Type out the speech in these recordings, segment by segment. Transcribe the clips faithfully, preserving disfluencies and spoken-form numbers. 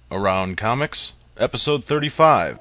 Around Comics, Episode thirty-five.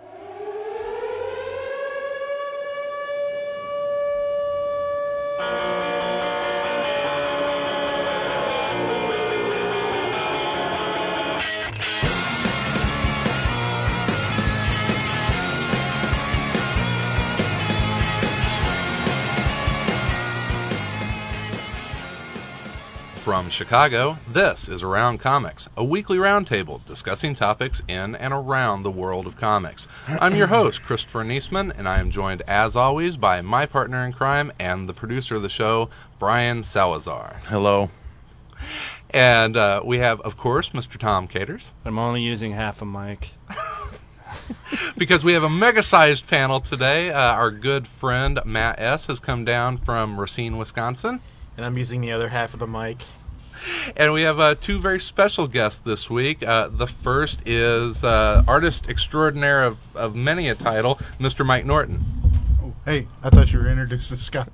From Chicago, this is Around Comics, a weekly roundtable discussing topics in and around the world of comics. I'm your host, Christopher Niesman, and I am joined, as always, by my partner in crime and the producer of the show, Brian Salazar. Hello. And uh, we have, of course, Mister Tom Caters. I'm only using half a mic. Because we have a mega-sized panel today. Uh, our good friend, Matt S., has come down from Racine, Wisconsin. And I'm using the other half of the mic. And we have uh, two very special guests this week. Uh, the first is uh, artist extraordinaire of, of many a title, Mister Mike Norton. Oh, hey, I thought you were introducing Scott.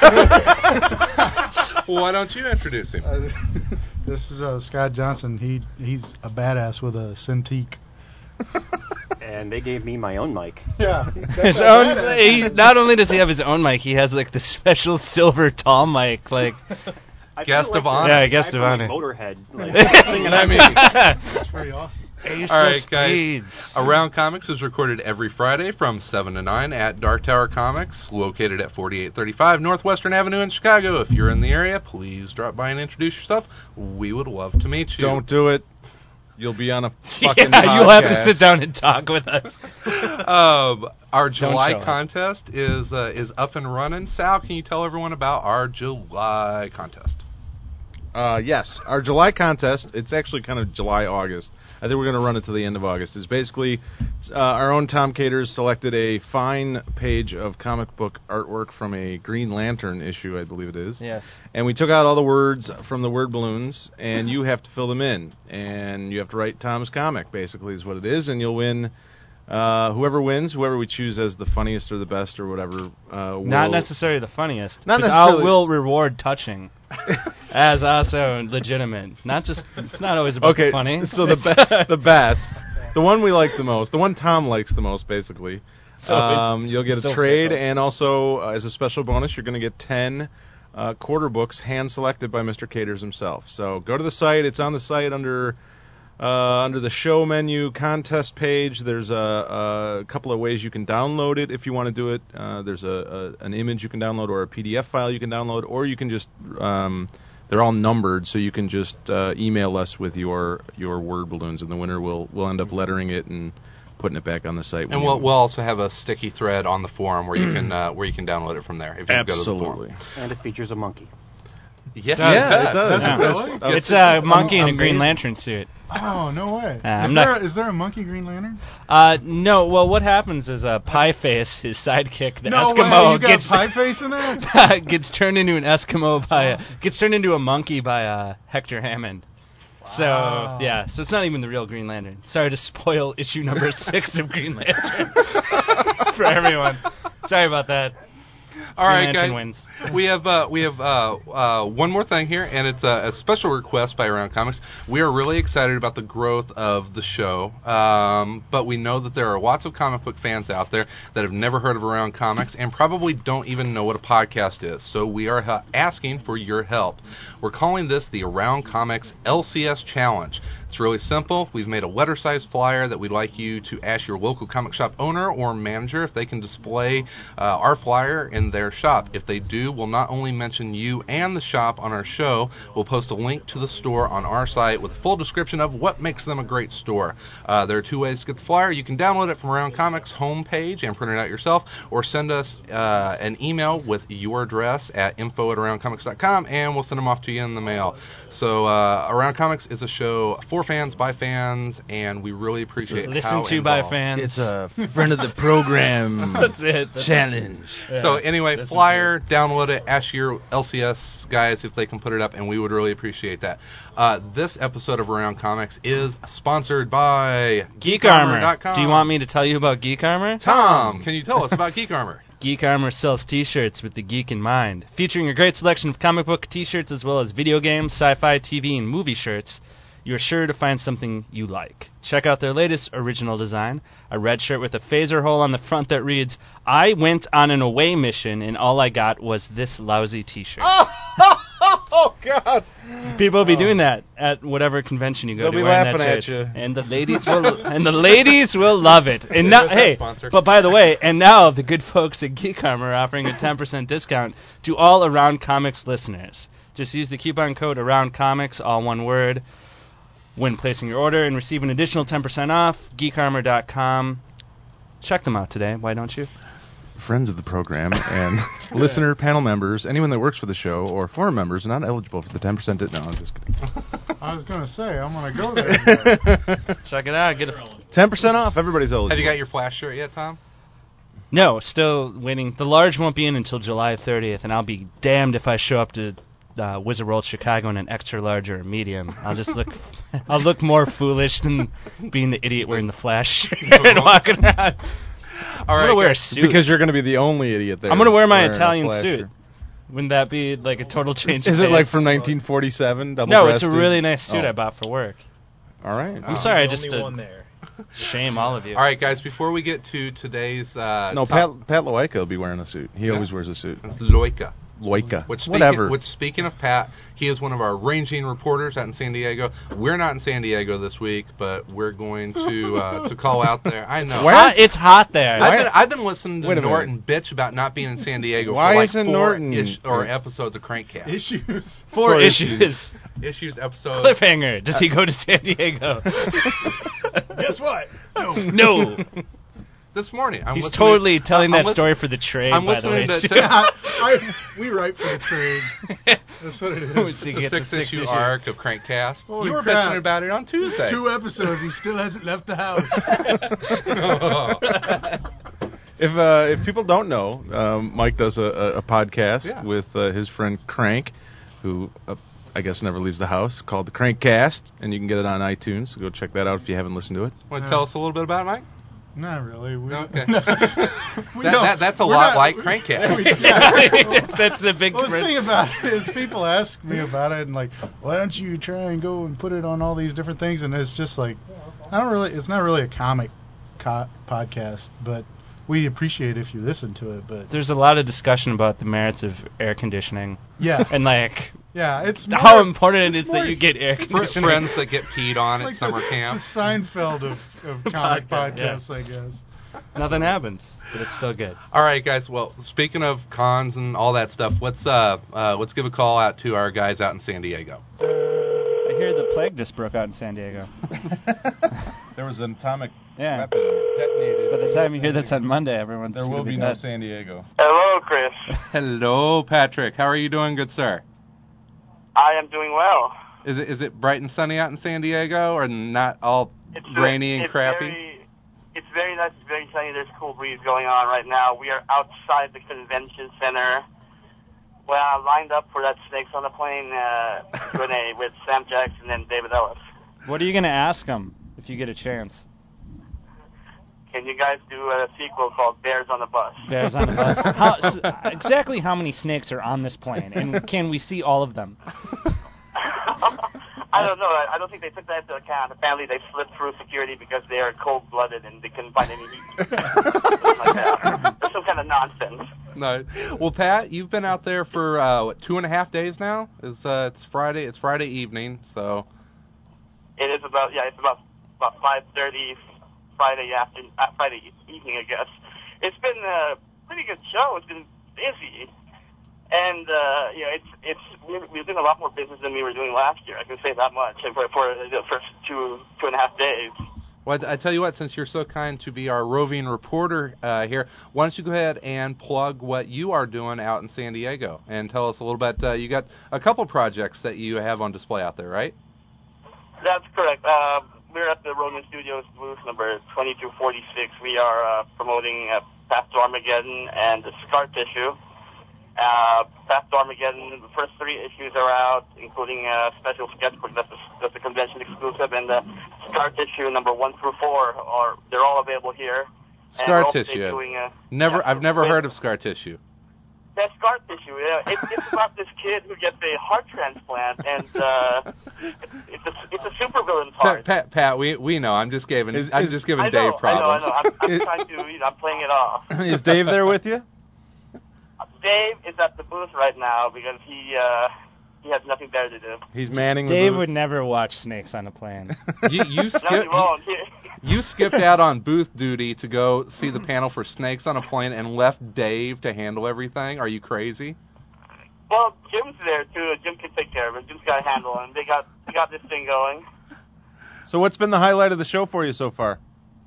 Well, why don't you introduce him? Uh, this is uh, Scott Johnson. He He's a badass with a Cintiq. And they gave me my own mic. Yeah. His own. He, not only does he have his own mic, he has like the special silver tall mic, like I guest feel of like honor. Yeah, guest of honor. Motorhead. Like, And I mean, That's pretty awesome. Ace all of right, guys. Spades. Around Comics is recorded every Friday from seven to nine at Dark Tower Comics, located at forty-eight thirty-five Northwestern Avenue in Chicago. If you're in the area, please drop by and introduce yourself. We would love to meet you. Don't do it. You'll be on a fucking Yeah, podcast. you'll have to sit down and talk with us. um, our July show up. contest is uh, is up and running. Sal, can you tell everyone about our July contest? Uh, yes, our July contest, it's actually kind of July-August. I think we're going to run it to the end of August. It's basically uh, our own Tom Caters selected a fine page of comic book artwork from a Green Lantern issue, I believe it is. Yes. And we took out all the words from the word balloons, and you have to fill them in. And you have to write Tom's comic, basically, is what it is, and you'll win. Uh, whoever wins, whoever we choose as the funniest or the best or whatever. Uh, will Not necessarily the funniest. Not 'cause necessarily. I will reward touching as also legitimate. Not just. It's not always about Okay, the funny. so the be- the best, the one we like the most, the one Tom likes the most, basically. So um, it's you'll get a so trade, fickle. and also uh, as a special bonus, you're going to get ten uh, quarter books hand selected by Mister Caters himself. So go to the site; it's on the site under. Uh, under the show menu, contest page, there's a, a couple of ways you can download it if you want to do it. Uh, there's a, a an image you can download or a P D F file you can download, or you can just, um, they're all numbered, so you can just uh, email us with your your word balloons, and the winner will will end up lettering it and putting it back on the site. when And you- we'll, we'll also have a sticky thread on the forum where you can uh, where you can download it from there if you go to the Absolutely. forum. and it features a monkey. Yeah, Yeah, it does. Yeah. That's- that's- It's a monkey in a amazing. Green Lantern suit. Oh, no way. Uh, is, I'm there not- a, is there a monkey Green Lantern? Uh, no. Well, what happens is uh, Pieface, his sidekick, the no Eskimo, way. You got gets pie face in there? gets turned into an Eskimo by awesome. uh, gets turned into a monkey by uh, Hector Hammond. Wow. So yeah, so it's not even the real Green Lantern. Sorry to spoil issue number six of Green Lantern for everyone. Sorry about that. All Green right, Lantern guys. wins. We have uh, we have uh, uh, one more thing here, and it's a, a special request by Around Comics. We are really excited about the growth of the show, um, but we know that there are lots of comic book fans out there that have never heard of Around Comics and probably don't even know what a podcast is. So we are ha- asking for your help. We're calling this the Around Comics L C S Challenge. It's really simple. We've made a letter-sized flyer that we'd like you to ask your local comic shop owner or manager if they can display uh, our flyer in their shop. If they do, we'll not only mention you and the shop on our show, we'll post a link to the store on our site with a full description of what makes them a great store. Uh, there are two ways to get the flyer. You can download it from Around Comics homepage and print it out yourself, or send us uh, an email with your address at info at around comics dot com, and we'll send them off to you in the mail. So uh, Around Comics is a show for fans, by fans, and we really appreciate Listen how to by involved. fans. It's a friend of the program That's it. That's challenge. Yeah. So anyway, Listen flyer, download it, ask your L C S guys if they can put it up, and we would really appreciate that. Uh, this episode of Around Comics is sponsored by Geek Armor. dot com. Do you want me to tell you about Geek Armor? Tom, can you tell us about Geek Armor? Geek Armor sells t-shirts with the geek in mind, featuring a great selection of comic book t-shirts as well as video games, sci-fi, T V, and movie shirts. you're sure to find something you like. Check out their latest original design, a red shirt with a phaser hole on the front that reads, "I went on an away mission and all I got was this lousy t-shirt." Oh, God. People will be doing that at whatever convention you go They'll to. be wearing laughing that at shirt. you. And the ladies will and the ladies will love it. And now, Is that hey, sponsored? but by the way, and now the good folks at Geek Armor are offering a ten percent discount to all Around Comics listeners. Just use the coupon code Around Comics, all one word, when placing your order and receive an additional ten percent off. geek armor dot com. Check them out today. Why don't you? Friends of the program and listener panel members, anyone that works for the show, or former members are not eligible for the ten percent. Di- no, I'm just kidding. I was gonna say I'm gonna go there. Check it out. Get a ten percent off. Everybody's eligible. Have you got your Flash shirt yet, Tom? No, still waiting. The large won't be in until July thirtieth, and I'll be damned if I show up to uh, Wizard World Chicago in an extra large or a medium. I'll just look, I'll look more foolish than being the idiot wearing the Flash shirt and walking around. All I'm right, gonna wear a guys. suit. Because you're going to be the only idiot there. I'm gonna wear my wearing a Italian Flash suit. shirt. Wouldn't that be like a total change? Is of it like pace? from nineteen forty-seven? No, it's a really nice suit Oh. I bought for work. All right. I'm Oh. sorry, I The just only uh, one there. shame all of you. All right, guys. Before we get to today's uh, No, top- Pat Pat Loica will be wearing a suit. He Yeah. always wears a suit. It's Loica. Loica. Which speaking, Whatever. Which speaking of Pat, he is one of our ranging reporters out in San Diego. We're not in San Diego this week, but we're going to uh, to call out there. I know. Where? Hot, it's hot there. I've been, I've been listening to Wait a Norton bitch about not being in San Diego Why for like isn't four Norton- ish, or episodes of Crankcast. Issues. Four Four issues. issues. Issues episodes. Cliffhanger. Does he go to San Diego? Guess what? No. No. This morning, I'm He's listening- totally telling I'm that lis- story for the trade, I'm by the way. listening to- too. to- I, we write for the trade. That's what it is. So you the get the six six issue issue. arc of Crankcast. Holy you were crap. bitching about it on Tuesday. Two episodes. He still hasn't left the house. If uh, if people don't know, um, Mike does a, a, a podcast Yeah. with uh, his friend Crank, who uh, I guess never leaves the house, called the Crankcast, and you can get it on iTunes. So go check that out if you haven't listened to it. Want to tell us a little bit about it, Mike? Not really. We, Okay. we That- don't- that- that's a we're lot not- like we- Crankcast. that's, that's the big Well, the difference. thing about it is people ask me about it and like, why don't you try and go and put it on all these different things? And it's just like, I don't really, it's not really a comic co- podcast, but we appreciate if you listen to it. But There's a lot of discussion about the merits of air conditioning yeah, and like yeah, it's more, how important it it's is more- that you get air For conditioning. friends that get peed on it's at like summer the, camp. the Seinfeld of, of comic Podcast, yeah. podcasts, I guess. Nothing happens, but it's still good. All right, guys. Well, speaking of cons and all that stuff, let's uh, uh, let's give a call out to our guys out in San Diego. I hear the plague just broke out in San Diego. There was an atomic Yeah. weapon detonated. By the time you hear this on Monday, everyone's there gonna will be be no dead. San Diego. Hello, Chris. Hello, Patrick. How are you doing, good sir? I am doing well. Is it is it bright and sunny out in San Diego, or not all It's rainy and it's crappy? Very, it's very nice. It's very sunny. There's a cool breeze going on right now. We are outside the convention center. Well, I'm lined up for that Snakes on the Plane uh, Q and A with Sam Jackson and David Ellis. What are you going to ask them if you get a chance? Can you guys do a sequel called Bears on the Bus? Bears on the bus. How, s exactly how many snakes are on this plane, and can we see all of them? I don't know. I, I don't think they took that into account. Apparently, they slipped through security because they are cold-blooded and they couldn't find any heat. Something like that. There's some kind of nonsense. No. Well, Pat, you've been out there for uh, what, two and a half days now. It's uh, it's Friday. It's Friday evening, so It is about yeah, it's about about five thirty Friday afternoon, uh, Friday evening, I guess. It's been a pretty good show. It's been busy, and uh, you know, it's it's we're, we're doing a lot more business than we were doing last year. I can say that much for for the first two two and a half days. well, I, I tell you what. Since you're so kind to be our roving reporter uh, here, why don't you go ahead and plug what you are doing out in San Diego and tell us a little bit. Uh, you got a couple projects that you have on display out there, right? That's correct. Uh, we're at the Ronin Studios booth number twenty-two forty-six. We are uh, promoting uh, Path to Armageddon and the Scar Tissue. Uh, Path to Armageddon, the first three issues are out, including a special sketchbook that's a, that's a convention exclusive, and the Scar Tissue number one through four are they're all available here. And Scar we're also Tissue. debuting a- Never, yeah, I've never wait. heard of Scar Tissue. that scar tissue. Yeah, it, it's about this kid who gets a heart transplant, and uh, it's, it's a it's a supervillain's heart. Pat, Pat, Pat, we we know. I'm just giving. Is- I'm is- just giving I know, Dave problems. I know, I know. I'm, I'm Is- trying to, you know, I'm playing it off. Is Dave there with you? Dave is at the booth right now because he uh, he has nothing better to do. He's manning the Dave booth. would never watch snakes on a plane. you you No, he skip, won't. you skipped out on booth duty to go see the panel for Snakes on a Plane and left Dave to handle everything. Are you crazy? Well, Jim's there too. Jim can take care of it. Jim's got a handle on it. They got they got this thing going. So what's been the highlight of the show for you so far?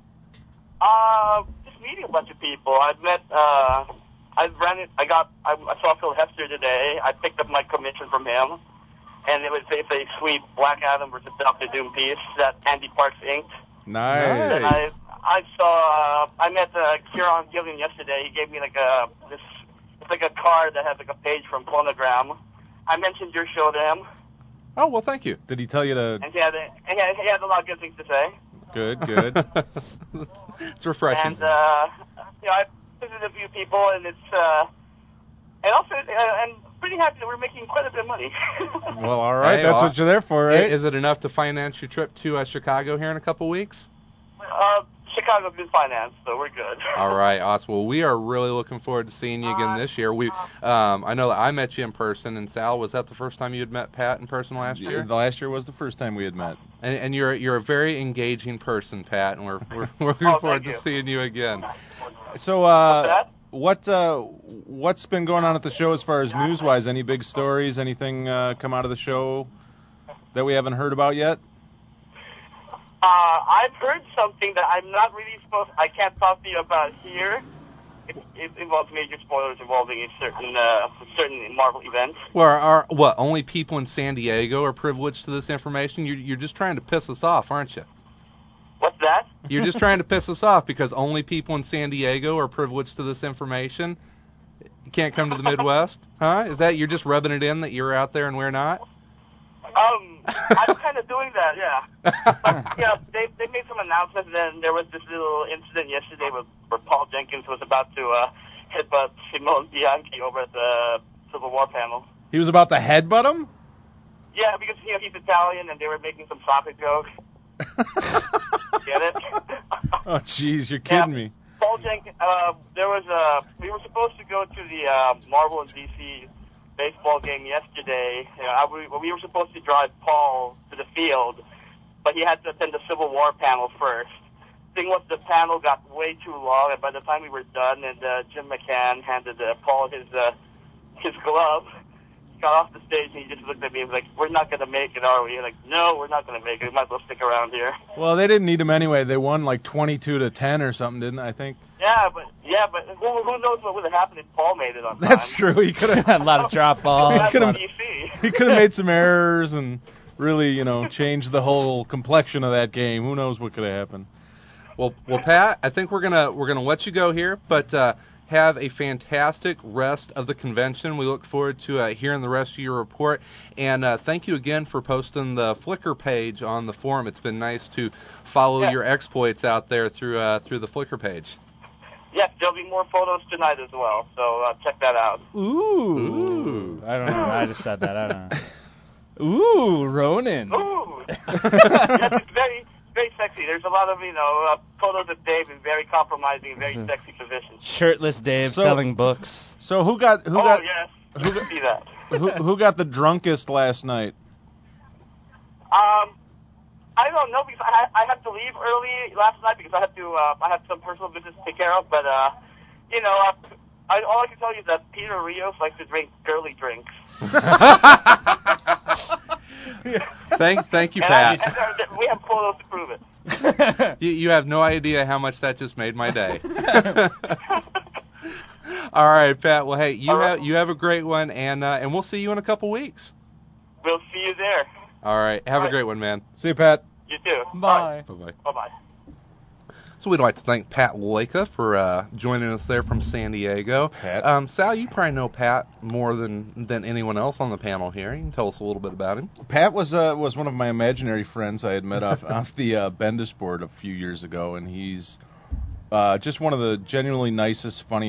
Uh, just meeting a bunch of people. I've met. Uh, I ran it. I got. I, I saw Phil Hester today. I picked up my commission from him, and it was it's a sweet Black Adam versus Doctor Doom piece that Andy Parks inked. Nice. And I I saw. Uh, I met uh, Kieran Gillian yesterday. He gave me like a this. It's like a card that has like a page from Phonogram. I mentioned your show to him, Oh well, thank you. Did he tell you to? and he had a, and he had, he had a lot of good things to say. Good, good. It's refreshing. And uh, you know, I visited a few people, and it's uh, and also uh, I'm pretty happy that we're making quite a bit of money. Well, all right. Hey, That's well, what you're there for, I- right? Is it enough to finance your trip to uh, Chicago here in a couple weeks? uh, Chicago's been financed, so we're good. All right, awesome. Well, we are really looking forward to seeing you again this year. We, um, I know that I met you in person, and Sal, was that the first time you had met Pat in person last year? The last year was the first time we had met. And, and you're you're a very engaging person, Pat, and we're we're, we're looking Oh, forward thank to you. seeing you again. So, uh, What's that? what uh, what's been going on at the show as far as news wise? Any big stories? Anything uh, come out of the show that we haven't heard about yet? Uh, I've heard something that I'm not really supposed. I can't talk to you about here. It, it involves major spoilers involving a certain uh, certain Marvel events. Well, are what only people in San Diego are privileged to this information? You're you're just trying to piss us off, aren't you? What's that? You're just trying to piss us off because only people in San Diego are privileged to this information. You can't come to the Midwest, huh? Is that you're just rubbing it in that you're out there and we're not? Um, I'm kind of doing that, yeah. But, yeah, they they made some announcements, and then there was this little incident yesterday where, where Paul Jenkins was about to uh, headbutt Simone Bianchi over at the Civil War panel. He was about to headbutt him? Yeah, because you know he's Italian, and they were making some soccer jokes. Get it? Oh, jeez, you're Yeah. kidding me. Paul Jenkins. Uh, there was a. We were supposed to go to the uh, Marvel and D C baseball game yesterday. You know, I, we, we were supposed to drive Paul to the field, but he had to attend the Civil War panel first. Thing was, the panel got way too long, and by the time we were done, and uh, Jim McCann handed uh, Paul his uh, his glove, he got off the stage and he just looked at me and was like, "We're not going to make it, are we?" I'm like, "No, we're not going to make it. We might as well stick around here." Well, they didn't need him anyway. They won like twenty-two to ten or something, didn't they, I think? Yeah, but yeah, but who, who knows what would have happened if Paul made it on time? That's true. He could have a lot of drop balls. That's could've- what you see. he could have made some errors and really, you know, changed the whole complexion of that game. Who knows what could have happened? Well, well, Pat, I think we're gonna we're gonna let you go here, but uh, have a fantastic rest of the convention. We look forward to uh, hearing the rest of your report, and uh, thank you again for posting the Flickr page on the forum. It's been nice to follow Yeah. your exploits out there through uh, through the Flickr page. Yes, there'll be more photos tonight as well, so uh, check that out. Ooh. Ooh. I don't know. I just said that. I don't know. Ooh, Ronan. Ooh, yes, it's very, very sexy. There's a lot of you know uh, photos of Dave in very compromising, very sexy positions. Shirtless Dave So- selling books. So who got who oh got yes, you can see that. who, who got the drunkest last night? Um, I don't know because I I had to leave early last night because I had to uh, I had some personal business to take care of. But uh, you know, uh, I, all I can tell you is that Peter Rios likes to drink girly drinks. Thank thank you, And, I, Pat. and there, we have photos to prove it. You, you have no idea how much that just made my day. All right, Pat. Well, hey, you All right. have you have a great one, and uh, and we'll see you in a couple weeks. We'll see you there. All right, have All a right. great one, man. See you, Pat. You too. Bye. Bye bye. Bye bye. So we'd like to thank Pat Loika for uh, joining us there from San Diego. Pat. Um, Sal, you probably know Pat more than than anyone else on the panel here. You can tell us a little bit about him. Pat was uh, was one of my imaginary friends I had met off off the uh, Bendis board a few years ago, and he's uh, just one of the genuinely nicest, funniest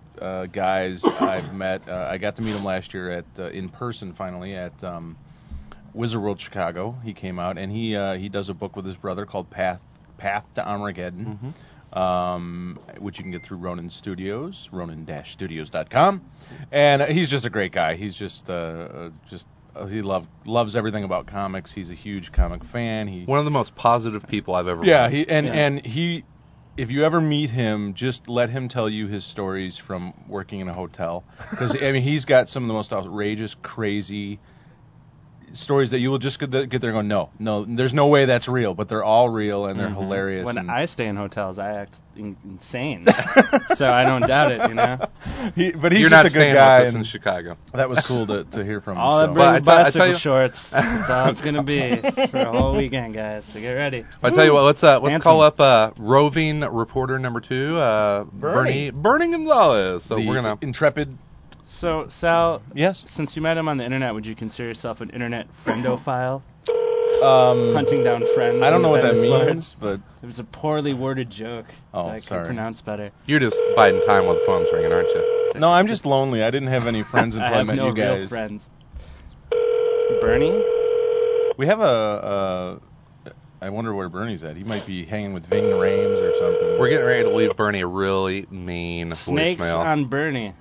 uh, guys I've met. Uh, I got to meet him last year at uh, in person finally at um, Wizard World Chicago. He came out and he uh, he does a book with his brother called Path Path to Armageddon. Mm-hmm. Um, which you can get through Ronin Studios, ronin dash studios dot com, and uh, he's just a great guy. He's just uh, uh, just uh, he love, loves everything about comics. He's a huge comic fan. He One of the most positive people I've ever yeah, met. he and Yeah. and he. If you ever meet him, just let him tell you his stories from working in a hotel, because I mean he's got some of the most outrageous, crazy stories that you will just get there, get there and go, no, no, there's no way that's real, but they're all real and they're Mhm. hilarious. When and I stay in hotels, I act in- insane, so I don't doubt it. You know, he, but he's You're just not a good staying guy, with us in and Chicago. that was cool to, to hear from him. all I so. bring Well, I is tell- I tell bicycle you- shorts. That's all it's gonna be for a whole weekend, guys. So get ready. I tell you what, let's uh, let's Handsome. call up uh, roving reporter number two, uh, Bernie, Bernie Gonzalez. So the we're gonna. intrepid. So Sal, Yes. since you met him on the internet, would you consider yourself an internet friendophile, Um, hunting down friends? I don't in know the what that Venice bars? means, but It was a poorly worded joke Oh, that I sorry. could pronounce better. You're just biding time while the phone's ringing, aren't you? no, I'm just lonely. I didn't have any friends until I I, have met no you guys. real friends. Bernie? We have a. Uh, I wonder where Bernie's at. He might be hanging with Ving Rhames or something. We're getting ready to leave Bernie a really mean Snakes voicemail. on Bernie.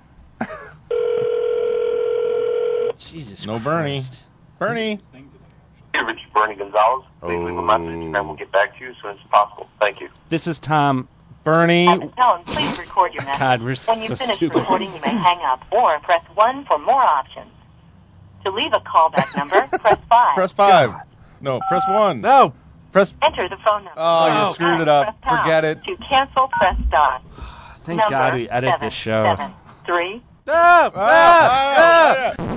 Jesus No Bernie. Christ. Bernie. Hey, Richard Bernie Gonzalez. Please leave a message and we'll get back to you as soon as possible. Thank you. This is Tom. Bernie. At the tone, please record your message. God, we're When you so finish stupid. recording, you may hang up or press one for more options. To leave a callback number, press five. Press five. No, press one. No. Press. Enter the phone number. Oh, you Press screwed it pound. up. Press pound. Forget it. To cancel, press star. Thank number God we edit seven, this show. Seven, three. Ah, ah, ah.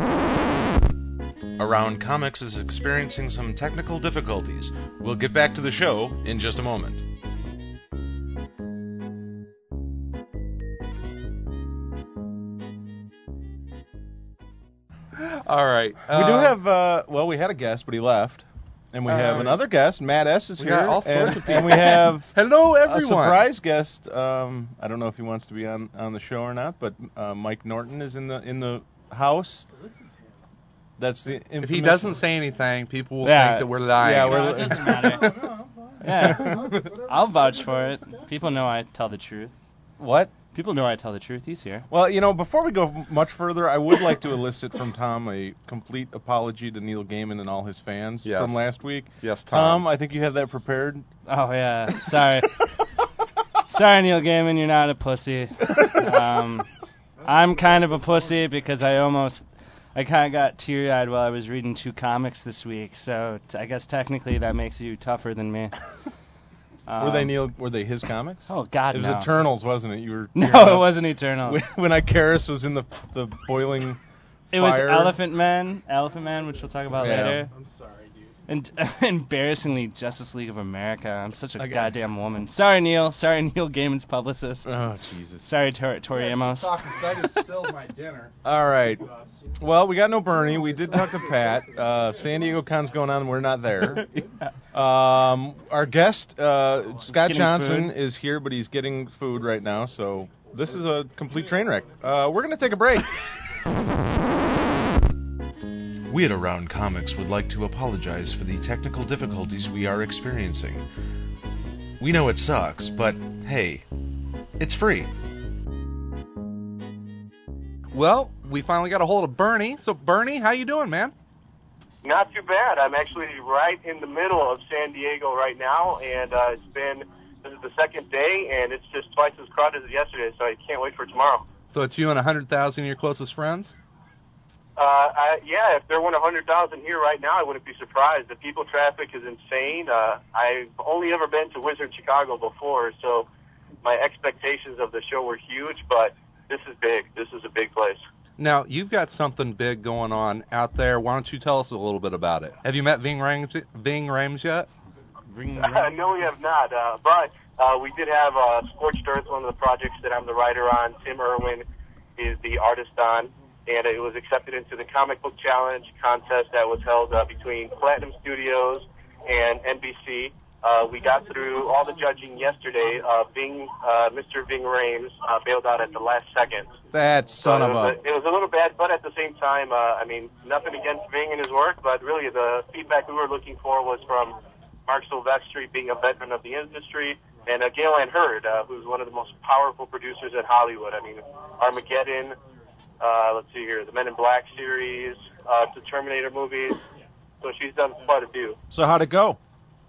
Around Comics is experiencing some technical difficulties. We'll get back to the show in just a moment. All right. we do uh, have, uh, well, we had a guest, but he left. And we have Uh, another guest. Matt S. is we here. got all sorts and, of people. and we have Hello, a everyone. surprise guest. Um, I don't know if he wants to be on, on the show or not, but uh, Mike Norton is in the in the house. That's the infamous If he doesn't say anything, people will Yeah. think that we're lying. Yeah, No, we're it the- doesn't matter. Yeah. I'll vouch for it. People know I tell the truth. What? People know I tell the truth. He's here. Well, you know, before we go m- much further, I would like to elicit from Tom a complete apology to Neil Gaiman and all his fans Yes. from last week. Yes, Tom, Tom. I think you have that prepared. Oh, yeah. Sorry. Sorry, Neil Gaiman, you're not a pussy. Um, I'm kind of a pussy because I almost, I kind of got teary-eyed while I was reading two comics this week. So t- I guess technically that makes you tougher than me. Um, were they Neil? Were they his comics? Oh God, It was no. Eternals, wasn't it? You were. No, tearing up it wasn't Eternal. When, when Icarus was in the the boiling. It was fire. Elephant Man, Elephant Man, which we'll talk about Yeah. later. I'm sorry, dude. And embarrassingly, Justice League of America. I'm such a Okay. goddamn woman. Sorry, Neil. Sorry, Neil Gaiman's publicist. Oh Jesus! Sorry, Tor- Tori Amos. spilled my dinner. All right. Well, we got no Bernie. We did talk to Pat. Uh, San Diego Con's going on, and we're not there. Um, our guest, uh, Scott getting Johnson, food. is here, but he's getting food right now, so this is a complete train wreck. Uh, we're going to take a break. We at Around Comics would like to apologize for the technical difficulties we are experiencing. We know it sucks, but hey, it's free. Well, we finally got a hold of Bernie. So, Bernie, how you doing, man? Not too bad. I'm actually right in the middle of San Diego right now, and uh, it's been, this is the second day, and it's just twice as crowded as yesterday, so I can't wait for tomorrow. So it's you and one hundred thousand of your closest friends? Uh, I, yeah, if there weren't one hundred thousand here right now, I wouldn't be surprised. The people traffic is insane. Uh, I've only ever been to Wizard Chicago before, so my expectations of the show were huge, but this is big. This is a big place. Now, you've got something big going on out there. Why don't you tell us a little bit about it? Have you met Ving Rhames, Ving Rhames yet? Ring, Uh, no, we have not. Uh, but uh, we did have uh, Scorched Earth, one of the projects that I'm the writer on. Tim Irwin is the artist on, and it was accepted into the Comic Book Challenge contest that was held uh, between Platinum Studios and N B C. Uh, we got through all the judging yesterday. Uh, Ving, uh, Mister Ving Rhames uh, bailed out at the last second. That son so of it a... was a... It was a little bad, but at the same time, uh, I mean, nothing against Ving and his work, but really the feedback we were looking for was from Mark Silvestri, being a veteran of the industry, and uh, Gail Ann Hurd, uh, who's one of the most powerful producers in Hollywood. I mean, Armageddon, uh, let's see here, the Men in Black series, uh, the Terminator movies. So she's done quite a few. So how'd it go?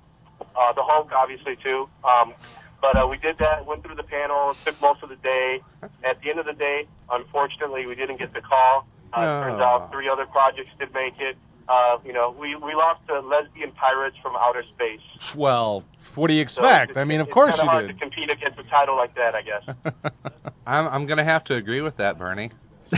Uh, the Hulk, obviously, too. Um, but uh, we did that, went through the panel, it took most of the day. At the end of the day, unfortunately, we didn't get the call. Uh, Oh. It turns out three other projects did make it. Uh, you know, we, we lost to Lesbian Pirates from Outer Space. Well, what do you So expect? it's- I mean, of it's course kinda you hard did. to compete against a title like that, I guess. I'm, I'm going to have to agree with that, Bernie.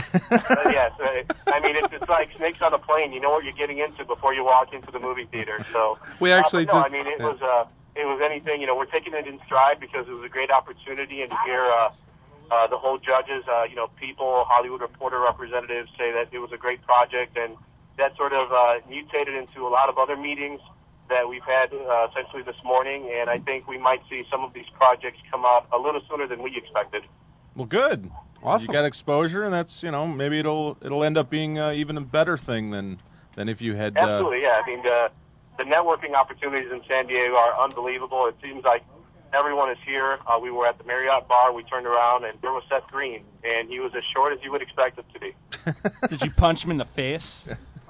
But yes, uh, I mean, it's, it's like snakes on a plane. You know what you're getting into before you walk into the movie theater. So We actually uh, but no, just- I mean, it yeah. was uh, it was anything. You know, we're taking it in stride because it was a great opportunity, and to hear uh, uh, the whole judges, uh, you know, people, Hollywood Reporter representatives say that it was a great project, and that sort of uh, mutated into a lot of other meetings that we've had uh, essentially this morning, and I think we might see some of these projects come out a little sooner than we expected. Well, good. Awesome. You got exposure, and that's, you know, maybe it'll it'll end up being uh, even a better thing than than if you had. Uh, Absolutely, yeah. I mean, the, the networking opportunities in San Diego are unbelievable. It seems like everyone is here. Uh, we were at the Marriott bar. We turned around, and there was Seth Green, and he was as short as you would expect him to be. Did you punch him in the face?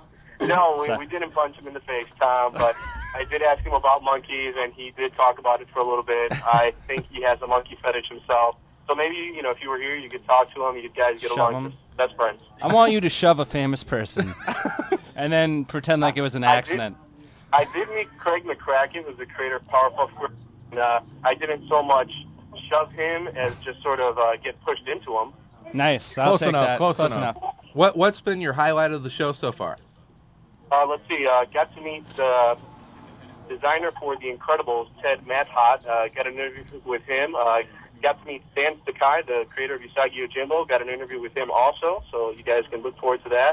No, we, Sorry. we didn't punch him in the face, Tom, but I did ask him about monkeys, and he did talk about it for a little bit. I think he has a monkey fetish himself. So maybe, you know, if you were here, you could talk to him. You guys get Shove along him. as best friends. I want you to shove a famous person and then pretend like it was an I did- accident. I did meet Craig McCracken, who's the creator of Powerpuff Girls. And, uh, I didn't so much shove him as just sort of uh, get pushed into him. Nice. I'll Close take enough, that. close enough. What, what's been your highlight of the show so far? Uh, let's see. Uh, got to meet the designer for The Incredibles, Ted Mathot. Uh, got an interview with him. Uh, got to meet Stan Sakai, the creator of Usagi Yojimbo. Got an interview with him also, so you guys can look forward to that.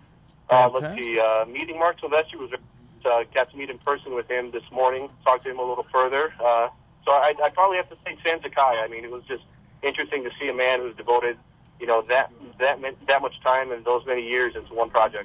Uh, let's Okay. see. Uh, meeting Mark Silvestri was uh, got to meet in person with him this morning. Talked to him a little further. Uh, so I, I probably have to say Stan Sakai. I mean, it was just interesting to see a man who's devoted, you know, that that that much time and those many years into one project.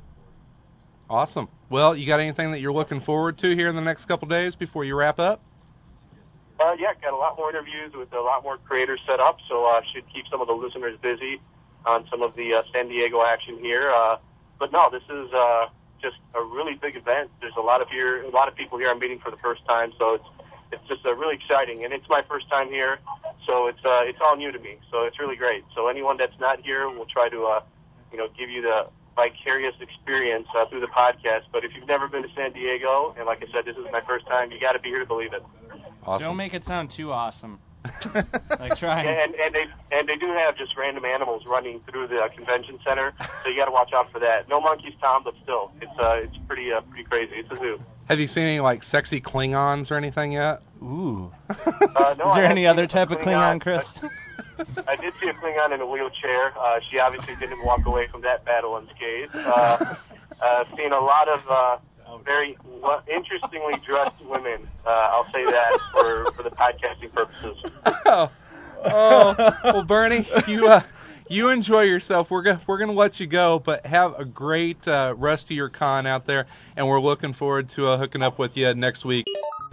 Awesome. Well, you got anything that you're looking forward to here in the next couple days before you wrap up? Uh, yeah, got a lot more interviews with a lot more creators set up, so uh, should keep some of the listeners busy on some of the uh, San Diego action here. Uh, but no, this is uh, just a really big event. There's a lot of here, a lot of people here I'm meeting for the first time, so it's it's just uh, really exciting, and it's my first time here, so it's uh, it's all new to me, so it's really great. So anyone that's not here, we'll try to uh, you know give you the vicarious experience uh, through the podcast. But if you've never been to San Diego, and like I said, this is my first time, you got to be here to believe it. Awesome. Don't make it sound too awesome. Like try and And, and they and they do have just random animals running through the uh, convention center, so you got to watch out for that. No monkeys, Tom, but still, it's uh, it's pretty uh, pretty crazy. It's a zoo. Have you seen any like sexy Klingons or anything yet? ooh. Uh, no, Is there I any have other seen a type of Klingon, Chris? I, I did see a Klingon in a wheelchair. Uh, she obviously didn't walk away from that battle unscathed. Uh, uh, seen a lot of uh, very well, interestingly dressed women. Uh, I'll say that for, for the podcasting purposes. Oh, oh. Well, Bernie, you uh, you enjoy yourself. We're gonna we're gonna let you go, but have a great uh, rest of your con out there, and we're looking forward to uh, hooking up with you next week.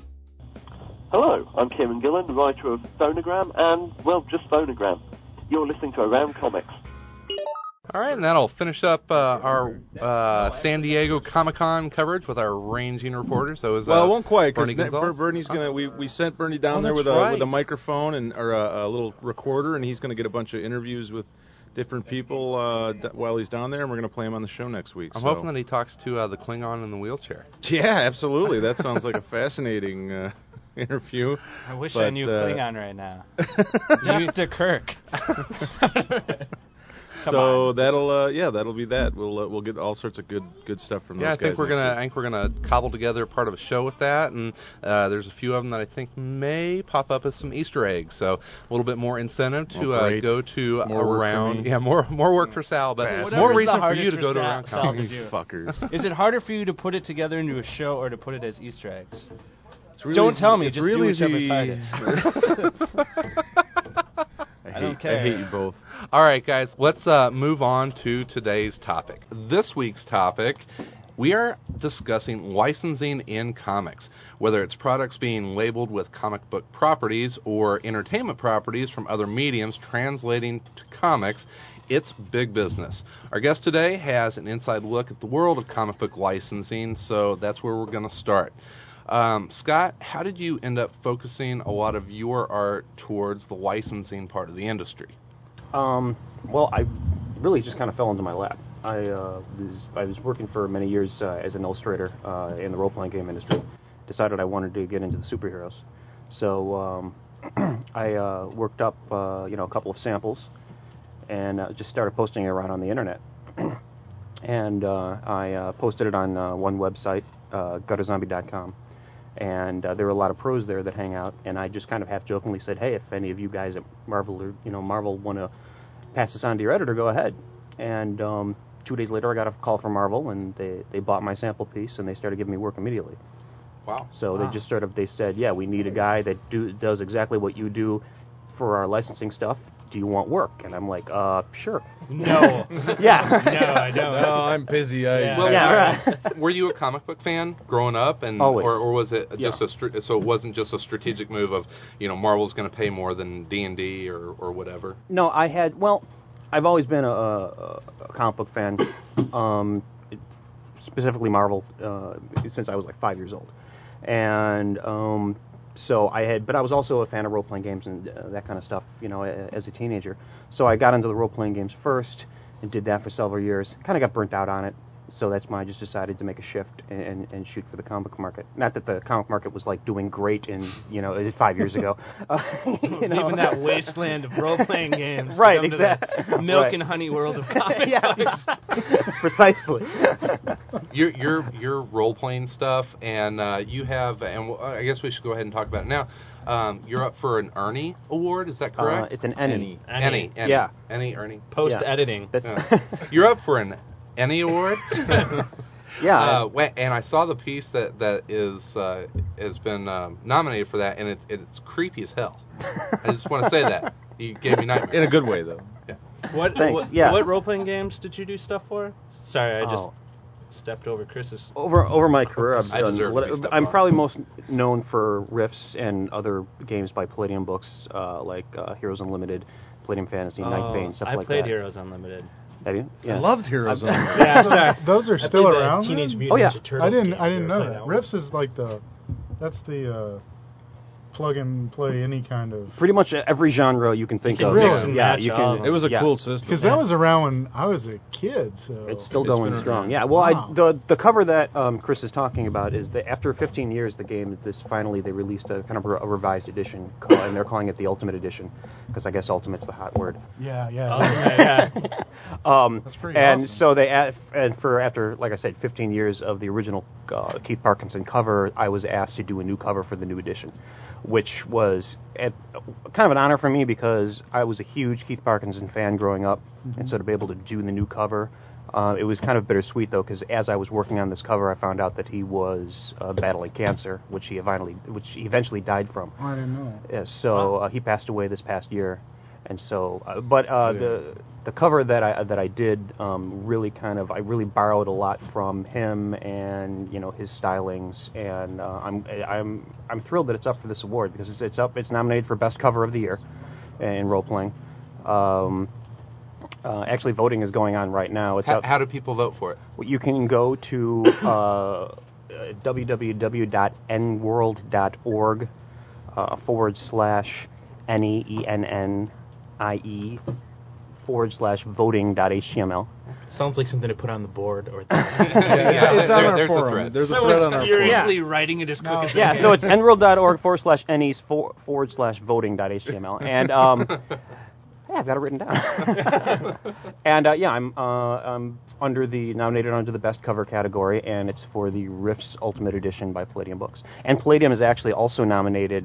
Hello, I'm Kieran Gillen, the writer of Phonogram and, well, just Phonogram. You're listening to Around Comics. All right, and that'll finish up uh, our uh, San Diego Comic-Con coverage with our ranging reporters. So it was, uh, Well, it won't quite because Bernie Gonzalez. Bernie's gonna. We, we sent Bernie down Oh, there that's with a right. with a microphone and or a, a little recorder, and he's gonna get a bunch of interviews with different people uh, d- while he's down there, and we're gonna play him on the show next week. I'm so. hoping that he talks to uh, the Klingon in the wheelchair. Yeah, absolutely. That sounds like a fascinating uh, interview. I wish But, I knew uh, Klingon right now. Doctor Kirk. Come so on. that'll uh, yeah, that'll be that. We'll uh, we'll get all sorts of good good stuff from Yeah, I those think guys we're next gonna. week. I think we're gonna cobble together part of a show with that, and uh, there's a few of them that I think may pop up as some Easter eggs. So a little bit more incentive to Oh, uh, great. go to More work for around. me. Yeah, more more work for Sal, but Fast. more Whatever's the reason for hardest you to for go to Sal- around Sal to comics. do. Fuckers. Is it harder for you to put it together into a show or to put it as Easter eggs? It's It's really Don't easy- tell me. It's Just really do whichever's easy. hardest. I, I don't hate- care. I hate you both. All right, guys, let's uh, move on to today's topic. This week's topic, we are discussing licensing in comics, whether it's products being labeled with comic book properties or entertainment properties from other mediums translating to comics. It's big business. Our guest today has an inside look at the world of comic book licensing, so that's where we're going to start. Um, Scott, how did you end up focusing a lot of your art towards the licensing part of the industry? Um, well, I really just kind of fell into my lap. I uh, was I was working for many years uh, as an illustrator uh, in the role-playing game industry. Decided I wanted to get into the superheroes, so um, I uh, worked up uh, you know a couple of samples and uh, just started posting it around on the internet. and uh, I uh, posted it on uh, one website, uh, gutter zombie dot com. And uh, there were a lot of pros there that hang out, and I just kind of half-jokingly said, "Hey, if any of you guys at Marvel or you know Marvel want to pass this on to your editor, go ahead." And um, two days later, I got a call from Marvel, and they, they bought my sample piece, and they started giving me work immediately. Wow! So Wow. they just sort of they said, "Yeah, we need a guy that do, does exactly what you do for our licensing stuff. Do you want work?" And I'm like, "Uh, sure." No. Yeah. No, I don't. No, I'm busy. I, Yeah. Well, Yeah, were- right. were you a comic book fan growing up, and Always. or, or was it just Yeah. a str- so it wasn't just a strategic move of you know Marvel's going to pay more than D and D or or whatever? No, I had, well, I've always been a, a, a comic book fan, um, specifically Marvel, uh, since I was like five years old. And um, so I had, but I was also a fan of role-playing games and uh, that kind of stuff, you know, a- as a teenager. So I got into the role-playing games first and did that for several years. Kind of got burnt out on it. So that's why I just decided to make a shift and, and, and shoot for the comic book market. Not that the comic market was like doing great in, you know, five years ago. Uh, you know. Leaving that wasteland of role-playing games. to Right, come to exact- the milk right. and honey world of comic Yeah, books. precisely. Your your your role playing stuff, and uh, you have, and w- I guess we should go ahead and talk about it now. Um, you're up for an Ernie Award, is that Uh, correct? it's an Ennie. Annie, Annie, Yeah. Annie, Ernie. Post-editing. That's Yeah. You're up for an Annie Award. yeah. Uh, wh- and I saw the piece that that is uh, has been um, nominated for that, and it, it's creepy as hell. I just want to say that you gave me nightmares in a good way, though. What, Thanks, what, yeah. what role-playing games did you do stuff for? Sorry, I just Oh. stepped over Chris's. over over my career, I've I done. deserve to what- be stepped I'm on. probably most known for riffs and other games by Palladium Books, uh, like uh, Heroes Unlimited, Palladium Fantasy, Night Bane, stuff Oh, I like played that. Heroes Unlimited. Have you? Yeah. I loved Heroes. I've- on Yeah, sorry. Those are I still played the around. Teenage then? Mutant Oh, yeah. Ninja Turtles I didn't. game. I didn't You know ever play that. one? Riffs is like the. That's the uh, plug and play any kind of. Pretty much every genre you can think can of. mix yeah, and yeah, match you all of can. them. It was a yeah. cool system. Because that was around when I was a kid. So It's still It's going been strong. around. Yeah. Well, Wow. I, the the cover that um, Chris is talking about is that after fifteen years, the game this finally they released a kind of a revised edition, called, and they're calling it the Ultimate Edition because I guess Ultimate's the hot word. Yeah, yeah. Oh, yeah, yeah. Um, That's pretty and awesome. so they add, and for after like I said, fifteen years of the original uh, Keith Parkinson cover, I was asked to do a new cover for the new edition, which was at, kind of an honor for me because I was a huge Keith Parkinson fan growing up, and so to be able to do the new cover, uh, it was kind of bittersweet though because as I was working on this cover, I found out that he was uh, battling cancer, which he eventually which he eventually died from. I didn't know. Yeah, so uh, he passed away this past year, and so, uh, but uh, the the cover that I that I did um, really kind of I really borrowed a lot from him and you know his stylings, and uh, I'm I'm I'm thrilled that it's up for this award because it's it's up it's nominated for best cover of the year in role playing. Um, uh, actually, voting is going on right now. It's How, up. how do people vote for it? You can go to uh, w w w dot n world dot org uh, forward slash N E E N N I E forward slash voting dot H T M L. Sounds like something to put on the board or. Yeah, It's, it's on there- our there's a forum. thread. There's a Someone's thread on our furiously forum. writing it as quick No. as they Yeah, can. so it's n world dot org forward slash N E forward slash voting dot H T M L. And, um, yeah, I've got it written down. and, uh, yeah, I'm, uh, I'm under the, nominated under the best cover category, and it's for the Riffs Ultimate Edition by Palladium Books. And Palladium is actually also nominated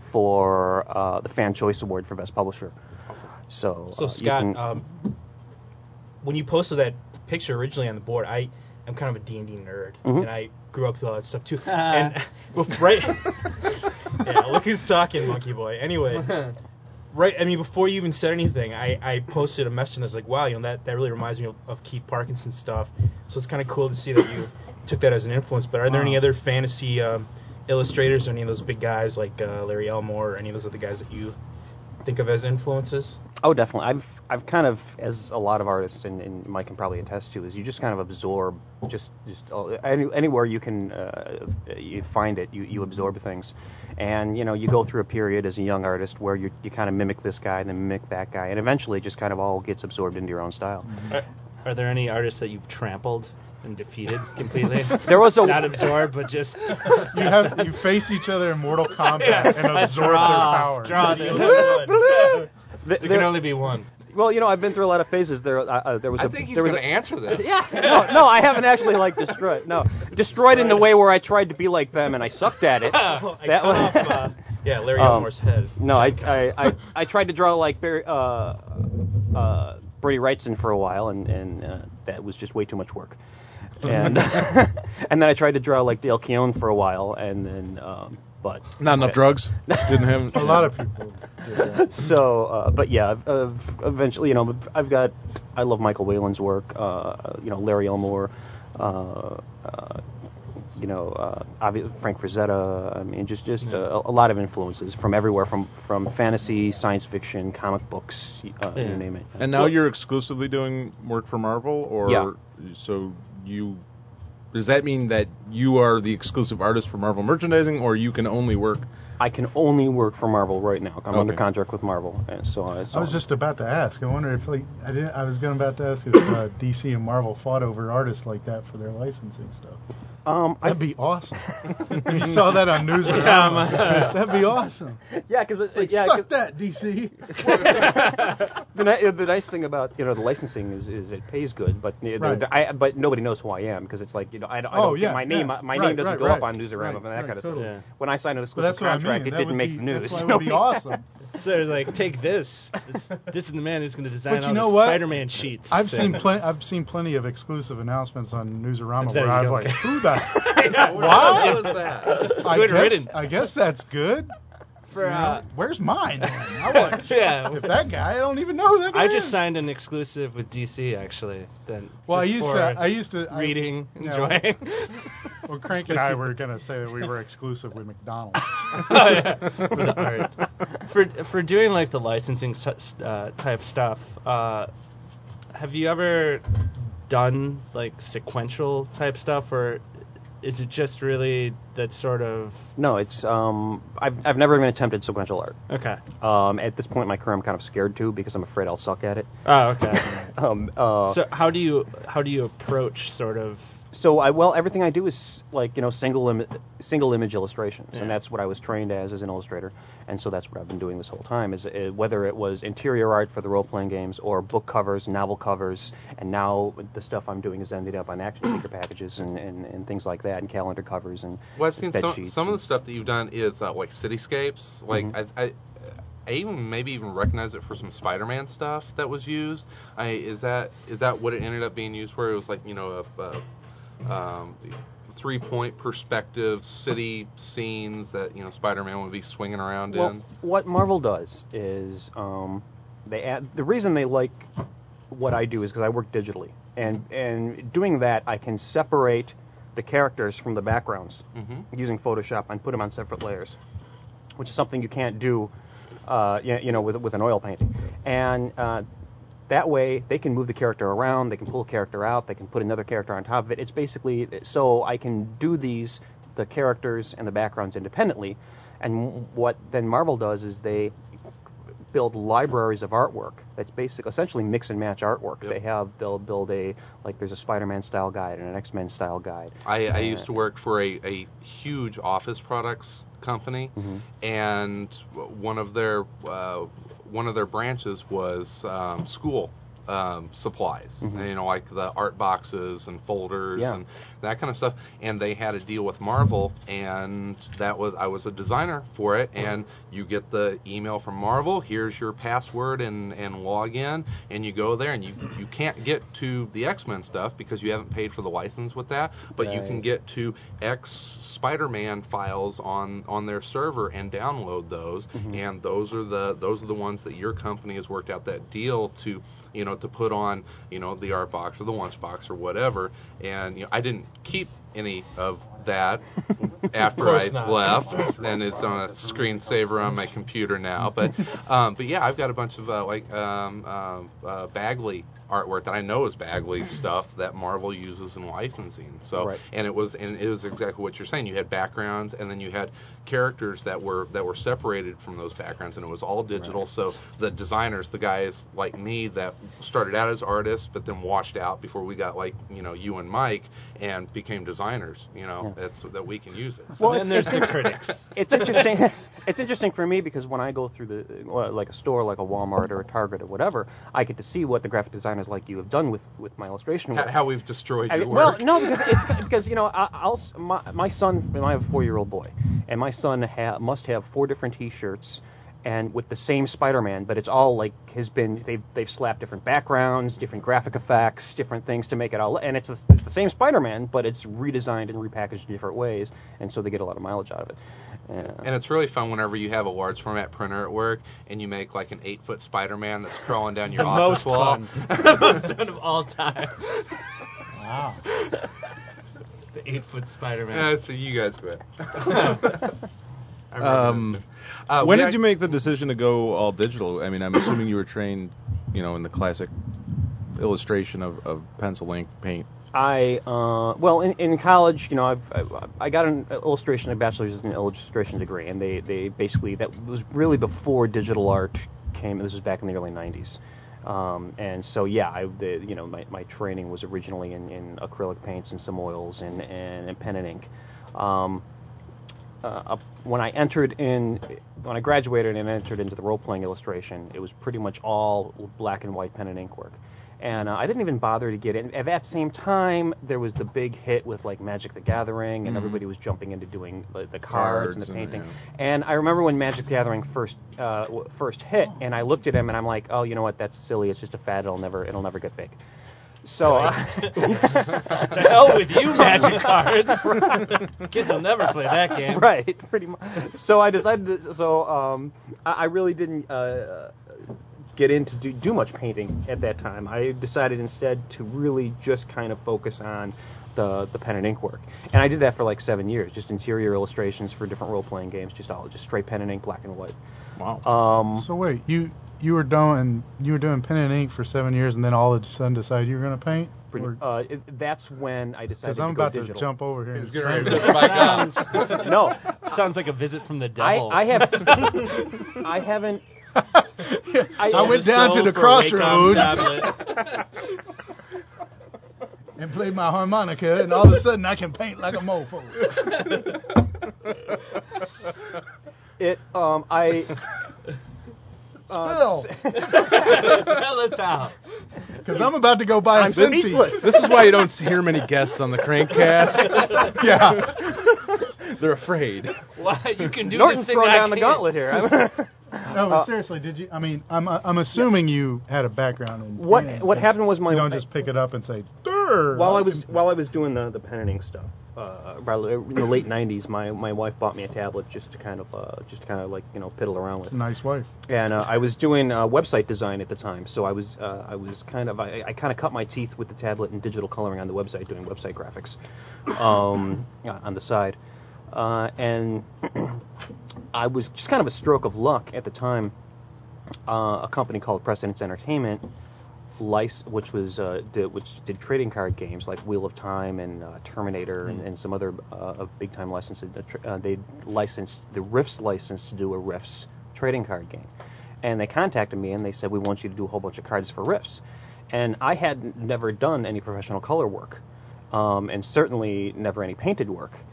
for uh, the Fan Choice Award for Best Publisher. So, So uh, you Scott, can- um, when you posted that picture originally on the board, I I'm kind of a D and D nerd, Mhm. and I grew up with all that stuff too. and well, right, yeah, look who's talking, Monkey Boy. Anyway, right. I mean, before you even said anything, I, I posted a message and I was like, wow, you know, that, that really reminds me of, of Keith Parkinson's stuff. So it's kind of cool to see that you took that as an influence. But are there Wow. any other fantasy um, illustrators or any of those big guys like uh, Larry Elmore or any of those other guys that you think of as influences? Oh, definitely. I've I've kind of, as a lot of artists, and, and Mike can probably attest to, is you just kind of absorb just just uh, any, anywhere you can uh, you find it, you, you absorb things, and you know you go through a period as a young artist where you you kind of mimic this guy and then mimic that guy, and eventually it just kind of all gets absorbed into your own style. Are, are there any artists that you've trampled and defeated completely? There was a not absorbed, but just You have you face each other in Mortal Kombat Yeah. and Let's absorb draw. their power. Draw The the- only one. Th- There there- can only be one. Well, you know, I've been through a lot of phases. There, uh, uh, there was I a think he's there was going to a, answer this. Yeah, no, no, I haven't actually like destroyed. No, destroyed in the way where I tried to be like them and I sucked at it. Well, I That cut was- off, uh, yeah, Larry Um, Elmore's head. No, I, I, I, I tried to draw like Barry, uh, uh, Bernie Wrightson for a while, and and uh, that was just way too much work. And and then I tried to draw like Dale Keown for a while, and then um, but Not enough drugs. Didn't have A lot of people did that. So, uh, but yeah, I've, I've eventually, you know, I've got, I love Michael Whalen's work, uh, you know, Larry Elmore, uh, uh, you know, uh, obvi- Frank Frazetta. I mean, just just uh, a lot of influences from everywhere, from from fantasy, science fiction, comic books, uh, Yeah. you name it. And now you're exclusively doing work for Marvel, or Yeah. so you? Does that mean that you are the exclusive artist for Marvel merchandising, or you can only work? I can only work for Marvel right now. I'm Okay. under contract with Marvel, and so, uh, so I was just about to ask. I wonder if like I didn't. I was going about to ask if uh, D C and Marvel fought over artists like that for their licensing stuff. Um, I, That'd be awesome. If you saw that on Newsarama, that'd be awesome. yeah, because Like, yeah, suck 'cause- that, D C. the, ni- the nice thing about you know the licensing is, is it pays good, but you know, Right. the- I, but nobody knows who I am because it's like you know I, don't- I Oh, don't yeah, my name yeah. my Right, name doesn't right, go up right. on Newsarama Right, and that right, kind of totally. stuff. Yeah. When I signed an But exclusive that's what I contract, mean. it That didn't would make be, the news. That's why it you know would be what I mean? awesome. So it's like, take this. This, this is the man who's going to design But you all know the what? Spider-Man sheets. I've seen And- plenty. I've seen plenty of exclusive announcements on Newsarama There where you I'm go. like, "Who the? What What? was that? I Good guess, riddance. I guess that's good. For, You know, uh, where's mine? Then? I want, yeah. if that guy, I don't even know who that guy I is. just signed an exclusive with D C actually. Then Well, I just used for to. I used to. I- reading, you know, enjoying. Well, Crank and I were gonna say that we were exclusive with McDonald's. Oh, yeah. For the art. For for doing like the licensing s- uh, type stuff, uh, have you ever done like sequential type stuff, or is it just really that sort of? No, it's um I've I've never even attempted sequential art. Okay. Um, at this point in my career, I'm kind of scared too because I'm afraid I'll suck at it. Oh, okay. Um, uh, So how do you how do you approach sort of? So I well everything I do is like you know single Im- single image illustrations, Yeah. and that's what I was trained as as an illustrator, and so that's what I've been doing this whole time. Is uh, whether it was interior art for the role playing games or book covers, novel covers, and now the stuff I'm doing is ended up on action figure packages and, and, and things like that, and calendar covers and Well, I've seen bed some, sheets some of and- the stuff that you've done is uh, like cityscapes. Like Mhm. I, I, I even maybe even recognize it for some Spider-Man stuff that was used. I is that is that what it ended up being used for? It was like you know a, a um, three-point perspective city scenes that you know Spider-Man would be swinging around Well, in. what Marvel does is um, they add the reason they like what I do is because I work digitally, and and doing that I can separate the characters from the backgrounds Mm-hmm. using Photoshop and put them on separate layers, which is something you can't do, uh, you, you know, with with an oil painting, and uh, that way they can move the character around, they can pull a character out, they can put another character on top of it. It's basically so I can do these the characters and the backgrounds independently, and what then Marvel does is they build libraries of artwork that's basic essentially mix and match artwork. Yep. They have they'll build a like there's a Spider-Man style guide and an X-Men style guide. I, I Uh, used to work for a, a huge office products company, Mhm. and one of their uh, one of their branches was um, school um, supplies, Mm-hmm. you know, like the art boxes and folders Yeah. and that kind of stuff. And they had a deal with Marvel, and that was I was a designer for it. And you get the email from Marvel. Here's your password and and log in, and you go there, and you you can't get to the X-Men stuff because you haven't paid for the license with that, but you can Right. get to X Spider-Man files on on their server and download those, Mm-hmm. and those are the those are the ones that your company has worked out that deal to, you know, to put on, you know, the art box or the lunch box or whatever. And you know, I didn't keep any of that after course I not. left, and it's on a screensaver on my computer now. But um, but yeah, I've got a bunch of uh, like um, um, uh, Bagley artwork that I know is Bagley stuff that Marvel uses in licensing. So Right. and it was and it was exactly what you're saying. You had backgrounds, and then you had characters that were that were separated from those backgrounds, and it was all digital. So the designers, the guys like me that started out as artists, but then washed out before we got like you know you and Mike and became designers. You know, Yeah. that's that we can use it. Well, And then there's the critics. It's interesting. It's interesting for me because when I go through the well, like a store, like a Walmart or a Target or whatever, I get to see what the graphic designers like you have done with, with my illustration work. How, how we've destroyed I your mean, well, work. no, because it's because you know I, I'll s- my, my son. I have a four-year-old boy, and my son ha- must have four different T-shirts, and with the same Spider-Man, but it's all like has been they've they've slapped different backgrounds, different graphic effects, different things to make it all, and it's a, it's the same Spider-Man, but it's redesigned and repackaged in different ways, and so they get a lot of mileage out of it. Uh, And it's really fun whenever you have a large format printer at work and you make like an eight foot Spider-Man that's crawling down your The office most wall. fun. The most fun of all time. Wow. The eight foot Spider-Man. Yeah, so you guys quit. I remember Um, this. Uh, when we did act- you make the decision to go all digital? I mean, I'm assuming you were trained, you know, in the classic illustration of, of pencil ink paint. I uh, well in, in college, you know, I've, I, I got an illustration, a bachelor's in illustration degree, and they, they basically that was really before digital art came. This was back in the early nineties, um, and so yeah, I the, you know my, my training was originally in, in acrylic paints and some oils and and, and pen and ink. Um, uh, when I entered in, when I graduated and entered into the role-playing illustration, it was pretty much all black and white pen and ink work. And uh, I didn't even bother to get in. At that same time, there was the big hit with like Magic the Gathering, and Mhm. everybody was jumping into doing the, the cards, Cards and the and, painting. yeah. And I remember when Magic the Gathering first uh, w- first hit, and I looked at him, and I'm like, oh, you know what? That's silly. It's just a fad. It'll never it'll never get big. So, uh, To hell with you, Magic cards. Kids will never play that game. right, pretty much. So I decided. To, so um, I, I really didn't uh, get into do, do much painting at that time. I decided instead to really just kind of focus on the the pen and ink work, and I did that for like seven years, just interior illustrations for different role playing games, just all just straight pen and ink, black and white. Wow. Um, So wait, you you were doing you were doing pen and ink for seven years, and then all of a sudden decided you were going to paint? pretty- Or- uh, it, that's when I decided Because to I'm go about digital. to jump over here. He's and getting ready try to spike out. Sounds, No, sounds like a visit from the I, devil. I have I haven't. I, I went down to the crossroads Tablet. and played my harmonica, and all of a sudden I can paint like a mofo. It um I Spill, Tell us out. because I'm about to go buy a I'm Cincy. speechless. This is why you don't hear many guests on the Crankcast. Yeah. They're afraid. Why you can do Norton's this thing throwing I down the can't. gauntlet here. No, but seriously, did you? I mean, I'm uh, I'm assuming you had a background in What- painting, what 'cause happened was my- you don't just pick it up and say, "Durr." while I was while I was doing the the pen and ink stuff, uh, probably in the late nineties, my, my wife bought me a tablet just to kind of uh, just to kind of like you know piddle around with. It's a nice wife. And uh, I was doing uh, website design at the time, so I was uh, I was kind of I, I kind of cut my teeth with the tablet and digital coloring on the website, doing website graphics um, yeah, on the side, uh, and I was just kind of a stroke of luck at the time. Uh, a company called Precedence Entertainment, lic- which was uh, did, which did trading card games like Wheel of Time and uh, Terminator and, and some other uh, big time licenses. Uh, they licensed the Rifts license to do a Rifts trading card game, and they contacted me and they said, we want you to do a whole bunch of cards for Rifts. And I had never done any professional color work, um, and certainly never any painted work.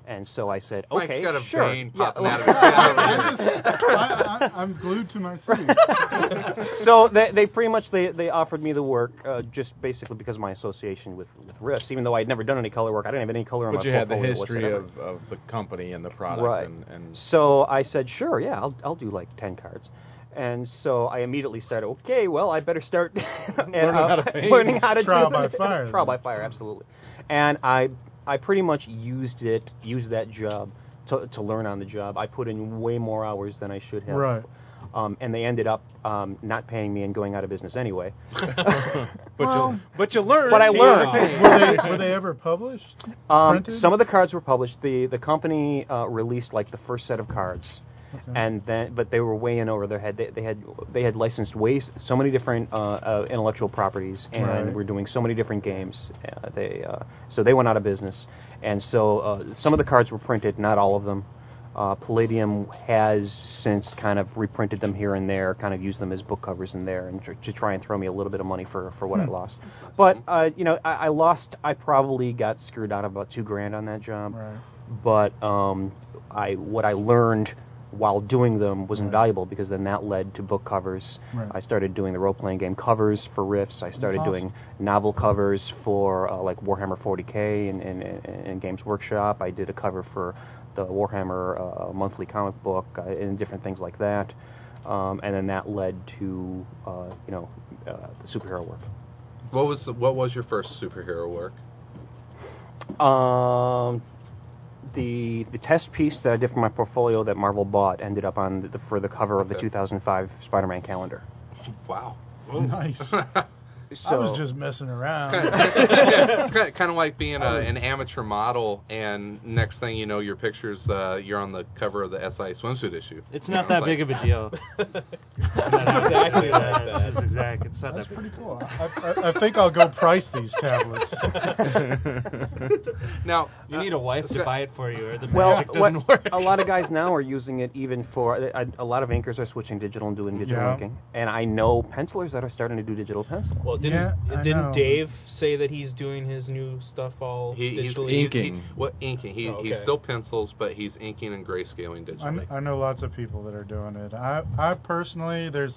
and so I said, Mike's okay, got a sure. vein Yeah. popping out of his head. I, I, I'm glued to my seat. So they, they pretty much they, they offered me the work uh, just basically because of my association with, with Riffs. Even though I'd never done any color work, I didn't have any color in But my you had the portfolio history whatsoever. of, of the company and the product. Right. And, and So I said, sure, yeah, I'll I'll do like ten cards. And so I immediately started, okay, well, I better start and, Learning uh, how to paint. learning how to Trial do by it. fire, Trial then. by fire, absolutely. And I I pretty much used it, used that job to, to learn on the job. I put in way more hours than I should have. Right. Um, and they ended up um, not paying me and going out of business anyway. but Well, you but you learned. But I learned. were they were they ever published? Um, Printed? some of the cards were published. The the company uh, released like the first set of cards, Okay. and then but they were way in over their head. They, they had they had licensed way so many different uh, uh, intellectual properties, and Right. were doing so many different games. Uh, they uh, so they went out of business, and so uh, some of the cards were printed, not all of them. Uh, Palladium has since kind of reprinted them here and there, kind of used them as book covers in there, and tr- to try and throw me a little bit of money for, for what I Hmm. lost. But uh, you know, I, I lost. I probably got screwed out of about two grand on that job. Right. But um, I what I learned while doing them was Right. invaluable, because then that led to book covers. Right. I started doing the role-playing game covers for Rifts. I started awesome. doing novel covers for uh, like Warhammer forty K and, and, and, and Games Workshop. I did a cover for the Warhammer uh, monthly comic book uh, and different things like that. Um, and then that led to uh, you know uh, the superhero work. What was the, what was your first superhero work? Um, the the test piece that I did for my portfolio that Marvel bought ended up on the, for the cover of the Okay. two thousand five Spider-Man calendar. Wow. Nice. So I was just messing around. yeah, it's kind of, kind of like being a, an amateur model, and next thing you know, your pictures, uh, you're on the cover of the S I swimsuit issue. It's You not know, that big like- of a deal. Exactly like that. It's exact. It's not That's that pretty cool. I, I, I think I'll go price these tablets. Now, You need a wife to buy it for you, or the well, magic what, doesn't work. a lot of guys now are using it even for a, a lot of inkers are switching digital and doing digital Yeah. inking, and I know pencilers that are starting to do digital pencil. Well, didn't Yeah, I didn't know. Dave say that he's doing his new stuff all He, he's digitally? inking. He, what inking? He, Oh, He's okay. still pencils, but he's inking and grayscaling I, digitally. kn- I know lots of people that are doing it. I, I personally, there's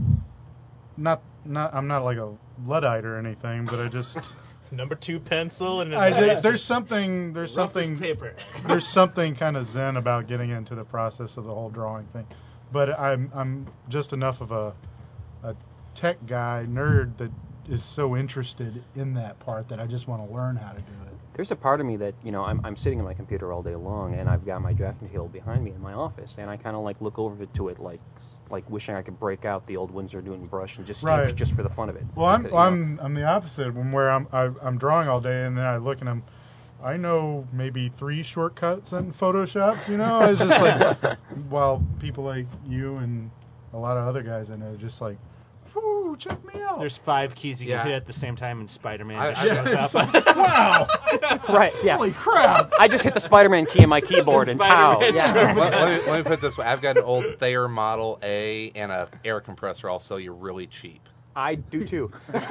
not, not, I'm not like a Luddite or anything, but I just, Number two pencil and his I did, glasses. there's something, there's Rough as something, paper. there's something kind of zen about getting into the process of the whole drawing thing. But I'm, I'm just enough of a, a tech guy nerd that is so interested in that part that I just want to learn how to do it. There's a part of me that, you know, I'm, I'm sitting at my computer all day long, and I've got my drafting table behind me in my office, and I kind of like look over to it like like wishing I could break out the old Winsor Newton brush and just Right. ink just for the fun of it. Well, I'm Because, you know, I'm I'm the opposite. When where I'm I, I'm drawing all day and then I look and I'm, I know maybe three shortcuts in Photoshop. You know, it's just like while people like you and a lot of other guys I know are just like, whoo, check me out. There's five keys you Yeah. can hit at the same time, and Spider-Man I- just I- shows Yeah, up. it's like, wow, right, yeah. holy crap. I just hit the Spider-Man key on my keyboard and pow. Spider-Man Yeah. let, let me, let me put it this way: I've got an old Thayer Model A and a air compressor. I'll sell you really cheap. I do too.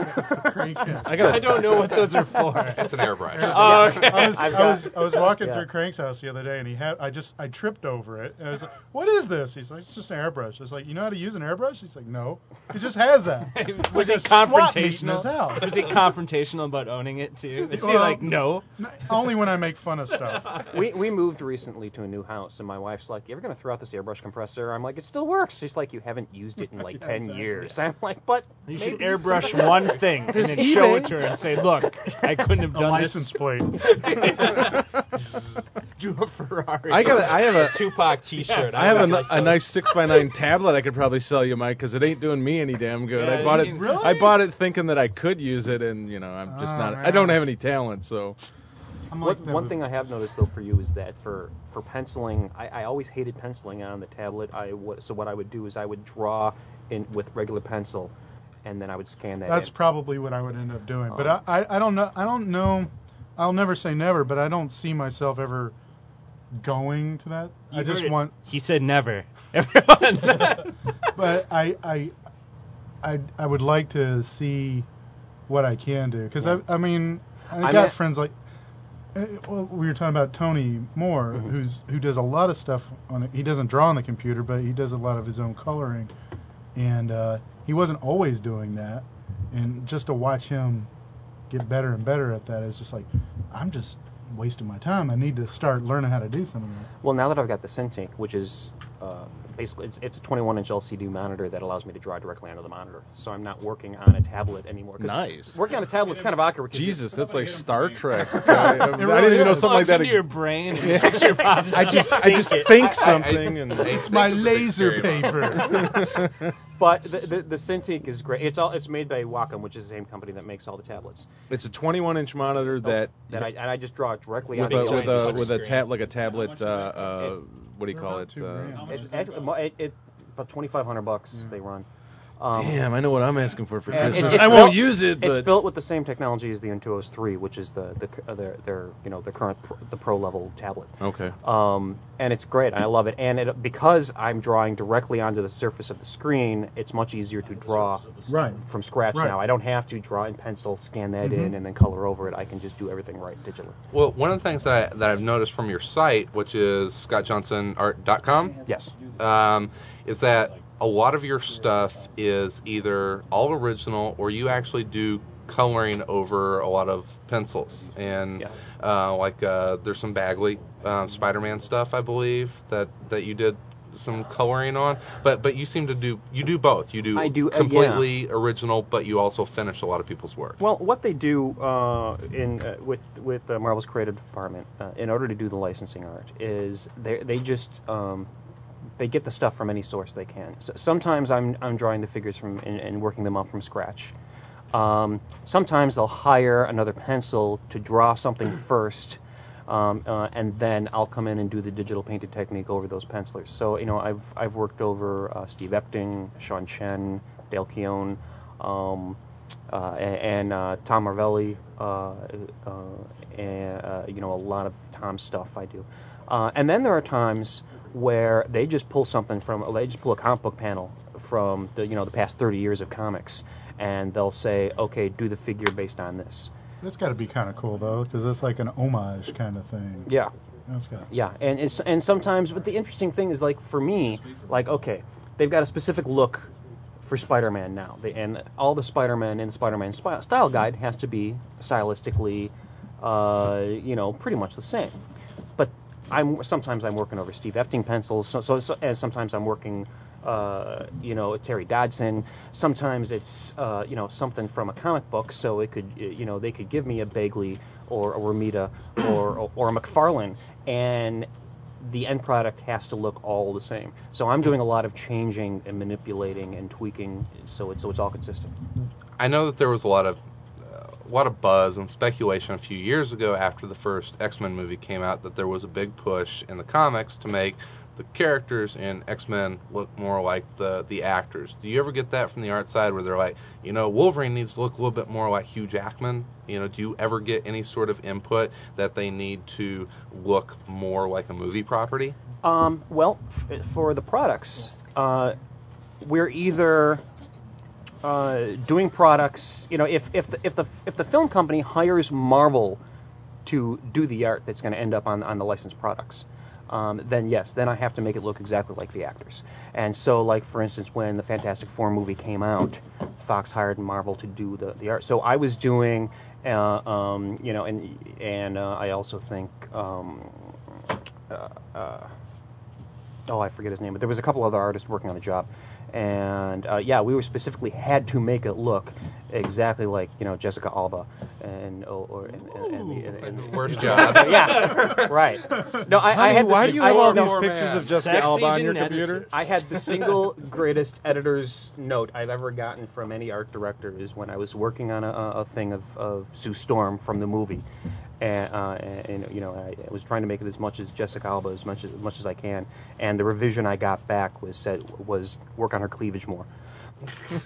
I got. I don't know what those are for. It's an airbrush. Oh, okay. I was, I've I was got- I was walking yeah. through Crank's house the other day, and he had I just I tripped over it, and I was like, "What is this?" He's like, "It's just an airbrush." I was like, "You know how to use an airbrush?" He's like, "No." He just has that. It's Was like he a swap meet in his confrontational? house. Was he confrontational about owning it too? Is he Well, like, no? N- Only when I make fun of stuff. we we moved recently to a new house, and my wife's like, "You ever gonna throw out this airbrush compressor?" I'm like, "It still works." She's like, "You haven't used it in like Yeah, ten exactly. years." I'm like, "But You maybe should airbrush one thing and There's then show eBay. it to her and say, look, I couldn't have A done license this. plate. Do a Ferrari. I got. I have a. Tupac T-shirt. I have a, like a those. nice six by nine tablet I could probably sell you, Mike, because it ain't doing me any damn good. Yeah, I bought you it. can- Really? I bought it thinking that I could use it, and you know, I'm just Oh, not. I man. don't have any talent, so. I'm like One, that one with- thing I have noticed though for you is that for, for penciling, I, I always hated penciling on the tablet. I w- so what I would do is I would draw in with regular pencil, and then I would scan that. That's in. probably what I would end up doing. But I, Um, I, I don't know. I don't know. I'll never say never, but I don't see myself ever going to that. You I just heard it. want. He said never. Everyone. But I, I, I, I would like to see what I can do because Yeah. I, I mean, I I'm got at- friends like Uh, well, we were talking about Tony Moore, Mm-hmm. who's who does a lot of stuff on it. He doesn't draw on the computer, but he does a lot of his own coloring, and uh, he wasn't always doing that. And just to watch him get better and better at that is just like, I'm just wasting my time. I need to start learning how to do some of that. Well, now that I've got the Cintiq, which is uh, basically it's, it's a twenty-one inch L C D monitor that allows me to draw directly onto the monitor, so I'm not working on a tablet anymore. 'Cause Nice. Working on a tablet's kind of awkward. 'cause Jesus, you- that's like Star Trek. I, I, I really didn't even know is. something like that. into your ex- brain and Yeah. picture pops I up. just, I just think something, and It's my It's a big laser scary paper. But the, the the Cintiq is great. It's all it's made by Wacom, which is the same company that makes all the tablets. it's a twenty-one inch monitor that That I and I just draw it directly with onto a the with L C D. a with a screen. tab like a tablet. Uh, uh, what do you call it? Two grand. Uh, It's actually mo- it, it about twenty-five hundred bucks they run. Um, damn, I know what I'm asking for for and Christmas. it- it's I won't built- use it, but It's built with the same technology as the Intuos three, which is the the uh, their, their you know the current pr- the pro level tablet. okay. Um, and it's great. I love it. And it, because I'm drawing directly onto the surface of the screen, it's much easier to draw Right. from scratch Right. now. I don't have to draw in pencil, scan that Mhm. in, and then color over it. I can just do everything right digitally. Well, one of the things that, I, that I've noticed from your site, which is scott johnson art dot com, Yes. um, is that a lot of your stuff is either all original or you actually do coloring over a lot of pencils. And Yeah. uh, like uh, there's some Bagley um, Spider-Man stuff, I believe, that, that you did some coloring on. But but you seem to do you do both. You do, I do, uh, completely original, but you also finish a lot of people's work. Well, what they do uh, in uh, with with uh, Marvel's creative department, uh, in order to do the licensing art, is they they just um, they get the stuff from any source they can. So sometimes I'm I'm drawing the figures from and, and working them up from scratch. Um, sometimes they'll hire another pencil to draw something first, um, uh, and then I'll come in and do the digital painted technique over those pencilers. So you know I've I've worked over uh, Steve Epting, Sean Chen, Dale Keown, um, uh, and, and uh, Tom Marvelli, uh, uh, and uh, you know a lot of Tom's stuff I do. Uh, and then there are times where they just pull something from, they just pull a comic book panel from the, you know, the past thirty years of comics, and they'll say, okay, do the figure based on this. That's got to be kind of cool, though, because it's like an homage kind of thing. Yeah. That's got. Yeah, and it's, and sometimes, but the interesting thing is, like, for me, like, okay, they've got a specific look for Spider-Man now, they, and all the Spider-Man in the Spider-Man spi- style guide has to be stylistically, uh, you know, pretty much the same. But I'm sometimes I'm working over Steve Epting pencils, so, so, so and sometimes I'm working, uh, you know, Terry Dodson. Sometimes it's, uh, you know, something from a comic book, so it could, you know, they could give me a Bagley or a Romita or, or or a McFarlane, and the end product has to look all the same. So I'm doing a lot of changing and manipulating and tweaking, so it's so it's all consistent. I know that there was a lot of a lot of buzz and speculation a few years ago after the first X-Men movie came out that there was a big push in the comics to make the characters in X-Men look more like the the actors. Do you ever get that from the art side where they're like, you know, Wolverine needs to look a little bit more like Hugh Jackman? You know, do you ever get any sort of input that they need to look more like a movie property? Um, well, f- for the products, uh, we're either uh, doing products. You know, if if the, if the if the film company hires Marvel to do the art that's going to end up on on the licensed products, um, then yes, then I have to make it look exactly like the actors. And so, like for instance, when the Fantastic Four movie came out, Fox hired Marvel to do the the art. So I was doing, uh, um, you know, and and uh, I also think. Um, uh, uh, oh, I forget his name, but there was a couple other artists working on the job, and uh, yeah, we were specifically had to make it look exactly like, you know, Jessica Alba and or, or and, and, and, and, and Worst job. Yeah, right. No, I, I Honey, had. why the, do you I, have all no, these pictures of Jessica Sexy Alba on your geneticists. computer? I had the single greatest editor's note I've ever gotten from any art director is when I was working on a, a thing of, of Sue Storm from the movie, and, uh, and, and you know I, I was trying to make it as much as Jessica Alba as much as, as much as I can, and the revision I got back was said was work on her cleavage more. She's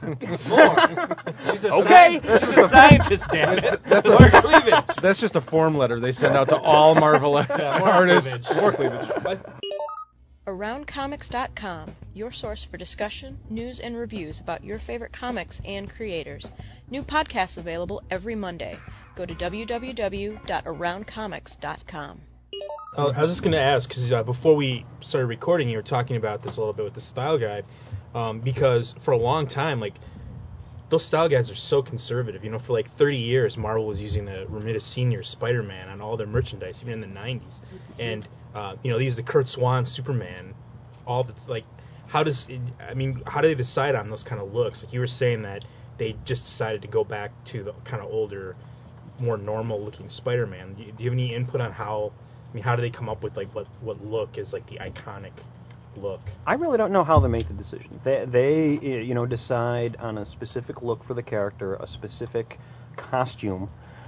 a Okay. sci- she's a scientist, damn it. That's More a- cleavage. That's just a form letter they send out to all Marvel more artists. cleavage. More cleavage. around comics dot com, your source for discussion, news, and reviews about your favorite comics and creators. New podcasts available every Monday. go to w w w dot around comics dot com. Uh, I was just going to ask, because uh, before we started recording, you were talking about this a little bit with the style guide, um, because for a long time, like, those style guides are so conservative. You know, for like thirty years, Marvel was using the Romita Senior Spider-Man on all their merchandise, even in the nineties. And, uh, you know, they used the Kurt Swan Superman, all the, like, how does, it, I mean, how do they decide on those kind of looks? Like, you were saying that they just decided to go back to the kind of older, more normal-looking Spider-Man. Do you, do you have any input on how... I mean, how do they come up with like what, what look is like the iconic look? I really don't know how they make the decision. They, they, you know, decide on a specific look for the character, a specific costume,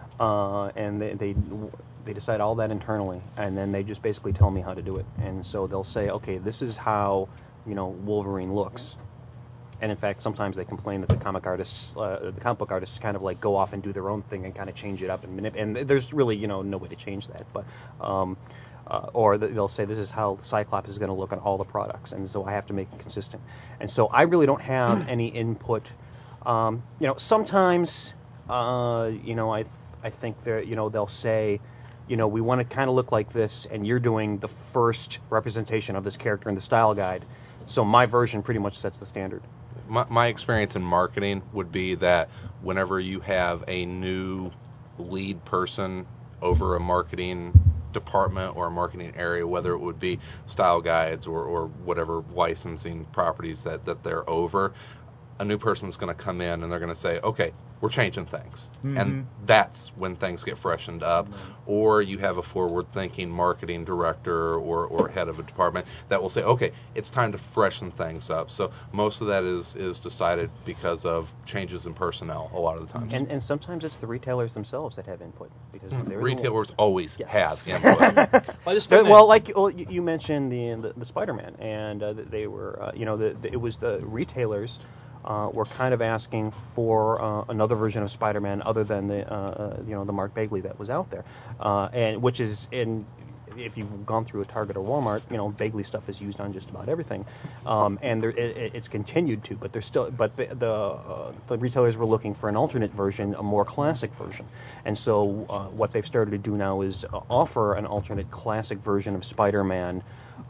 uh, and they, they they decide all that internally, and then they just basically tell me how to do it. And so they'll say, okay, this is how, you know, Wolverine looks. And in fact, sometimes they complain that the comic artists, uh, the comic book artists, kind of like go off and do their own thing and kind of change it up and manip- and there's really, you know, no way to change that. But um, uh, or the, they'll say this is how Cyclops is going to look on all the products, and so I have to make it consistent. And so I really don't have any input. Um, you know, sometimes, uh, you know, I I think they you know they'll say, you know, we want to kind of look like this, and you're doing the first representation of this character in the style guide, so my version pretty much sets the standard. My, my experience in marketing would be that whenever you have a new lead person over a marketing department or a marketing area, whether it would be style guides or, or whatever licensing properties that, that they're over, a new person's going to come in and they're going to say, okay, we're changing things. Mm-hmm. And that's when things get freshened up. Mm-hmm. Or you have a forward-thinking marketing director or, or head of a department that will say, okay, it's time to freshen things up. So most of that is, is decided because of changes in personnel a lot of the times. And, and sometimes it's the retailers themselves that have input. Because mm-hmm. they're Retailers the always yes. have input. well, just well, like well, you, you mentioned the, the, the Spider-Man, and uh, they were, uh, you know, the, the, it was the retailers Uh, were kind of asking for uh, another version of Spider-Man other than the uh, you know the Mark Bagley that was out there, uh, and which is in if you've gone through a Target or Walmart, you know Bagley stuff is used on just about everything, um, and there, it, it's continued to, but there's still but the the, uh, the retailers were looking for an alternate version, a more classic version, and so uh, what they've started to do now is uh, offer an alternate classic version of Spider-Man.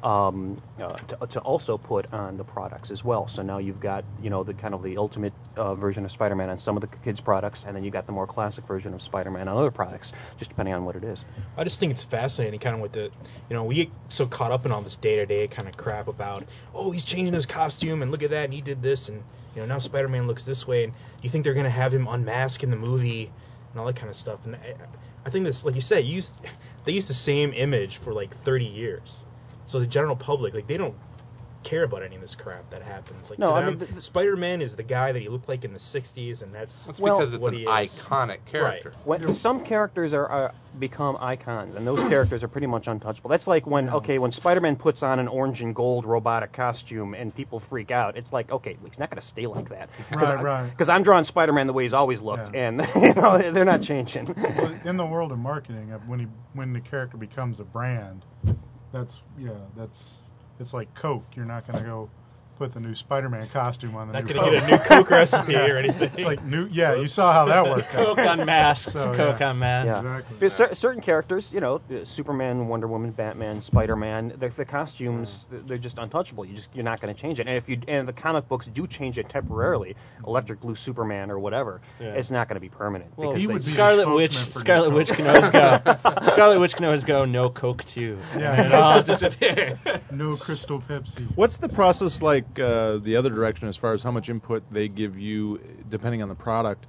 Um, uh, to, to also put on the products as well. So now you've got, you know, the kind of the ultimate uh, version of Spider-Man on some of the kids' products, and then you've got the more classic version of Spider-Man on other products, just depending on what it is. I just think it's fascinating, kind of with the, you know, we get so caught up in all this day-to-day kind of crap about, oh, he's changing his costume, and look at that, and he did this, and, you know, now Spider-Man looks this way, and you think they're going to have him unmask in the movie, and all that kind of stuff. And I, I think this, like you said, used, they used the same image for, like, thirty years. So the general public, like, they don't care about any of this crap that happens. Like, no, to I them, mean, the, the Spider-Man is the guy that he looked like in the sixties, and that's, that's well, because it's what an he is. iconic character. Right. When, some characters are, are become icons, and those characters are pretty much untouchable. That's like when, okay, when Spider-Man puts on an orange and gold robotic costume and people freak out, it's like, okay, he's not going to stay like that. Right, right. Because I'm drawing Spider-Man the way he's always looked, Yeah. and you know, they're not changing. Well, in the world of marketing, uh, when he when the character becomes a brand, that's yeah, that's it's like Coke. You're not going to go put the new Spider-Man costume on the not new going to Coke. get a new Coke recipe or anything. It's like new, yeah. You saw how that worked. Coke out. on masks. So, Coke yeah. on masks. Yeah. Exactly. There's cer- certain characters, you know, uh, Superman, Wonder Woman, Batman, Spider-Man. The, the costumes, th- they're just untouchable. You just you're not going to change it. And if you and the comic books do change it temporarily, Electric Blue Superman or whatever, Yeah. it's not going to be permanent. Well, because he they- would be Scarlet the Witch. spokesman for Scarlet New Witch Coke. can always go. Scarlet Witch can always go. No Coke too. Yeah. And it all disappear. No Crystal Pepsi. What's the process like uh, the other direction as far as how much input they give you depending on the product?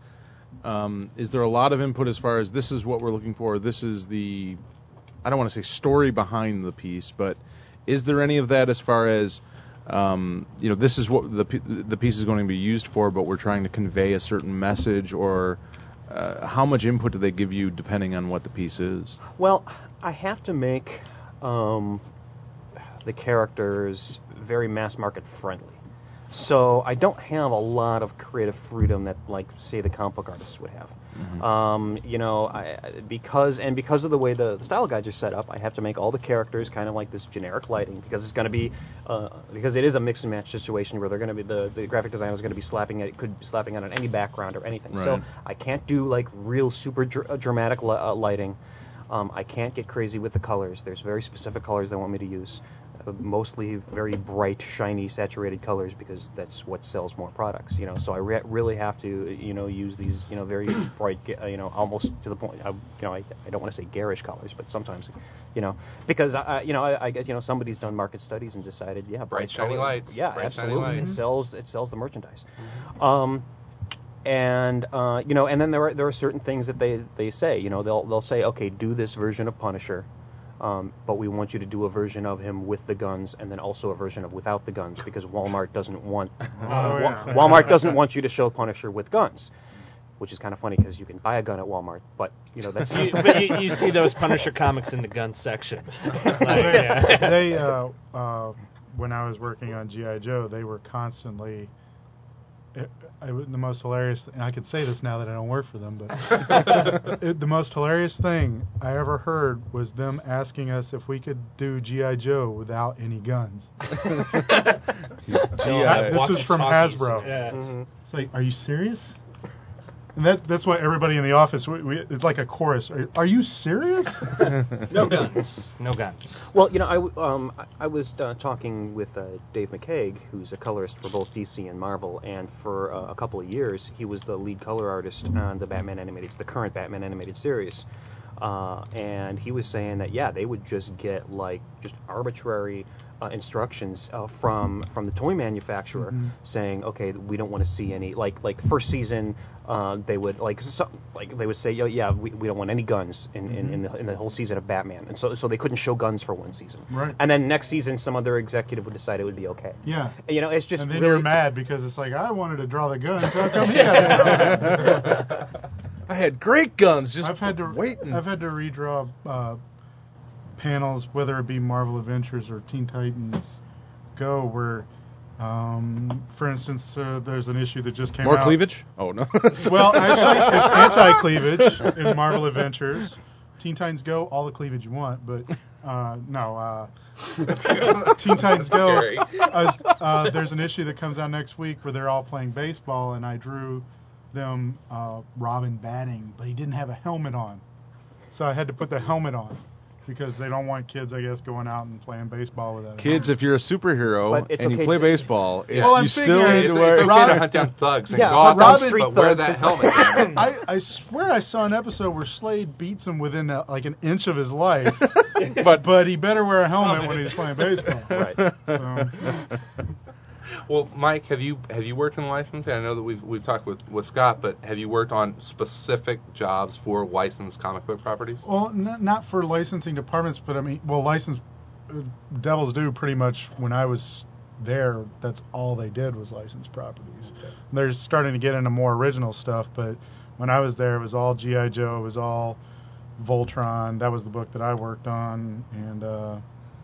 Um, is there a lot of input as far as this is what we're looking for, this is the, I don't want to say story behind the piece, but is there any of that as far as, um, you know, this is what the the piece is going to be used for, but we're trying to convey a certain message, or uh, how much input do they give you depending on what the piece is? Well, I have to make um, the characters very mass market friendly. So I don't have a lot of creative freedom that, like, say, the comic book artists would have. Mm-hmm. Um, you know, I, I- because and because of the way the, the style guides are set up, I have to make all the characters kind of like this generic lighting because it's going to be uh, because it is a mix and match situation where they're going to be the, the graphic designer is going to be slapping it could be slapping it on any background or anything. So Right. I can't do like real super dr- uh, dramatic li- uh, lighting. Um, I can't get crazy with the colors. There's very specific colors they want me to use. Uh, mostly very bright, shiny, saturated colors because that's what sells more products. You know, so I re- really have to, you know, use these, you know, very bright, ga- uh, you know, almost to the point. I, you know, I, I don't want to say garish colors, but sometimes, you know, because I, I you know, I, I guess, you know, somebody's done market studies and decided, yeah, Bright, shiny color- lights. Yeah, Bright, shiny absolutely. lights. It sells. It sells the merchandise. Um, and uh, you know, and then there are there are certain things that they, they say. You know, they'll they'll say, okay, do this version of Punisher, um, but we want you to do a version of him with the guns, and then also a version of without the guns, because Walmart doesn't want uh, Oh, Wa- yeah. Walmart doesn't want you to show Punisher with guns, which is kind of funny because you can buy a gun at Walmart, but you know that's You, but you, you see those Punisher comics in the gun section. Like, yeah. they uh, uh, when I was working on G I. Joe, they were constantly. It, it, was the most hilarious, and I could say this now that I don't work for them, but it, the most hilarious thing I ever heard was them asking us if we could do G I. Joe without any guns. G I. This was from Walkie-talkies. Hasbro. Yeah. Mhm. It's like, are you serious? And that, that's what everybody in the office, we, we, it's like a chorus. Are, are you serious? No guns. No guns. Well, you know, I, w- um, I, I was uh, talking with uh, Dave McCaig, who's a colorist for both D C and Marvel, and for uh, a couple of years, he was the lead color artist on the Batman animated, the current Batman animated series. Uh, and he was saying that, yeah, they would just get, like, just arbitrary uh, instructions uh, from from the toy manufacturer Mhm. saying, okay, we don't want to see any, like, like first season, uh, they would, like, so, like they would say, oh, yeah, we, we don't want any guns in, in, in, the, in the whole season of Batman. And so so they couldn't show guns for one season. Right. And then next season, some other executive would decide it would be okay. Yeah. You know, it's just And then really... you're mad because it's like, I wanted to draw the guns. How come he had to? I had great guns. Just I've had to waiting. I've had to redraw uh, panels, whether it be Marvel Adventures or Teen Titans Go, where, um, for instance, uh, there's an issue that just came More out. cleavage? Oh no. Well, actually, it's anti-cleavage in Marvel Adventures. Teen Titans Go, all the cleavage you want, but uh, no. Uh, Teen Titans Go. Scary. Uh, uh, there's an issue that comes out next week where they're all playing baseball, and I drew them uh, Robin batting, but he didn't have a helmet on, so I had to put the helmet on because they don't want kids, I guess, going out and playing baseball with that. Kids, if you're a superhero But it's and okay you play to- baseball, it's, Well, I'm you still figuring need It's, to it's wear. okay Robin- to hunt down thugs and Yeah, go off Robin them, Street but wear thugs. that helmet. damn it. I, I swear I saw an episode where Slade beats him within a, like an inch of his life, but but he better wear a helmet when he's playing baseball. Right. So, Well, Mike, have you have you worked in licensing? I know that we've we've talked with, with Scott, but have you worked on specific jobs for licensed comic book properties? well, n- not for licensing departments, but I mean, well, license uh, Devils do pretty much. When I was there, that's all they did was license properties. They're starting to get into more original stuff, but when I was there, it was all G I. Joe, it was all Voltron. That was the book that I worked on, and uh,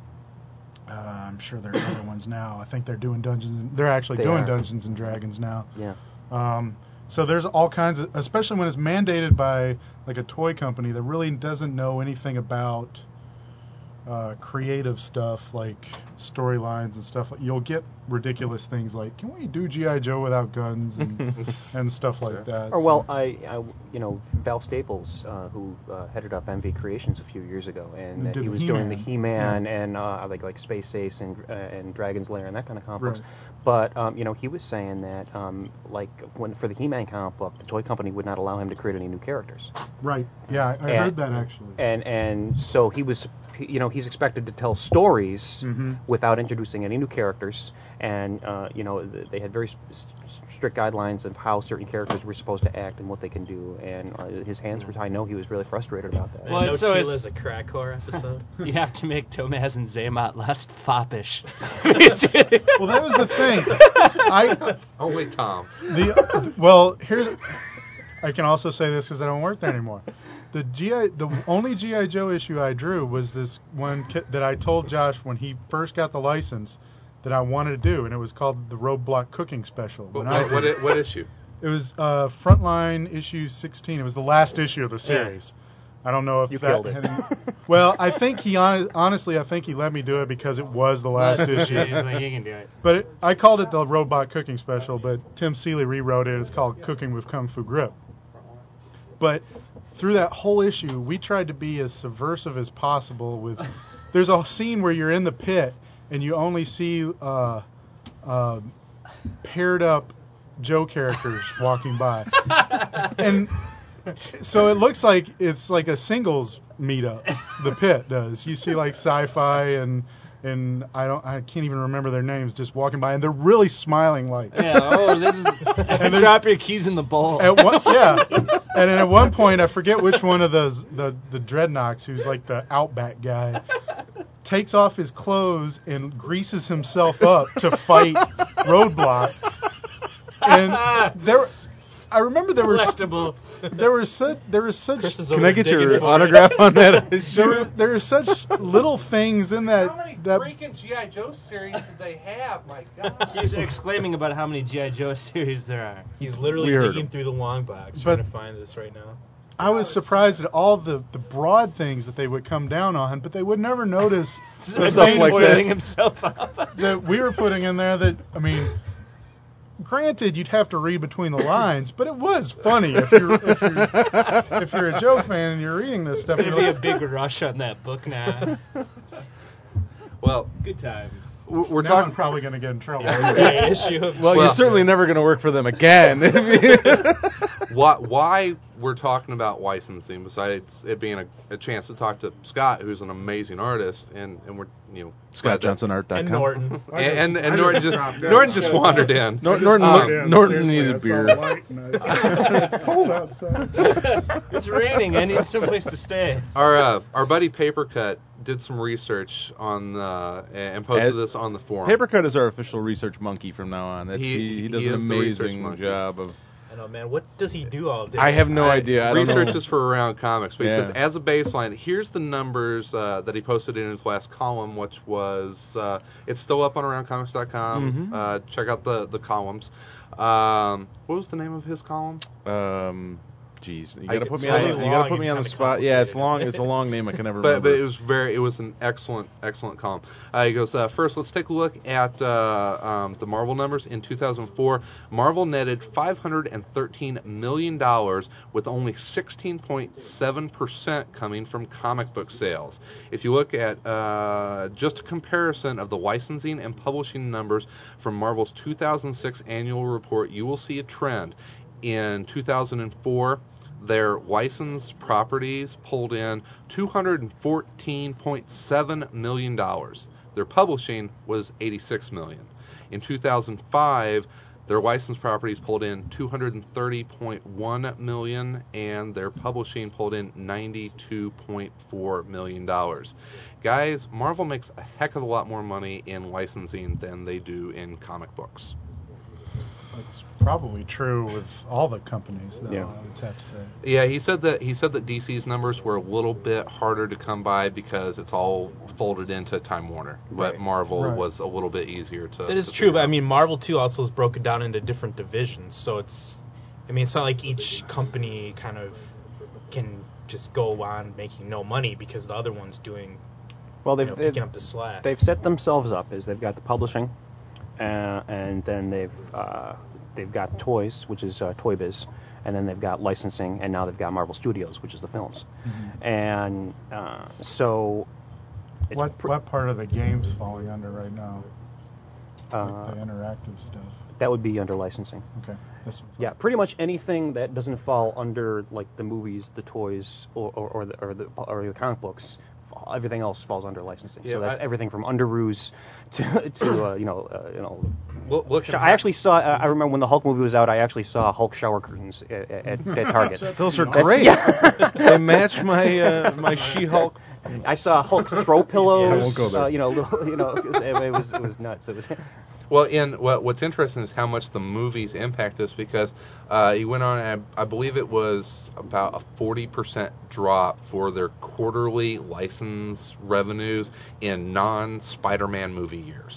uh, I'm sure there are other ones now. I think they're doing Dungeons. And, they're actually They doing are. Dungeons and Dragons now. Yeah. Um, so there's all kinds of, especially when it's mandated by like a toy company that really doesn't know anything about uh, creative stuff like storylines and stuff. You'll get ridiculous things like, can we do G I. Joe without guns and and stuff like that. Or well, So- I, I you know, Val Staples, uh, who uh, headed up M V Creations a few years ago, and uh, Did he was He-Man. doing the He-Man Yeah. and uh, like like Space Ace and uh, and Dragon's Lair and that kind of comic books. Right. But um, you know, he was saying that um, like when for the He-Man comic book, the toy company would not allow him to create any new characters. Right. Yeah, I, I And- heard that actually. And and so he was, you know, he's expected to tell stories Mhm. without introducing any new characters, and uh, you know, th- they had very sp- s- strict guidelines of how certain characters were supposed to act and what they can do, and uh, his hands were tied. I know he was really frustrated about that. Well, no it's always- Tila's a crack whore episode. You have to make Tomaz and Zaymot less foppish. Well, that was the thing. I Oh wait, Tom. the well here's I can also say this because I don't work there anymore. The G I the only G I. Joe issue I drew was this one ki- that I told Josh when he first got the license that I wanted to do, and it was called the Roadblock Cooking Special. What, When I- what, what, what issue? It was uh, Frontline issue sixteen. It was the last issue of the series. I don't know if You that killed it. had- well, I think he hon- honestly, I think he let me do it because it was the last issue. He's like, you can do it. But it, I called it the Robot Cooking Special, but Tim Seeley rewrote it. It's called Cooking with Kung Fu Grip. But through that whole issue, we tried to be as subversive as possible. With there's a scene where you're in the pit and you only see uh, uh, paired up Joe characters walking by, and so it looks like it's like a singles meetup. The pit does. You see like Sci-Fi and and I don't I can't even remember their names just walking by, and they're really smiling like. Yeah. Oh, this is. And there's- Drop your keys in the bowl. At one, yeah, and then at one point, I forget which one of those the the Dreadnoks, who's like the Outback guy, takes off his clothes and greases himself up to fight Roadblock. And there, I remember there was Collectible. there was such there was such. Chris is Can over I get digging your for autograph on that? There were there were such little things in that that freaking G I. Joe series did they have? My God. He's exclaiming about how many G I. Joe series there are. He's literally We heard digging him. through the long box But- trying to find this right now. I was surprised at all the, the broad things that they would come down on, but they would never notice the Stuff things like that, that. Oiling himself up. that we were putting in there that, I mean, granted, you'd have to read between the lines, but it was funny if you're, if you're, if you're a Joe fan and you're reading this stuff. There'd You're be a like, big rush on that book now. Well, Good times. w- we're now talking. I'm probably going to get in trouble. Yeah, issue. Well, Well- you're certainly never going to work for them again. why, why we're talking about licensing, besides it being a, a chance to talk to Scott, who's an amazing artist, and, and we're you know Scott Johnson Art dot com. And Norton. and and, and Norton just Norton just wandered in. Nor- Norton, Um, Norton needs a beer. It's cold outside. It's raining. I need someplace to stay. Our uh, our buddy Papercut did some research on the and posted Ed- this on the forum. Papercut is our official research monkey from now on. That's, He- he, he does he an is the research amazing monkey. job of. I know, man. What does he do all day? I have no idea. I don't Research know. is for Around Comics, but he Yeah. says as a baseline, here's the numbers uh, that he posted in his last column, which was uh, it's still up on around comics dot com. Mhm. Uh, check out the the columns. Um, what was the name of his column? Um, Jeez, you I- gotta put it's me on. really The, you gotta long put me and on the kinda spot. Yeah, it's complicated. long. It's a long name. I can never But remember. but it was very it was an excellent excellent column. Uh, he goes uh, first. Let's take a look at uh, um, the Marvel numbers in two thousand four. Marvel netted five hundred thirteen million dollars with only sixteen point seven percent coming from comic book sales. If you look at uh, just a comparison of the licensing and publishing numbers from Marvel's two thousand six annual report, you will see a trend. In two thousand four, their licensed properties pulled in two hundred fourteen point seven million dollars. Their publishing was eighty-six million dollars. In two thousand five, their licensed properties pulled in two hundred thirty point one million dollars, and their publishing pulled in ninety-two point four million dollars. Guys, Marvel makes a heck of a lot more money in licensing than they do in comic books. It's probably true with all the companies, though, Yeah. I would have to say. Yeah, he said that he said that D C's numbers were a little bit harder to come by because it's all folded into Time Warner, but Right. Marvel Right. was a little bit easier to. That is to true, but figure I out. mean, Marvel too also is broken down into different divisions, so it's, I mean, it's not like each company kind of can just go on making no money because the other one's doing, Well, you they've, know, they've, picking up the slack. they've set themselves up as they've got the publishing, uh, and then they've uh, they've got toys, which is uh, Toy Biz, and then they've got licensing, and now they've got Marvel Studios, which is the films, and uh, so. it's What pr- what part of the game's falling under right now? uh, Like the interactive stuff. that would be under licensing. Okay. That's Yeah, pretty much anything that doesn't fall under like the movies, the toys, or or, or, the, or the or the comic books. Everything else falls under licensing. Yeah, so that's I- everything from Underoos to to uh, you know uh, you know. Look, look Sh- I actually saw. Uh, I remember when the Hulk movie was out. I actually saw Hulk shower curtains at, at, at Target. Those are That's- great. yeah. They match my uh, my She-Hulk. I saw Hulk throw pillows. I won't go there. Uh, you know, little, you know, it was, it was it was nuts. It was. Well, and what, what's interesting is how much the movies impact this because uh, he went on, and I, I believe it was about a forty percent drop for their quarterly license revenues in non-Spider-Man movie years.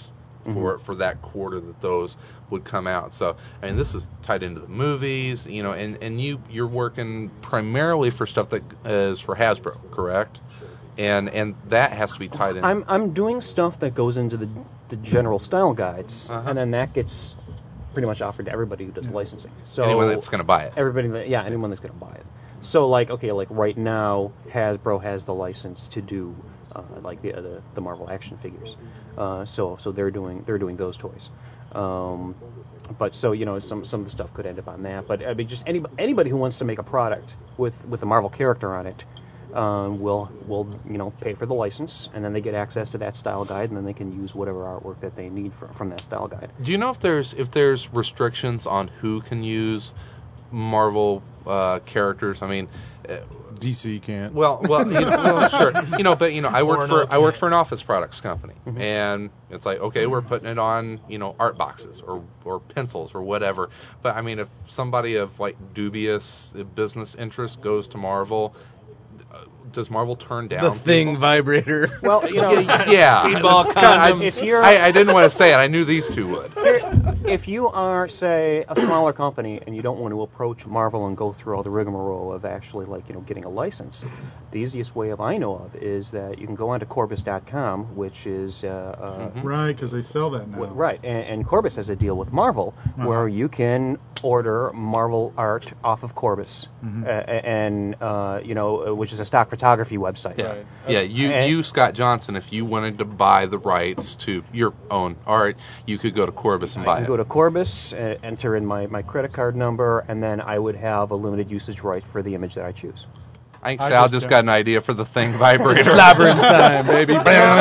for for that quarter that those would come out. So I mean, this is tied into the movies, you know, and and you you're working primarily for stuff that is for Hasbro, correct? And and that has to be tied in. I'm I'm doing stuff that goes into the the general style guides, Uh-huh. and then that gets pretty much offered to everybody who does licensing. So Anyone that's going to buy it. Everybody, that, yeah, anyone that's going to buy it. So like, okay, like right now, Hasbro has the license to do uh, like the, the the Marvel action figures. Uh, so so they're doing they're doing those toys. Um, but so you know some some of the stuff could end up on that. But I mean, just anybody anybody who wants to make a product with with a Marvel character on it. Um, will will you know pay for the license, and then they get access to that style guide, and then they can use whatever artwork that they need for, from that style guide. Do you know if there's if there's restrictions on who can use Marvel uh, characters? I mean, uh, D C can't. Well, well, you know, well, sure, you know, but you know, I work Warner for I work can't. for an office products company, Mhm. and it's like, okay, we're putting it on, you know, art boxes or or pencils or whatever. But I mean, if somebody of like dubious business interest goes to Marvel. Does Marvel turn down The Thing people? vibrator. Well, you know, yeah. Speedball God, condom. I, if you're I, I didn't want to say it. I knew these two would. if you are, say, a smaller company and you don't want to approach Marvel and go through all the rigmarole of actually, like, you know, getting a license, the easiest way of I know of is that you can go onto Corbis dot com, which is uh, uh, Mhm. Right, because they sell that now. w- right, and, and Corbis has a deal with Marvel Uh-huh. where you can order Marvel art off of Corbis, Mhm. uh, and uh, you know, which is a stock photography website. Yeah, yeah. You, And- you, Scott Johnson, if you wanted to buy the rights to your own art, you could go to Corbis and I buy can it. go to Corbis, uh, enter in my, my credit card number, and then I would have a limited usage right for the image that I choose. I think I Sal just just don't- got an idea for the Thing vibrator. Labyrinth time, baby.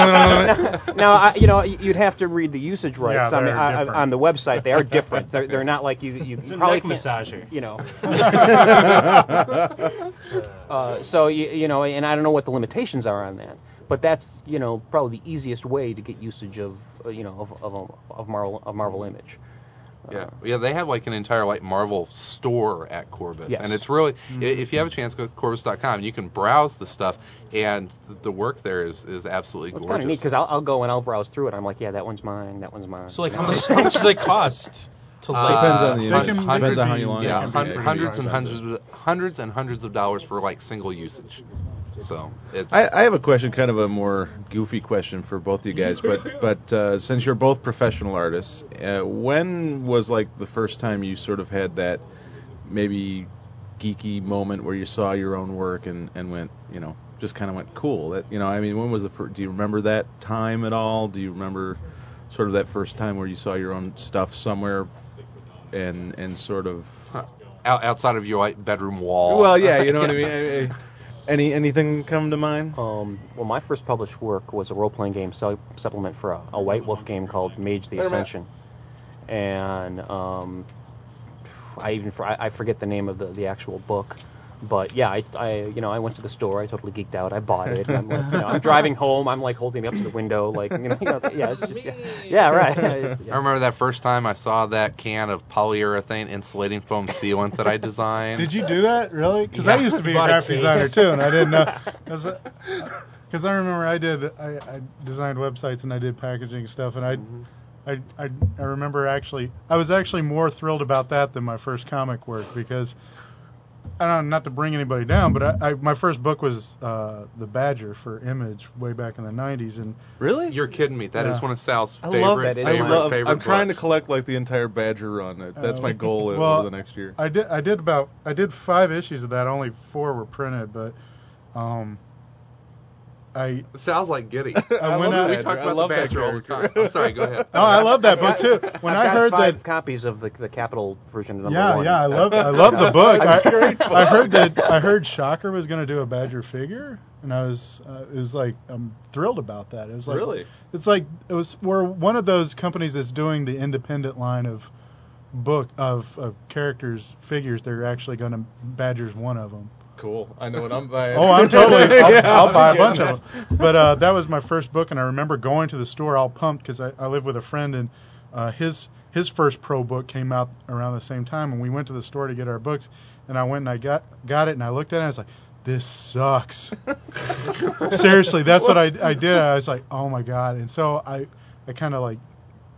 Now, I, you know, you'd have to read the usage rights Yeah, on, the, they're on, different. on the website. They are different. They're, they're not like you. You It's a probably neck can't- massager. You know. uh, so you, you know, and I don't know what the limitations are on that, but that's you know probably the easiest way to get usage of uh, you know of of, a- of Marvel of Marvel image. Yeah, yeah. They have like an entire like Marvel store at Corbis, Yes. and it's really i if you have a chance, go to Corbis dot com. You can browse the stuff, and th- the work there is is absolutely It's kind gorgeous. of neat because I'll, I'll go and I'll browse through it. I'm like, yeah, that one's mine. That one's mine. So like, You how know? much, how much does it cost to Uh, license? Depends on the They image. can- they Depends could on how be- you line yeah, it. hun- It can be hundreds and expensive. hundreds, of, hundreds and hundreds of dollars for like single usage. So it's I, I have a question, kind of a more goofy question for both of you guys, but but uh, since you're both professional artists, uh, when was like the first time you sort of had that maybe geeky moment where you saw your own work and, and went, you know, just kind of went cool? That you know, I mean, when was the first? Do you remember that time at all? Do you remember sort of that first time where you saw your own stuff somewhere and and sort of? out, outside of your like bedroom wall. Well, yeah, you know what I mean. I- I- Any anything come to mind? Um, well, my first published work was a role-playing game su- supplement for a, a White Wolf game called Mage the Wait a minute. Ascension, and um, I even for, I, I forget the name of the, the actual book, but yeah, I, I you know I went to the store, I totally geeked out, I bought it. And I'm, like, you know, I'm driving home, I'm like holding it up to the window, like you know, you know yeah, it's just yeah, yeah right. It's- I remember that first time I saw that can of polyurethane insulating foam sealant that I designed. Did you do that really? Because Yeah. I used to be a Bought a graphic case. designer too, and I didn't know. Because I remember I did I, I designed websites and I did packaging stuff, and I, I I I remember actually I was actually more thrilled about that than my first comic work because. I don't know, not to bring anybody down, but I, I my first book was uh, The Badger for Image way back in the nineties, and Really? You're kidding me. That is Yeah. one of Sal's I favorite, love that. Is I favorite, love. favorite I'm trying to books. collect like the entire Badger run. That- That's Uh, my goal well, over the next year. I did I did about I did five issues of that. Only four were printed, but um, I Sal's like giddy. I went love out. we Badger. talk I about love the that Badger all the time. character. I'm sorry, go ahead. Oh, I love that book too. When I've I got heard five that, copies of the the Capital version of number yeah, one. yeah, I love I love the book. I, I heard that I heard Shocker was going to do a Badger figure, and I was uh, it was like I'm thrilled about that. It was like Really? it's like it was we're one of those companies that's doing the independent line of book of, of characters figures. They're actually going to Badger's one of them. Cool. I know what I'm buying. Oh, I'm totally. I'll, Yeah, I'll buy a I'm bunch getting of them. But uh, that was my first book, and I remember going to the store all pumped because I, I live with a friend, and uh, his his first pro book came out around the same time, and we went to the store to get our books, and I went and I got got it, and I looked at it, and I was like, this sucks. Seriously, that's what I I did. I was like, oh my god, and so I I kind of like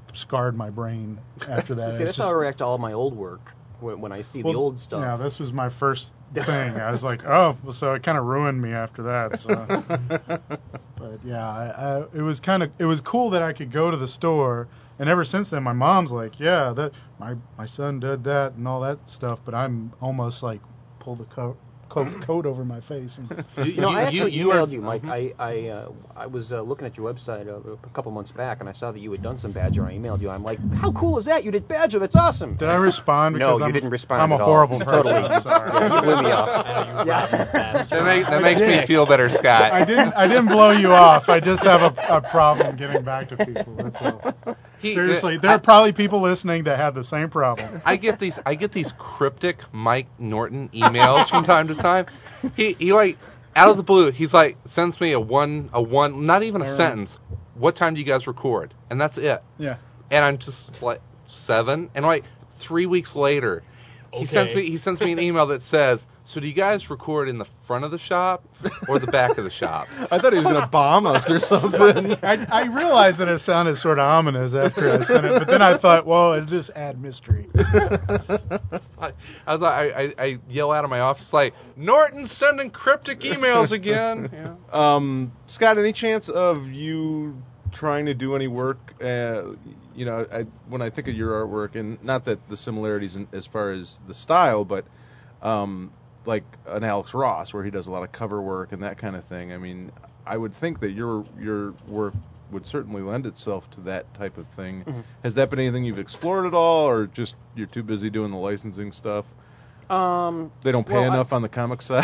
scarred my brain after that. See, It's that's how I react to all my old work when, when I see well, the old stuff. Yeah, this was my first thing. I was like, oh, well, so it kind of ruined me after that. So. But yeah, I, I, it was kind of it was cool that I could go to the store, and ever since then, my mom's like, yeah, that my my son did that and all that stuff. But I'm almost like pull the coat. Coat, coat over my face. And you, you know, I actually you, you emailed are, you, Mike. I I, uh, I was uh, looking at your website uh, a couple months back, and I saw that you had done some Badger. I emailed you. I'm like, how cool is that? You did Badger. That's awesome. Did I respond? No, because you I'm, didn't respond. I'm a at horrible all. person. Totally. Sorry. Yeah, you blew me off. Yeah. That, make, that makes me feel better, Scott. I didn't. I didn't blow you off. I just have a, a problem getting back to people. That's all. He, Seriously, uh, there I, are probably people listening that have the same problem. I get these. I get these cryptic Mike Norton emails from time to time. He he like out of the blue. He's like sends me a one a one not even a sentence. What time do you guys record? And that's it. Yeah. And I'm just like seven. And like three weeks later, he Okay. sends me he sends me an email that says, "So do you guys record in the front of the shop or the back of the shop?" I thought he was going to bomb us or something. I, I realized that it sounded sort of ominous after I sent it, but then I thought, well, it'll just add mystery. I, I was like, I, I, I yell out of my office like, "Norton's sending cryptic emails again." Yeah. Um, Scott, any chance of you trying to do any work? Uh, you know, I, when I think of your artwork, and not that the similarities in, as far as the style, but um, like an Alex Ross, where he does a lot of cover work and that kind of thing. I mean, I would think that your your work would certainly lend itself to that type of thing. Mm-hmm. Has that been anything you've explored at all, or just you're too busy doing the licensing stuff? Um, They don't pay well, enough I, on the comic side.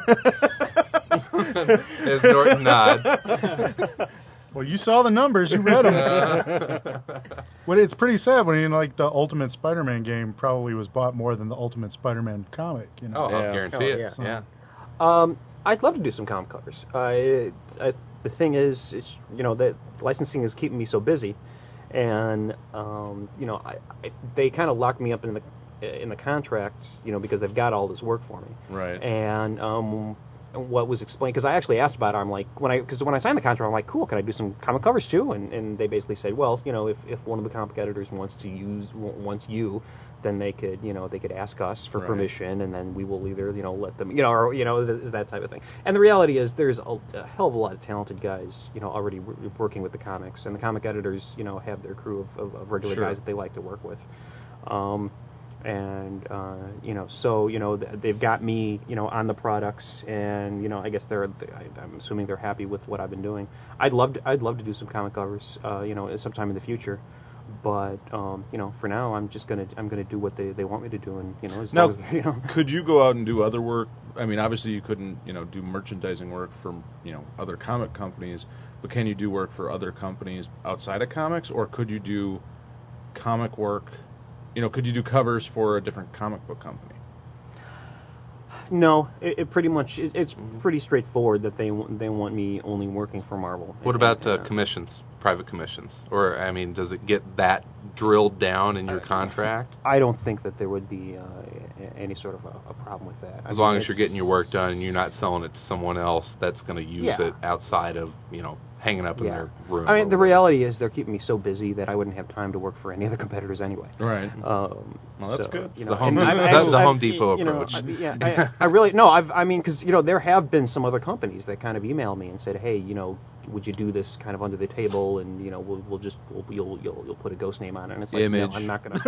As Norton nods. Well, you saw the numbers, you read them. Well, it's pretty sad when you like the Ultimate Spider-Man game probably was bought more than the Ultimate Spider-Man comic. You know? Oh, Yeah. I'll guarantee Oh, it. yeah. Yeah. yeah. Um, I'd love to do some comic covers. Uh, it, I, the thing is, it's, you know, the licensing is keeping me so busy, and um, you know, I, I, they kind of locked me up in the in the contracts, you know, because they've got all this work for me. Right. And um, what was explained, because I actually asked about it, I'm like, when I because when I signed the contract, I'm like, cool, can I do some comic covers too? And and they basically said, well, you know, if, if one of the comic editors wants to use wants you, then they could, you know, they could ask us for Right. permission, and then we will either, you know, let them, you know, or you know, th- that type of thing. And the reality is, there's a, a hell of a lot of talented guys, you know, already w- working with the comics, and the comic editors, you know, have their crew of, of, of regular Sure. guys that they like to work with. Um, and uh, you know, so you know, th- they've got me, you know, on the products, and you know, I guess they're, I, I'm assuming they're happy with what I've been doing. I'd love to, I'd love to do some comic covers, uh, you know, sometime in the future. But um, you know, for now, I'm just gonna I'm gonna do what they, they want me to do, and you know, as Now, long as you know. could you go out and do other work? I mean, obviously you couldn't, you know, do merchandising work for, you know, other comic companies, but can you do work for other companies outside of comics, or could you do comic work? You know, could you do covers for a different comic book company? No, it, it pretty much it, it's pretty straightforward that they w- they want me only working for Marvel. What And- about uh, and, commissions, private commissions? Or, I mean, does it get that drilled down in your contract? I don't think that there would be uh, a- any sort of a, a problem with that. I As mean, long as it's- you're getting your work done and you're not selling it to someone else that's going to use Yeah. it outside of, you know, hanging up in Yeah. their room. I or mean, the whatever. reality is they're keeping me so busy that I wouldn't have time to work for any other competitors anyway. Right. Um, Well, that's so, good. You It's know, the Home and Depot- I've- that's the I've- Home Depot you know, approach. I, yeah, I, I really no. I've I mean, because you know, there have been some other companies that kind of emailed me and said, hey, you know, would you do this kind of under the table, and you know, we'll we'll just we'll, you'll you'll you'll put a ghost name on it, and it's like, Image. no, I'm not gonna.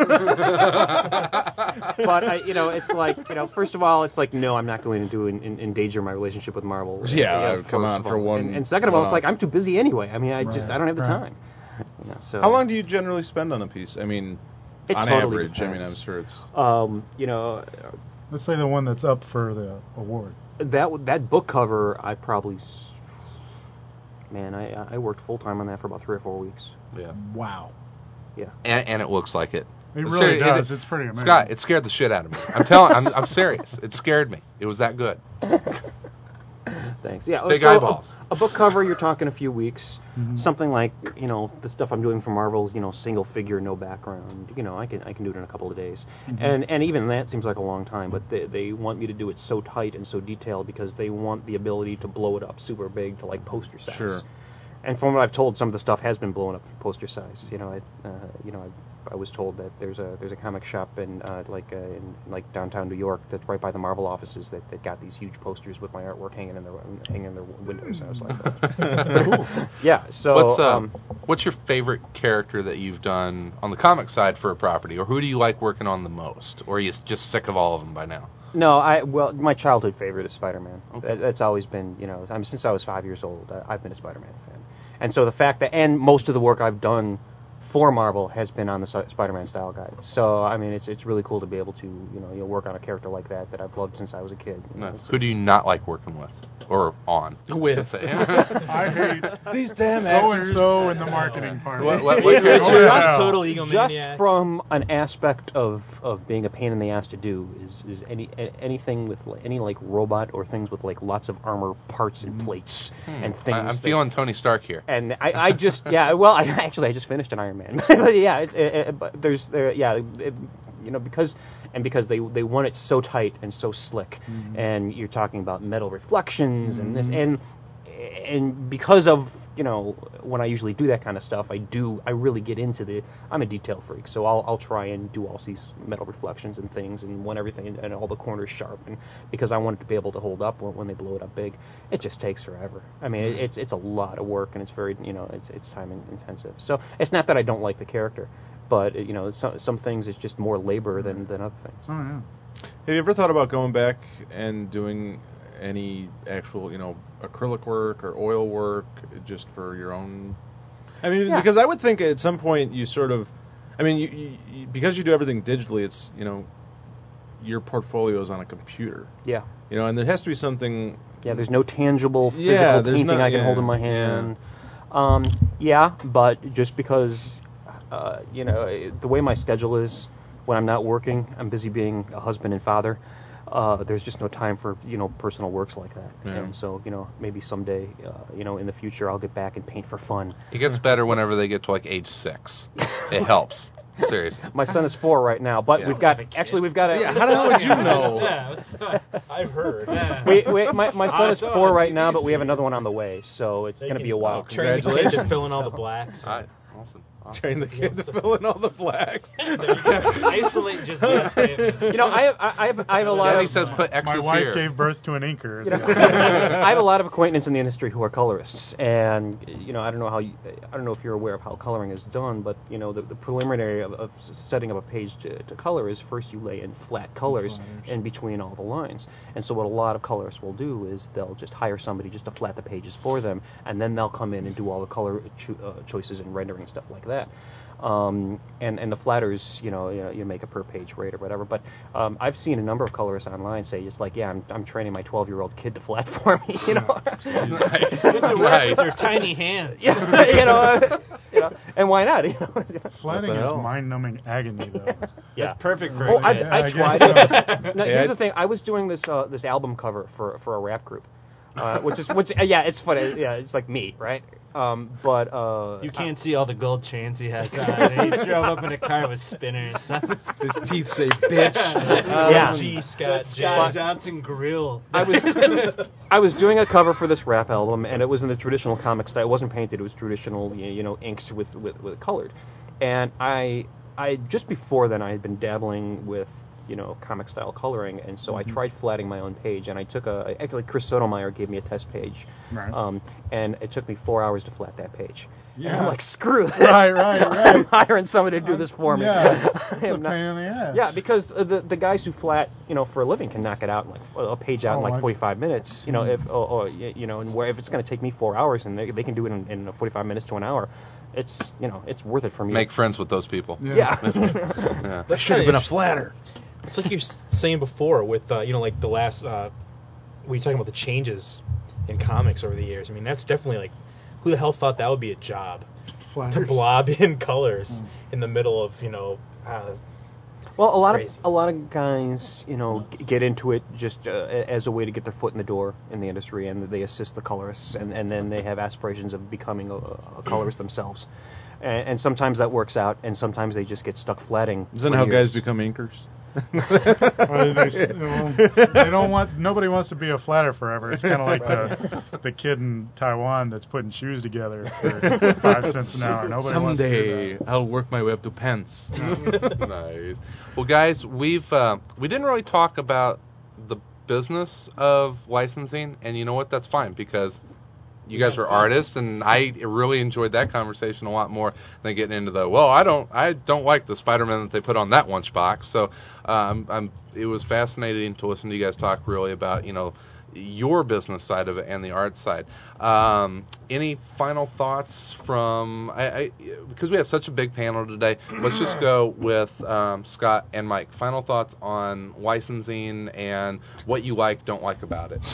But I, you know, it's like, you know, first of all, it's like, no, I'm not going to do in, in, endanger my relationship with Marvel. Yeah, uh, come first on, of for all. one- And, and second of all, it's one like I'm too busy anyway. I mean, I just Right, I don't have the right. time. You know, so How long do you generally spend on a piece? I mean, It on totally average. I mean, I'm depends. sure it's. Um, you know, Let's say the one that's up for the award. that that book cover, I probably, s- man, I I worked full time on that for about three or four weeks. Yeah. Wow. Yeah. And, and it looks like it. It It's really seri- does. it- It's pretty amazing. Scott, it scared the shit out of me. I'm telling. I'm, I'm serious. It scared me. It was that good. Thanks. Yeah. Big so a- eyeballs. A, book cover, you're talking a few weeks. Mhm. Something like, you know, the stuff I'm doing for Marvel's, you know, single figure, no background. You know, I can I can do it in a couple of days. Mhm. And and even that seems like a long time, but they they want me to do it so tight and so detailed because they want the ability to blow it up super big to like poster size. Sure. and from what I've told, some of the stuff has been blown up for poster size. You know, I, uh, you know, I, I was told that there's a there's a comic shop in uh, like uh, in like downtown New York that's right by the Marvel offices that, that got these huge posters with my artwork hanging in their hanging in their windows. I was like, yeah. So, what's, uh, um, what's your favorite character that you've done on the comic side for a property, or who do you like working on the most, or are you just sick of all of them by now? No, I well, my childhood favorite is Spider-Man. Okay. That, that's always been, you know, I mean, since I was five years old, I, I've been a Spider-Man fan. And so the fact that, and most of the work I've done for Marvel has been on the S- Spider-Man style guide. So I mean, it's it's really cool to be able to, you know, you know, work on a character like that that I've loved since I was a kid. You know, Nice. Who do you not like working with, or on? With. I hate these damn so actors. and so in the marketing part. What- what- what- Oh, yeah. Total Just egomaniac. from an aspect of, of being a pain in the ass to do is is any a, anything with like, any like robot or things with like lots of armor parts and plates Hmm. and things. I, I'm that- feeling Tony Stark here. And I, I just yeah well I actually I just finished an Iron Man. But yeah it's, it, it, but there's there yeah it, you know because and because they they want it so tight and so slick, Mhm. and you're talking about metal reflections and this Mhm. and and because of you know when I usually do that kind of stuff I do I really get into the I'm a detail freak, so I'll I'll try and do all these metal reflections and things and want everything and, and all the corners sharp, and because I want it to be able to hold up when, when they blow it up big. It just takes forever. I mean it, it's it's a lot of work, and it's very you know it's it's time in, intensive. So it's not that I don't like the character, but you know some some things it's just more labor than than other things. Oh, yeah. Have you ever thought about going back and doing any actual, you know, acrylic work or oil work just for your own? I mean, Yeah. because I would think at some point you sort of, I mean, you, you, you, because you do everything digitally, it's, you know, your portfolio is on a computer. Yeah. You know, and there has to be something. Yeah, there's no tangible physical Yeah, there's painting no- I can yeah, hold in my hand. Um, yeah, but just because, uh, you know, the way my schedule is, when I'm not working, I'm busy being a husband and father. Uh, there's just no time for, you know, personal works like that. Yeah. And so, you know, maybe someday, uh, you know, in the future, I'll get back and paint for fun. It gets better whenever they get to like age six. It helps. Seriously. My son is four right now, but Yeah. we've got, actually, we've got a... Yeah, how the hell would you know? Yeah, I've heard. we, we, my my son I is saw four it. right now, but we have another one on the way, so it's going to be a while. Train the kid to fill in all the blacks. All right. Awesome. awesome. Train the kids to fill in all the blacks. Isolate just this statement. You know, I have, I have, I have a lot Daddy of... says put X's My wife here. gave birth to an inker. You know, I have a lot of acquaintances in the industry who are colorists, and you know, I don't know how you, I don't know if you're aware of how coloring is done, but you know, the, the preliminary of, of setting up a page to, to color is first you lay in flat colors Flatters. in between all the lines. And so what a lot of colorists will do is they'll just hire somebody just to flat the pages for them, and then they'll come in and do all the color cho- uh, choices and rendering and stuff like that. Um, and, and the flatters, you know, you, know, you make a per page rate or whatever. But um, I've seen a number of colorists online say it's like, yeah, I'm, I'm training my twelve-year-old kid to flat for me, you know. Nice. Good to work Nice. with your tiny hands. you know, uh, you know, and why not? You know? Flatting What the is hell? mind-numbing agony, though. Yeah. That's perfect for Oh, a I, kid. I, Yeah, I tried guess it. Now, Yeah, here's I- the thing. I was doing this uh, this album cover for for a rap group, uh, which is which. Uh, yeah, it's funny. Yeah, it's like me, right? Um, but uh, You can't see all the gold chains he has on. He drove up in a car with spinners. His teeth say bitch. Uh, yeah. G. Scott J. Scott Johnson grill. I was I was doing a cover for this rap album, and it was in the traditional comic style. It wasn't painted; it was traditional, y- you know, inks with, with, with colored. And I I just before then I had been dabbling with, you know, comic style coloring, and so Mhm. I tried flatting my own page, and I took a actually Chris Sotomayor gave me a test page, Right. um, and it took me four hours to flat that page. And Yeah. I'm like, screw this. Right, right, right. I'm hiring somebody to do this for me. Yeah. I It's a am not- pain in the ass. yeah, because uh, the the guys who flat, you know, for a living can knock it out in like a page out Oh, in like I've forty-five minutes. You know, seen- if or, or y- you know, and where if it's going to take me four hours and they, they can do it in, in forty-five minutes to an hour, it's you know it's worth it for me. Make friends with those people. Yeah. yeah. Yeah. That Should have been a flatter. It's like you're s- saying before with, uh, you know, like the last, uh, we were talking about the changes in comics over the years. I mean, that's definitely like, who the hell thought that would be a job? To Flatters. blob in colors Mm. in the middle of, you know, uh, Well, a lot Crazy. of a lot of guys, you know, g- get into it just uh, a- as a way to get their foot in the door in the industry, and they assist the colorists, and, and then they have aspirations of becoming a, a colorist themselves. And, and sometimes that works out, and sometimes they just get stuck flatting. Isn't for how years. guys become inkers? Well, they, well, they don't want. Nobody wants to be a flatter forever. It's kind of like the the kid in Taiwan that's putting shoes together for five cents an hour. Nobody wants to do Someday that. I'll work my way up to pence. Nice. Well, guys, we've uh, we didn't really talk about the business of licensing, and you know what? That's fine because you guys are artists, and I really enjoyed that conversation a lot more than getting into the well. I don't I don't like the Spider-Man that they put on that lunchbox. So um, I'm it was fascinating to listen to you guys talk really about you know your business side of it and the art side. Um, any final thoughts from I, I because we have such a big panel today? Let's just go with um, Scott and Mike. Final thoughts on licensing and what you like, don't like about it.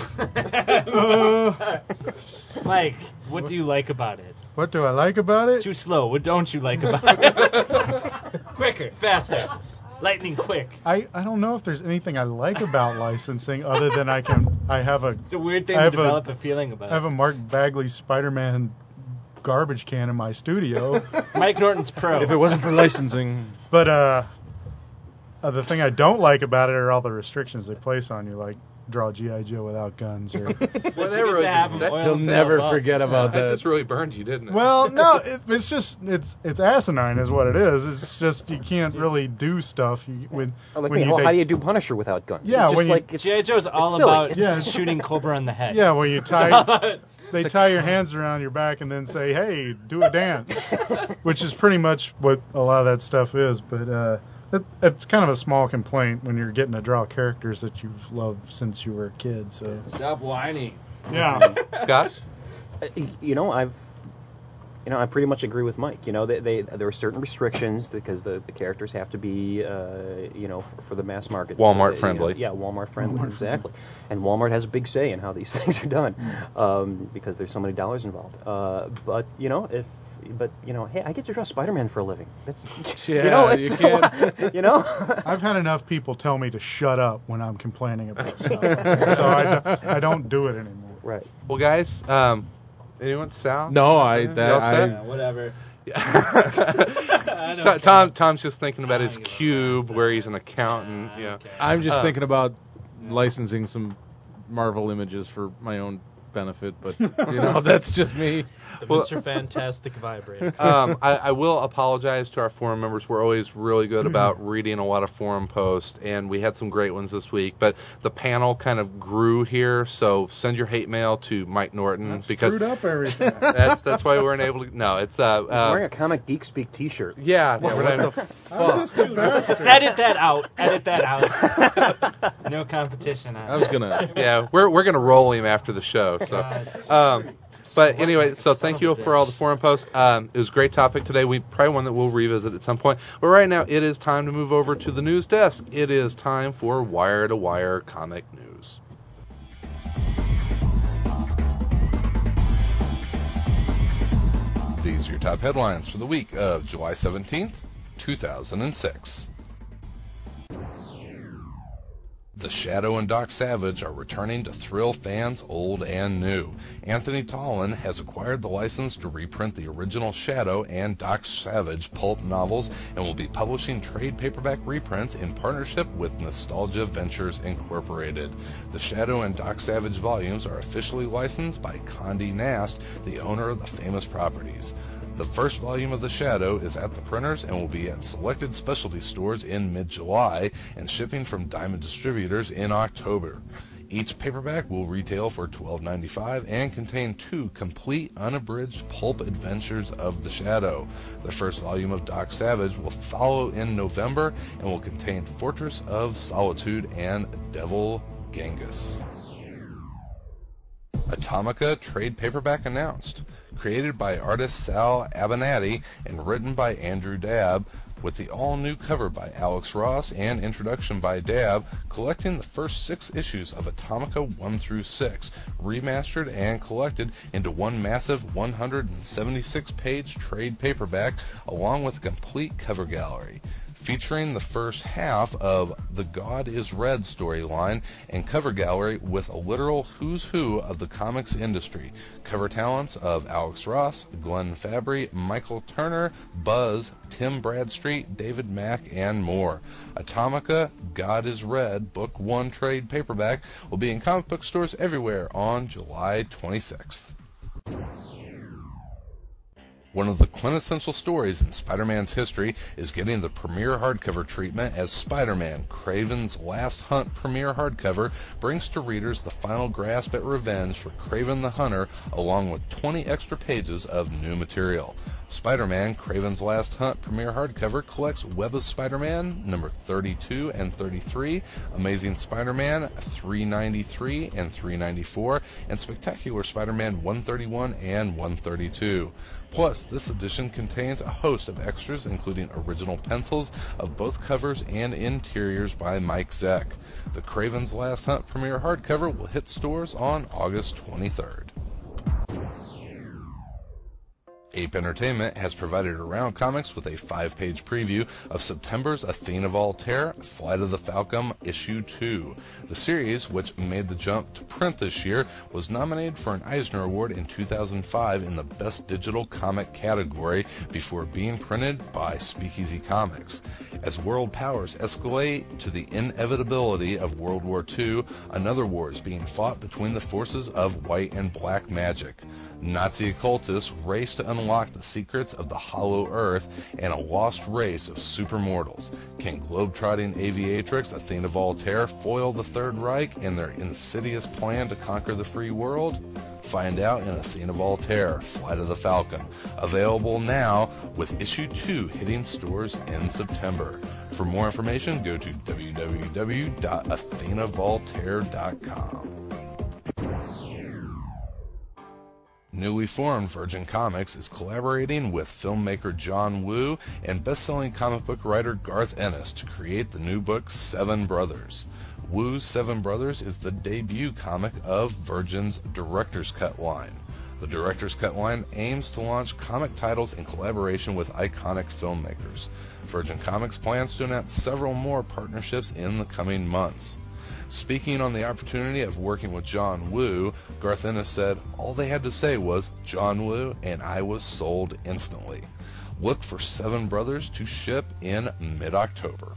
Uh, Mike, what do you like about it? what do I like about it? Too slow. What don't you like about it? Quicker, faster, lightning quick. I, I don't know if there's anything I like about licensing other than I can I have a It's a weird thing I to have develop a, a, feeling about. I have a Mark Bagley Spider-Man garbage can in my studio. Mike Norton's pro. If it wasn't for licensing, But uh, uh, the thing I don't like about it are all the restrictions they place on you, like draw G I. Joe without guns. Or Well, You that get really to have just- him that- oil they'll himself never up. forget about that that. just really burned you, didn't it? well, no, it, it's just it's it's asinine, is what it is. It's just you can't really do stuff you, with Oh, like when me, you well, how take- do you do Punisher without guns? Yeah, It's just when you- like it's, G I. Joe's all silly. about Yeah, it's- shooting Cobra in the head. yeah, when you tie they tie your hands around your back and then say, "Hey, do a dance," which is pretty much what a lot of that stuff is. But uh, it, it's kind of a small complaint when you're getting to draw characters that you've loved since you were a kid. So Stop whining. yeah, Scott? Uh, you know, I've, you know, I pretty much agree with Mike. You know, they, they there are certain restrictions because the, the characters have to be, uh, you know, for, for the mass market. Walmart So they- friendly. Yeah, Walmart friendly, exactly. And Walmart has a big say in how these things are done um, because there's so many dollars involved. Uh, but you know, if but you know, hey, I get to draw Spider-Man for a living. That's Yeah, you know, you it's, can't- you know. I've had enough people tell me to shut up when I'm complaining about stuff, so I, don't- I don't do it anymore. Right. Well, guys, um, anyone? Sal? No, I- You that- all set? I- Yeah, whatever. I don't Tom, care. Tom, Tom's just thinking about I his don't give a cube fuck. where he's an accountant. I Yeah. don't care. I'm just Uh, thinking about licensing some Marvel images for my own benefit, but you know that's just me. The Well- Mister Fantastic vibrator. um, I, I will apologize to our forum members. We're always really good about reading a lot of forum posts, and we had some great ones this week. But the panel kind of grew here, so send your hate mail to Mike Norton That's because screwed up everything. that's that's why we weren't able to. No, it's uh, He's wearing uh a Comic Geek Speak T-shirt. yeah. yeah What we're the not- f- I'm just a bastard. Edit that out. Edit that out. No competition. On I was gonna. yeah, we're we're gonna roll him after the show. So, um, but anyway, so thank you for all the forum posts. Um, it was a great topic today. We probably one that we'll revisit at some point. But right now, it is time to move over to the news desk. It is time for Wire to Wire comic news. These are your top headlines for the week of July seventeenth, two thousand six. The Shadow and Doc Savage are returning to thrill fans old and new. Anthony Tollin has acquired the license to reprint the original Shadow and Doc Savage pulp novels and will be publishing trade paperback reprints in partnership with Nostalgia Ventures Incorporated. The Shadow and Doc Savage volumes are officially licensed by Condé Nast, the owner of the famous properties. The first volume of The Shadow is at the printers and will be at selected specialty stores in mid-July and shipping from Diamond Distributors in October. Each paperback will retail for twelve ninety-five and contain two complete unabridged pulp adventures of The Shadow. The first volume of Doc Savage will follow in November and will contain Fortress of Solitude and Devil Genghis. Atomica trade paperback announced. Created by artist Sal Abernathy and written by Andrew Dabb, with the all-new cover by Alex Ross and introduction by Dabb, collecting the first six issues of Atomica one through six, remastered and collected into one massive one hundred seventy-six page trade paperback, along with a complete cover gallery. featuring the first half of the God is Red storyline and cover gallery with a literal who's who of the comics industry. Cover talents of Alex Ross, Glenn Fabry, Michael Turner, Buzz, Tim Bradstreet, David Mack, and more. Atomica God is Red Book one trade paperback will be in comic book stores everywhere on July twenty-sixth. One of the quintessential stories in Spider-Man's history is getting the premiere hardcover treatment as Spider-Man: Kraven's Last Hunt premiere hardcover brings to readers the final grasp at revenge for Kraven the Hunter, along with twenty extra pages of new material. Spider-Man: Kraven's Last Hunt premiere hardcover collects Web of Spider-Man number thirty-two and thirty-three, Amazing Spider-Man three ninety-three and three ninety-four, and Spectacular Spider-Man one thirty-one and one thirty-two. Plus, this edition contains a host of extras, including original pencils of both covers and interiors by Mike Zeck. The Kraven's Last Hunt premiere hardcover will hit stores on August twenty-third. Ape Entertainment has provided Around Comics with a five-page preview of September's Athena Voltaire, Flight of the Falcon Issue two. The series, which made the jump to print this year, was nominated for an Eisner Award in two thousand five in the Best Digital Comic category before being printed by Speakeasy Comics. As world powers escalate to the inevitability of World War Two, another war is being fought between the forces of white and black magic. Nazi occultists race to unlock the secrets of the Hollow Earth and a lost race of supermortals. Can globetrotting aviatrix Athena Voltaire foil the Third Reich and their insidious plan to conquer the free world? Find out in Athena Voltaire, Flight of the Falcon. Available now with issue two hitting stores in September. For more information, go to w w w dot athena voltaire dot com. Newly formed Virgin Comics is collaborating with filmmaker John Woo and best-selling comic book writer Garth Ennis to create the new book Seven Brothers. Woo's Seven Brothers is the debut comic of Virgin's Director's Cut line. The Director's Cut line aims to launch comic titles in collaboration with iconic filmmakers. Virgin Comics plans to announce several more partnerships in the coming months. Speaking on the opportunity of working with John Woo, Garth Ennis said, "All they had to say was John Woo, and I was sold instantly. Look for Seven Brothers to ship in mid-October."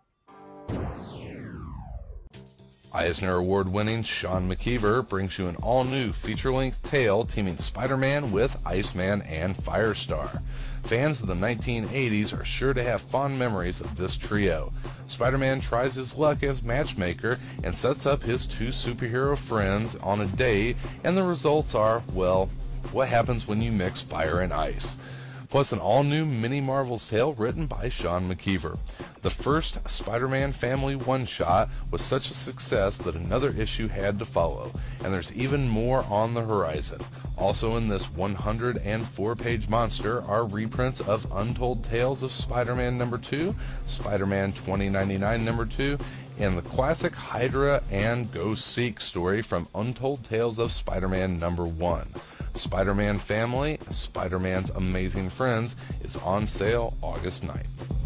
Eisner Award-winning Sean McKeever brings you an all-new feature-length tale teaming Spider-Man with Iceman and Firestar. Fans of the nineteen eighties are sure to have fond memories of this trio. Spider-Man tries his luck as matchmaker and sets up his two superhero friends on a date, and the results are, well, what happens when you mix fire and ice? Plus an all-new Mini Marvel's tale written by Sean McKeever. The first Spider-Man Family one-shot was such a success that another issue had to follow, and there's even more on the horizon. Also in this one hundred four page monster are reprints of Untold Tales of Spider-Man number two, Spider-Man twenty ninety-nine number two, and the classic Hydra and Ghost Seek story from Untold Tales of Spider-Man number one. Spider-Man Family, Spider-Man's Amazing Friends, is on sale August ninth.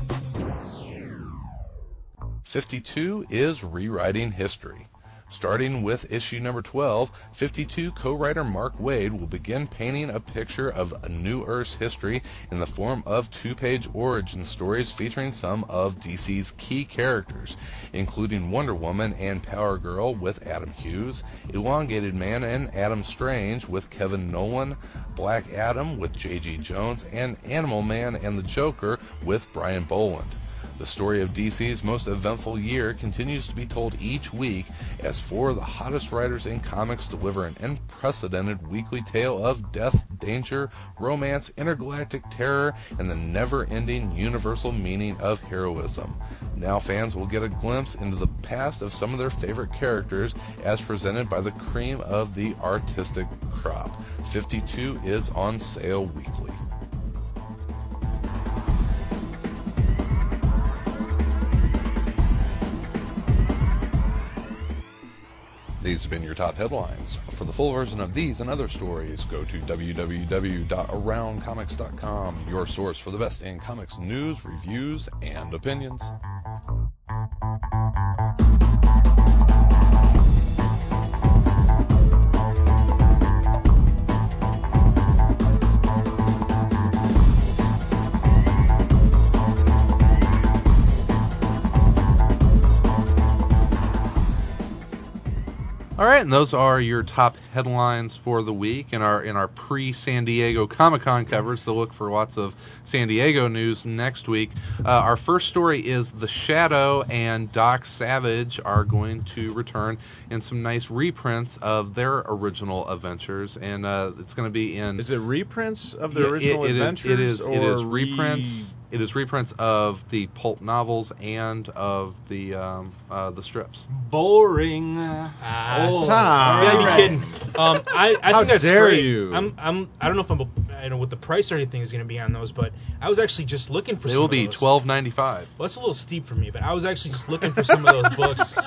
fifty-two is rewriting history. Starting with issue number twelve, fifty-two co-writer Mark Waid will begin painting a picture of a new Earth's history in the form of two-page origin stories featuring some of D C's key characters, including Wonder Woman and Power Girl with Adam Hughes, Elongated Man and Adam Strange with Kevin Nolan, Black Adam with J G Jones, and Animal Man and the Joker with Brian Boland. The story of D C's most eventful year continues to be told each week as four of the hottest writers in comics deliver an unprecedented weekly tale of death, danger, romance, intergalactic terror, and the never-ending universal meaning of heroism. Now fans will get a glimpse into the past of some of their favorite characters as presented by the cream of the artistic crop. fifty-two is on sale weekly. These have been your top headlines. For the full version of these and other stories, go to w w w dot around comics dot com, your source for the best in comics news, reviews, and opinions. All right, and those are your top headlines for the week in our in our pre-San Diego Comic-Con coverage. So look for lots of San Diego news next week. Uh, our first story is The Shadow and Doc Savage are going to return in some nice reprints of their original adventures, and uh, it's going to be in. Is it reprints of the Yeah, original it, it adventures? Is, it is. Or It is re- reprints. It is reprints of the pulp novels and of the um, uh, the strips. Boring. Ah, Oh, Tom. You gotta be right. kidding. Um, I, I How think that's dare great. you. I'm, I'm, I don't know if I'm, I know what the price or anything is going to be on those, but I was actually just looking for. It some will of be those. twelve ninety five. Well, that's a little steep for me, but I was actually just looking for some of those books.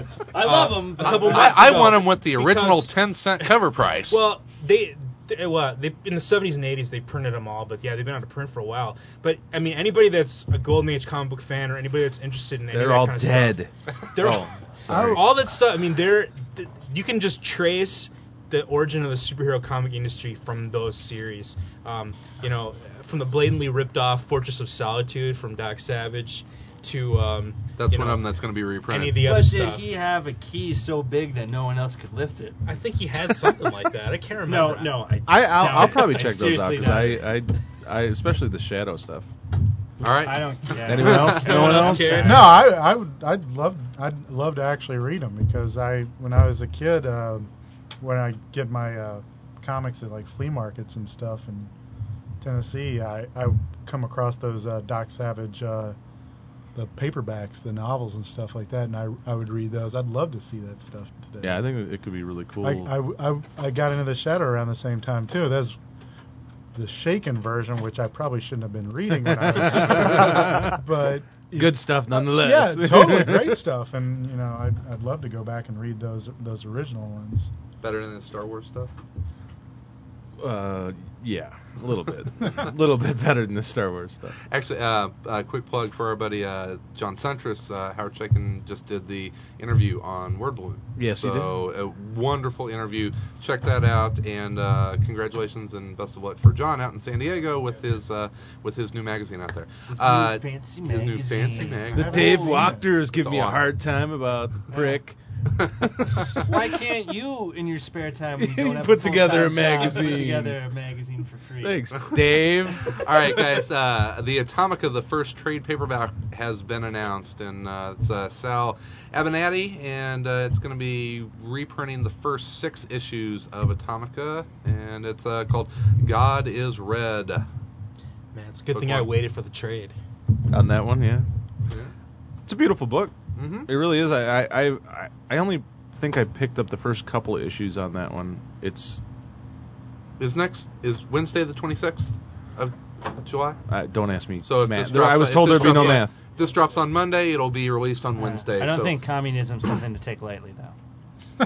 I love them. A couple I, months I ago, want them with the original because- ten cent cover price. Well, they, they well, they in the seventies and eighties they printed them all, but yeah, they've been out of print for a while. But I mean, anybody that's a Golden Age comic book fan or anybody that's interested in any They're of that all kind of dead. stuff, they're Oh, all, sorry. all that stuff. I mean, they're th- you can just trace the origin of the superhero comic industry from those series. Um, you know, from the blatantly ripped off Fortress of Solitude from Doc Savage to um, That's you one know, of them that's going to be reprinted. any of the other But did stuff. he have a key so big that no one else could lift it? I think he had something like that. I can't remember. No, no. I, I, I'll, doubt I'll it. probably I check those out seriously because doubt it. I, I, I, especially the Shadow stuff. All right. I don't. Yeah. Anyone else? No one else? cares? No, I, I would, I'd love, I'd love to actually read them because I, when I was a kid, uh, when I get my uh, comics at like flea markets and stuff in Tennessee, I, I come across those uh, Doc Savage, uh, the paperbacks, the novels and stuff like that, and I, I would read those. I'd love to see that stuff today. Yeah, I think it could be really cool. I, I, I, I got into the Shadow around the same time too. That's the Shaken version, which I probably shouldn't have been reading when I was, but it- Good stuff nonetheless. yeah, totally great stuff, and you know, I'd, I'd love to go back and read those those original ones. Better than the Star Wars stuff. Uh, yeah, a little bit, a little bit better than the Star Wars stuff. Actually, uh, a quick plug for our buddy uh, John Centris. Uh, Howard Chaykin just did the interview on Word Balloon. Yes, he did. So a wonderful interview. Check that out, and uh, congratulations and best of luck for John out in San Diego with his uh, with his new magazine out there. His uh, new fancy his new magazine. fancy The magazine. Dave seen Wachters give It's me a awesome. hard time about the prick. Why can't you, in your spare time, when you don't have Put a together a full-time job, magazine. put together a magazine for free? Thanks, Dave. All right, guys. Uh, the Atomica, the first trade paperback, has been announced, and uh, it's uh, Sal Abernathy, and uh, it's going to be reprinting the first six issues of Atomica, and it's uh, called God is Red. Man, it's a good Book thing I one. waited for the trade. On that one, yeah. Yeah. It's a beautiful book. Mm-hmm. It really is. I, I, I, I only think I picked up the first couple of issues on that one. It's. Is next is Wednesday the twenty-sixth of July. Uh, don't ask me. So if math. this There- I drops- was if told this there'd be no drops- math. If this drops on Monday, it'll be released on Wednesday. I don't so. think communism's something to take lightly, though.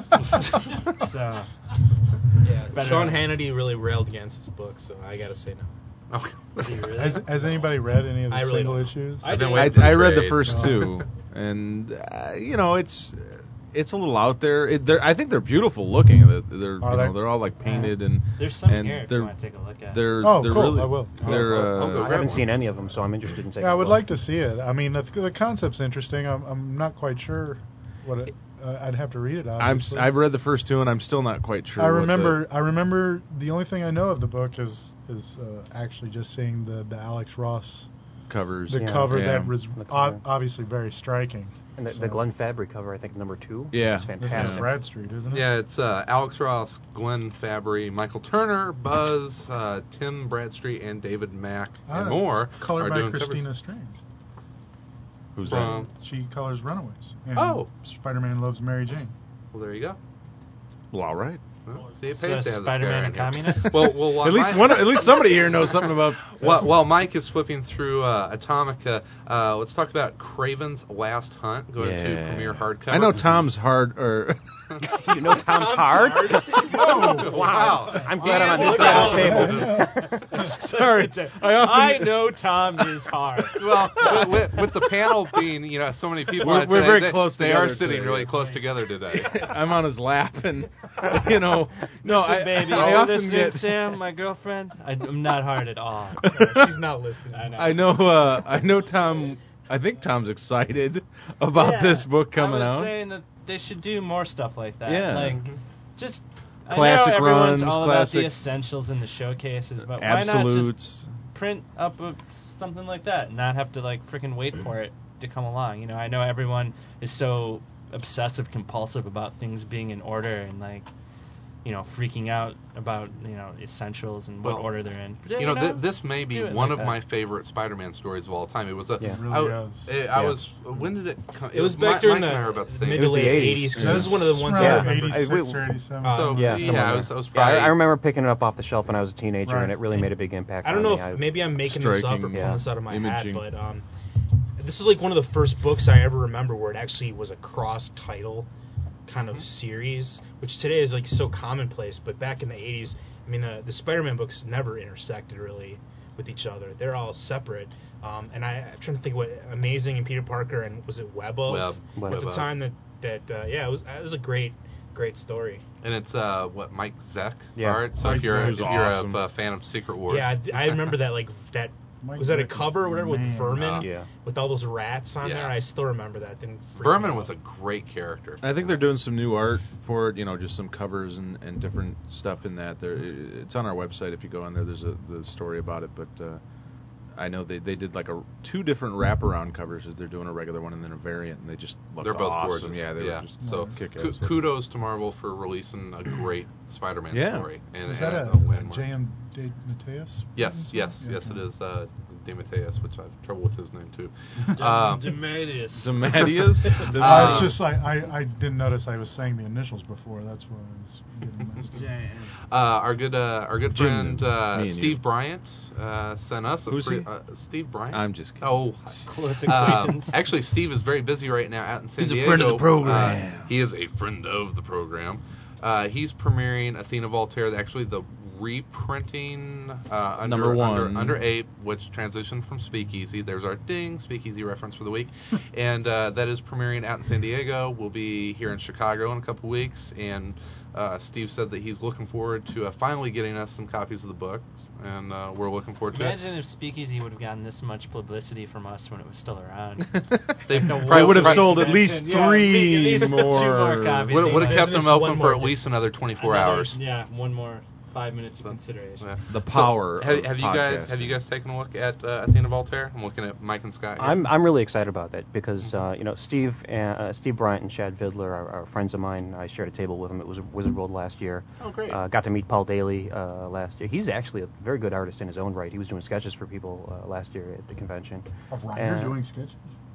So, Yeah, Better Sean not. Hannity really railed against this book, so I gotta say no. Okay. do you really? Has, has anybody read any of the I really single don't know. issues? I I've been did. waiting for I, I the read the trade. first No. two, and uh, you know it's it's a little out there. It, they're, I think they're beautiful looking. They're they're, Are you know, they? they're all like painted and There's some and here if they're you want to take a look at. they're Oh, they're cool, really I will. they're I'll- I'll go uh, I grab haven't one. seen any of them, so I'm interested in taking. Yeah, I a would look. like to see it. I mean, the, the concept's interesting. I'm, I'm not quite sure what it. Uh, I'd have to read it. I'm s- Obviously. I've read the first two and I'm still not quite sure. I what remember. I remember the only thing I know of the book is is uh, actually just seeing the the Alex Ross the covers. the Yeah. cover Yeah. that was The ob- cover. obviously very striking. And the, So- the Glenn Fabry cover, I think number two. Yeah. is This fantastic. is Bradstreet, isn't it? Yeah, it's uh, Alex Ross, Glenn Fabry, Michael Turner, Buzz, uh, Tim Bradstreet, and David Mack, Ah, and more it's colored are by doing Christina covers. Strange. Who's From- She colors Runaways. And Oh. Spider-Man Loves Mary Jane. Well, there you go. that? Well, all right. Well, see, it So pays to have this Spider-Man guy a around here. communist? Well, well, while At least Mike- one. At least somebody here knows something about. While, while Mike is flipping through uh, Atomica, uh, let's talk about Craven's Last Hunt. Go to Premier Hardcover. I know Tom's hard or Do you know Tom's hard? Oh, wow. I'm glad I'm on this side of the table. Sorry. I, I often know Tom is hard. Well, with, with the panel being, you know, so many people We're- on it we're today, very they, close They are together sitting today. really close together today. I'm on his lap, and you know, no, Listen, I, baby, I you're often listening, get. Sam, my girlfriend. I, I'm not hard at all. She's not listening. I know. I know. Uh, I know. Tom. I think Tom's excited about Yeah, this book coming I was out. saying that they should do more stuff like that. Yeah. Like, just Classic I know everyone's runs, all classic- about the essentials and the showcases, but why not just Absolutes. print up a, something like that and not have to like freaking wait for it to come along? You know, I know everyone is so obsessive compulsive about things being in order and like, you know, freaking out about, you know, essentials and what Well, order they're in. But, You know, th- this may be do it one like of that. my favorite Spider-Man stories of all time. It was a. Yeah. It really I, w- is. eh, I Yeah. was. When did it come? It was Mi- back during Mike the and I were about to say. mid It to was the late eighties. eighties. 'cause This is one of the ones Around I Yeah. remember. eighty-six I- or eighty-seven. Uh, So Yeah, yeah, somewhere I there. was. I was Yeah, probably. I, I remember picking it up off the shelf when I was a teenager, Right. and it really made a big impact I don't on know me. if maybe I'm making this up or Striking, pulling yeah. this out of my Imaging. hat, but um, this is like one of the first books I ever remember where it actually was a cross-title kind of series, which today is like so commonplace. But back in the eighties, I mean, the, the Spider-Man books never intersected really with each other. They're all separate. Um, and I, I'm trying to think what Amazing and Peter Parker and was it Web of Web. Web at the of. time that that uh, yeah it was it was a great great story. And it's uh what Mike Zeck Yeah. art. So Mike if you're Zeck. if you're Awesome. a uh, fan of Secret Wars, Yeah, I, I remember that like that. Mike Was that a Zeck is cover or whatever with man. Vermin? Uh, Yeah. With all those rats on Yeah. there? I still remember that. Didn't freak me Berman out. was a great character. I think they're doing some new art for it. You know, just some covers and, and different stuff in that. There, it's on our website. If you go on there, there's a the story about it. But uh, I know they, they did like a two different wraparound covers. They're doing a regular one and then a variant, and they just look They're both awesome. gorgeous. Yeah, they yeah. were just so kick ku- ass. kudos to Marvel for releasing a great Spider-Man Yeah. story. And, Is that and a, a a landmark. J M. De Mateus? Yes, yes, Yeah, yes, okay. it is. Uh, DeMatteis, which I have trouble with his name too. Um, Um, Demadius. Demadius? Uh, I was just like I, I didn't notice I was saying the initials before. That's why I was getting messed up. Uh, our good, uh, our good Jim, friend uh, me and Steve you. Bryant uh, sent us. A Who's free, he? Uh, Steve Bryant. I'm just kidding. Oh, Close um, acquaintance. actually, Steve is very busy right now out in San He's a Diego. friend of the program. Uh, he is a friend of the program. Uh, he's premiering Athena Voltaire, actually the reprinting uh, under, Number one. under under Ape, which transitioned from Speakeasy. There's our ding Speakeasy reference for the week, and uh, that is premiering out in San Diego. We'll be here in Chicago in a couple weeks, and uh, Steve said that he's looking forward to uh, finally getting us some copies of the book, and uh, we're looking forward to Imagine if Speakeasy would have gotten this much publicity from us when it was still around. it. They Probably would have sold at least Yeah, three at least two more. more copies. Would, would have kept Business them open one for more at day. least another twenty-four Another- hours. Yeah, one more five minutes of consideration. Yeah. The power So, have, of have you guys podcasting. have you guys taken a look at uh, Athena Voltaire? I'm looking at Mike and Scott. here. I'm I'm really excited about that because uh, you know Steve and, uh, Steve Bryant and Chad Vidler are, are friends of mine. I shared a table with them. It was at Wizard World last year. Oh, great. Uh, got to meet Paul Daly uh, last year. He's actually a very good artist in his own right. He was doing sketches for people uh, last year at the convention. Of Reiner And- doing sketches?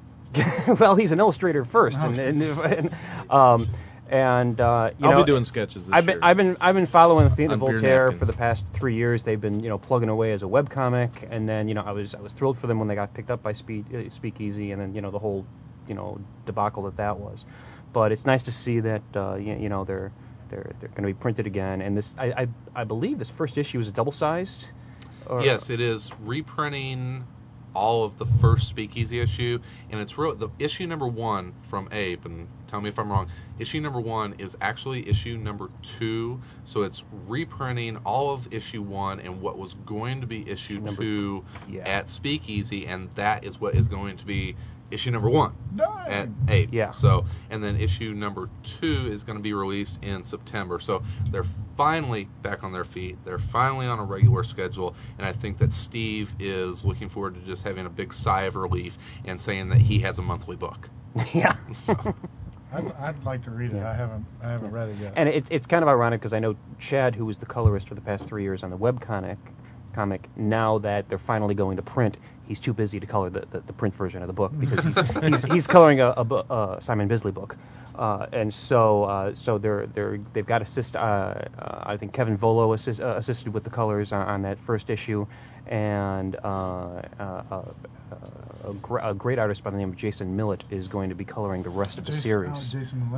well, he's an illustrator first, Oh. and, and, and um, and uh, you I'll know, be doing sketches this I've been year. I've been I've been following Athena On beer Voltaire napkins. for the past three years. They've been you know plugging away as a webcomic, and then you know I was I was thrilled for them when they got picked up by Speed, uh, Speakeasy, and then you know the whole you know debacle that that was. But it's nice to see that uh, you, you know they're they're they're going to be printed again, and this I, I I believe this first issue is a double sized. Yes, it is reprinting all of the first Speakeasy issue, and it's real. The issue number one from Ape, and tell me if I'm wrong. Issue number one is actually issue number two, so it's reprinting all of issue one and what was going to be issue Number two yeah. at Speakeasy, and that is what is going to be issue number one at Ape. Yeah. So, and then issue number two is going to be released in September. So they're finally back on their feet. They're finally on a regular schedule, and I think that Steve is looking forward to just having a big sigh of relief and saying that he has a monthly book. yeah. So, I'd, I'd like to read it. Yeah. I haven't I haven't read it yet. And it's it's kind of ironic because I know Chad, who was the colorist for the past three years on the webcomic, comic. Now that they're finally going to print, he's too busy to color the, the, the print version of the book because he's he's, he's coloring a, a, bu- a Simon Bisley book, uh, and so uh, so they're they're they've got assist. Uh, uh, I think Kevin Volo assist, uh, assisted with the colors on, on that first issue, and uh, uh, uh, a, gr- a great artist by the name of Jason Millett is going to be coloring the rest of the Jason, series. oh, Jason Millay.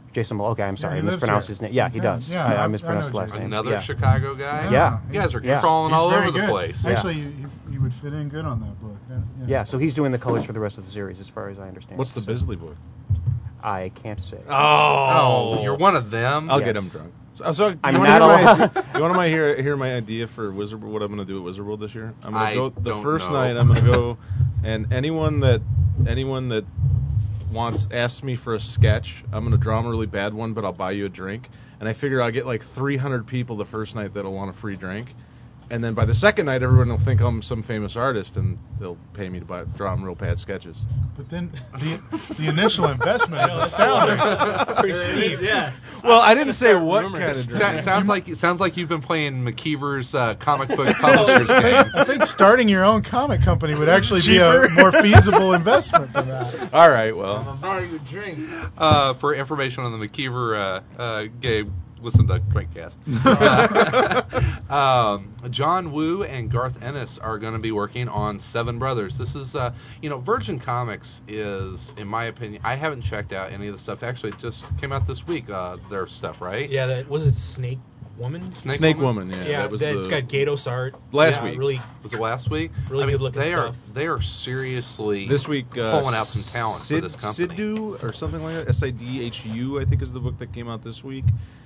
Jason Momoa. Okay, I'm sorry, he I lives mispronounced here. his name. Yeah, he Yeah, does. yeah, I, I I- I mispronounced his know last Jason. name. Another yeah. Chicago guy. Yeah. You guys are Yeah. crawling He's all very over the good. place. Yeah. Actually, you, you, you would fit in good on that book. Yeah, Yeah, so he's doing the colors for the rest of the series, as far as I understand. What's the So- Bisley book? I can't say. Oh, you're one of them. I'll Yes. get him drunk. So, so I'm you want not to hear, allowed- my, you want to hear, hear my idea for Wizard? What I'm going to do at Wizard World this year? I'm going I to go the don't first know. night. I'm going to go, and anyone that anyone that wants asks me for a sketch, I'm going to draw them a really bad one, but I'll buy you a drink. And I figure I'll get like three hundred people the first night that'll want a free drink. And then by the second night, everyone will think I'm some famous artist, and they'll pay me to buy, draw them real bad sketches. But then the, the initial investment is astounding. Pretty steep. Yeah. Well, I didn't say what rumors. kind of Sa- drink. sounds like sounds like you've been playing McKeever's uh, comic book publishers game. I think starting your own comic company would actually be Cheaper. a more feasible investment than that. All right, well. I'm buying you a drink. Uh, for information on the McKeever uh, uh, game, listen to Crankcast. Uh, um, John Woo and Garth Ennis are going to be working on Seven Brothers. This is, uh, you know, Virgin Comics is, in my opinion, I haven't checked out any of the stuff. Actually, it just came out this week, uh, their stuff, right? Yeah, that was it. Snake Woman. Snake, Snake Woman? Woman, yeah. Yeah, that was it's the, got Gatos art. Last Yeah, week. really. Was it last week? Really I mean, good-looking they stuff. Are, they are seriously This week, uh, pulling out some talent Sid, for this company. Sidhu or something like that. S I D H U, I think, is the book that came out this week.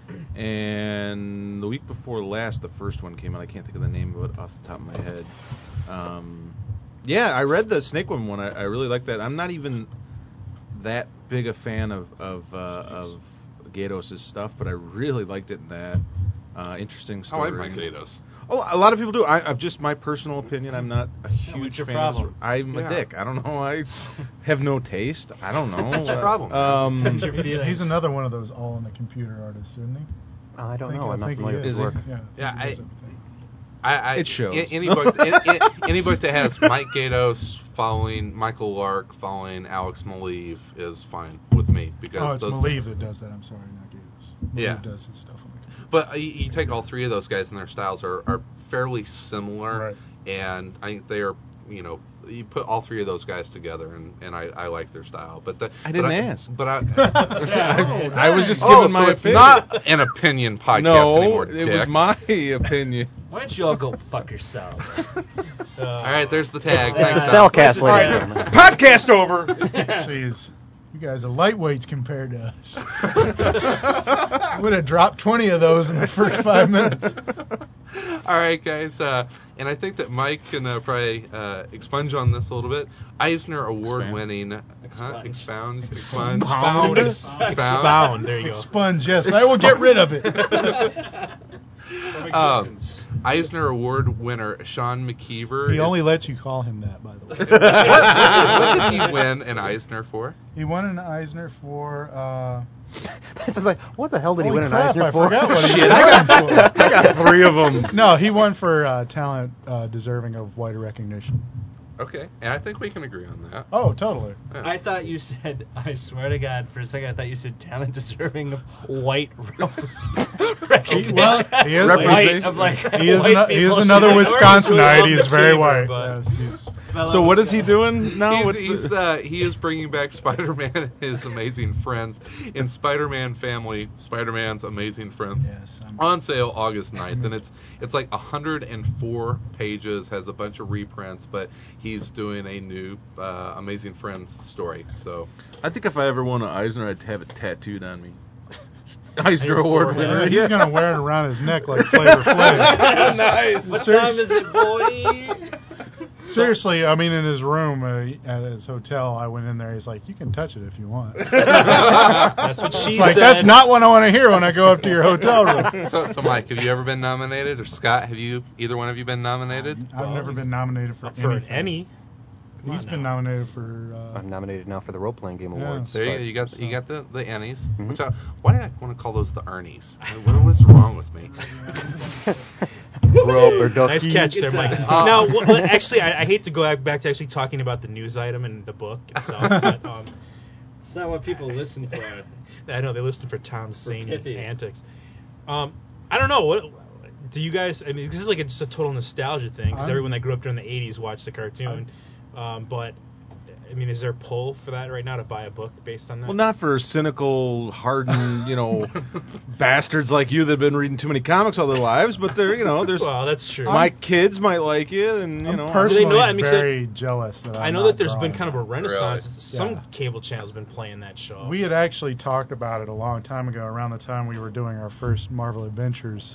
And the week before last, the first one came out. I can't think of the name of it off the top of my head. Um, yeah, I read the Snake Woman one. I, I really like that. I'm not even that big a fan of of, uh, of Gatos' stuff, but I really liked it in that. Uh, interesting I story. like Mike Gatos. Oh, a lot of people do. I, I've just my personal opinion. I'm not a huge your fan. problem? Of, I'm Yeah. a dick. I don't know. I have no taste. I don't know. What's your problem? Um, What's your He's, feelings? he's another one of those all on the computer artists, isn't he? I don't I think- know. I I'm not think he familiar with is. his work. Yeah, Yeah, he does I- everything. I, I, It shows. a- Any book, any, any book that has Mike Gatos following Michael Lark following Alex Maleev is fine with me because Oh, it's those. Maleev that does that. I'm sorry, not Gatos. Maleev Yeah. does his stuff on the computer. But uh, you, you take all three of those guys and their styles are, are fairly similar, Right. and I think they are. You know, you put all three of those guys together, and, and I, I like their style. But the, I didn't but ask. But I. I, I was just Oh, giving my so it's opinion. not an opinion podcast no, anymore, it dick. was my opinion. Why don't you all go fuck yourselves? Uh, All right, there's the tag. It's, uh, Thanks, Cellcast, Tom. ladies and gentlemen. Podcast over. Jeez. You guys are lightweights compared to us. I would have dropped twenty of those in the first five minutes. All right, guys, uh, and I think that Mike can uh, probably uh, expunge on this a little bit. Eisner Award-winning, huh? Expound, expunge, Expound. expound. Expound. There you go. Expunge, yes. I will get rid of it. Um, Eisner Award winner Sean McKeever. He is- only lets you call him that, by the way. what, what did he win an Eisner for? He won an Eisner for... Uh, It's just like, what the hell did he holy win an crap, Eisner I for? forgot what he Shit, won I got, for. I got three of them. No, he won for uh, talent uh, deserving of wider recognition. Okay, and I think we can agree on that. Oh, totally. Yeah. I thought you said, I swear to God, for a second I thought you said talent deserving of white recognition. Well, he is, White of like he is, white ano- he is people another shit. I really Wisconsinite. love He's the very flavor, white. but- Yes, he's, Fellow So what is he Wisconsin. doing now? He's, What's he's, the, uh, he is bringing back Spider-Man and his amazing friends in Spider-Man Family, Spider-Man's Amazing Friends. yes. I'm, On sale August ninth, and it's it's like one hundred four pages, has a bunch of reprints, but he's doing a new uh, Amazing Friends story. So I think if I ever won an Eisner, I'd have it tattooed on me. Eisner Award winner. he's going to wear it around his neck like Flavor Flav. Nice. What Serious- time is it, boy? Seriously, I mean, in his room uh, at his hotel, I went in there. He's like, "You can touch it if you want." That's what she It's like, said. that's not what I want to hear when I go up to your hotel room. So, so Mike, have you ever been nominated, or Scott, have you either one of you been nominated? I've never been nominated for, for an anything. Emmy. Come He's on been now. nominated for. Uh, I'm nominated now for the Role Playing Game Yeah. Awards. There you but- go. You got you got the the Ennies. Mhm. Which I, why did I want to call those the Ernies? What was wrong with me? Rope or ducky. Nice catch there, Mike. Uh, now, w- well, actually, I, I hate to go back- back to actually talking about the news item in the book itself. But, um, It's not what people listen for. I know they listen for Tom's For sane Pithy. antics. Um, I don't know what do you guys. I mean, this is like a, just a total nostalgia thing because I'm- everyone that grew up during the eighties watched the cartoon. Um, but I mean, is there a pull for that right now to buy a book based on that? Well, not for cynical, hardened, you know, bastards like you that have been reading too many comics all their lives, but there, you know, there's. Well, that's true. My kids might like it, and you I'm know, personally Do they know that? I mean, very jealous that I'm I know not that there's drawing been kind of a that. renaissance. Some Yeah. cable channels have been playing that show. We had actually talked about it a long time ago, around the time we were doing our first Marvel Adventures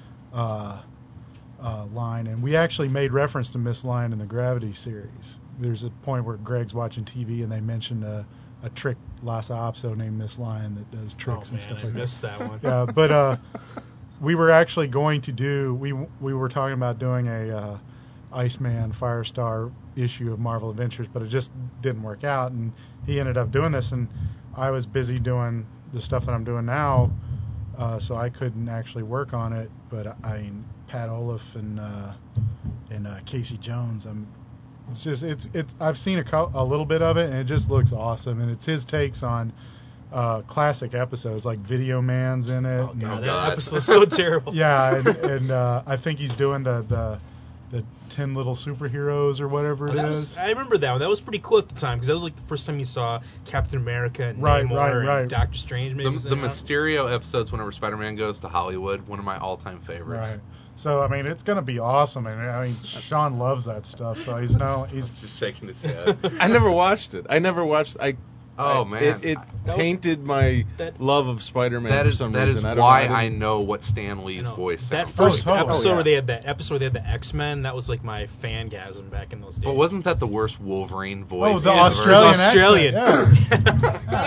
uh, uh, line, and we actually made reference to Miss Lion in the Gravity series. There's a point where Greg's watching T V, and they mentioned a, a trick Lhasa Apso named Miss Lion that does tricks oh, and man, stuff I like that. missed that one. Yeah, but uh, we were actually going to do. We we were talking about doing a uh, Iceman Firestar issue of Marvel Adventures, but it just didn't work out, and he ended up doing this, and I was busy doing the stuff that I'm doing now, uh, so I couldn't actually work on it. But I mean, Pat Olaf and uh, and uh, Casey Jones, I'm. It's just it's it's. I've seen a, co- a little bit of it, and it just looks awesome. And it's his takes on uh, classic episodes, like Video Man's in it. Oh, God, and, that God. episode's so terrible. yeah, and, and uh, I think he's doing the the the ten little superheroes or whatever Oh, it that is. was, I remember that one. That was pretty cool at the time because that was like the first time you saw Captain America and Right, Namor right, and right. Doctor Strange. Maybe The, was the in that. Mysterio episodes whenever Spider-Man goes to Hollywood, one of my all-time favorites. Right. So I mean, it's going to be awesome, and I mean, Sean loves that stuff. So he's no, he's Just shaking his head. I never watched it. I never watched. I. Oh, I- man. It, it That was- tainted my that- love of Spider-Man That for is some that is reason. I don't why know, I, I didn't- know what Stan Lee's No, voice that sounds first like. totally. episode Oh, yeah. where they had that episode where they had the X-Men, that was like my fangasm back in those days. But wasn't that the worst Wolverine voice? oh the ever? Australian Australian. accent,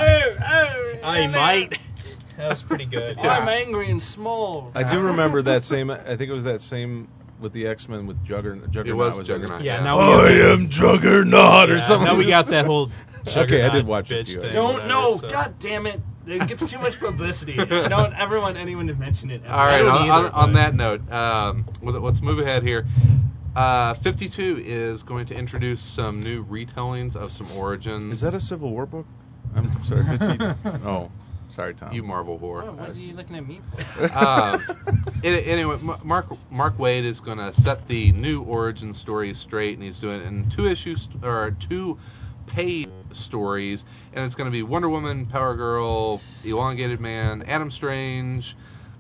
yeah. I might. That was pretty good. I'm angry and small. I do remember that same. I think it was that same with the X-Men with Juggernaut. Juggernaut was in it. Juggernaut, Yeah, yeah. now we have, I am Juggernaut or yeah, something. now we got that whole. Okay, I did Juggernaut watch it, bitch you- thing, Don't whatever, no, so. god damn it! It gets too much publicity. I don't ever want anyone to mention it. Ever. All right, don't on, either, on, on but- that note, um, let- let's move ahead here. Uh, fifty-two is going to introduce some new retellings of some origins. Is that a Civil War book? I'm sorry. fifty Oh, sorry, Tom. You Marvel whore. Oh, what are you looking at me for? um, any- anyway, M- Mark Mark Waid is going to set the new origin story straight, and he's doing it in two issues or two paid stories, and it's going to be Wonder Woman, Power Girl, Elongated Man, Adam Strange,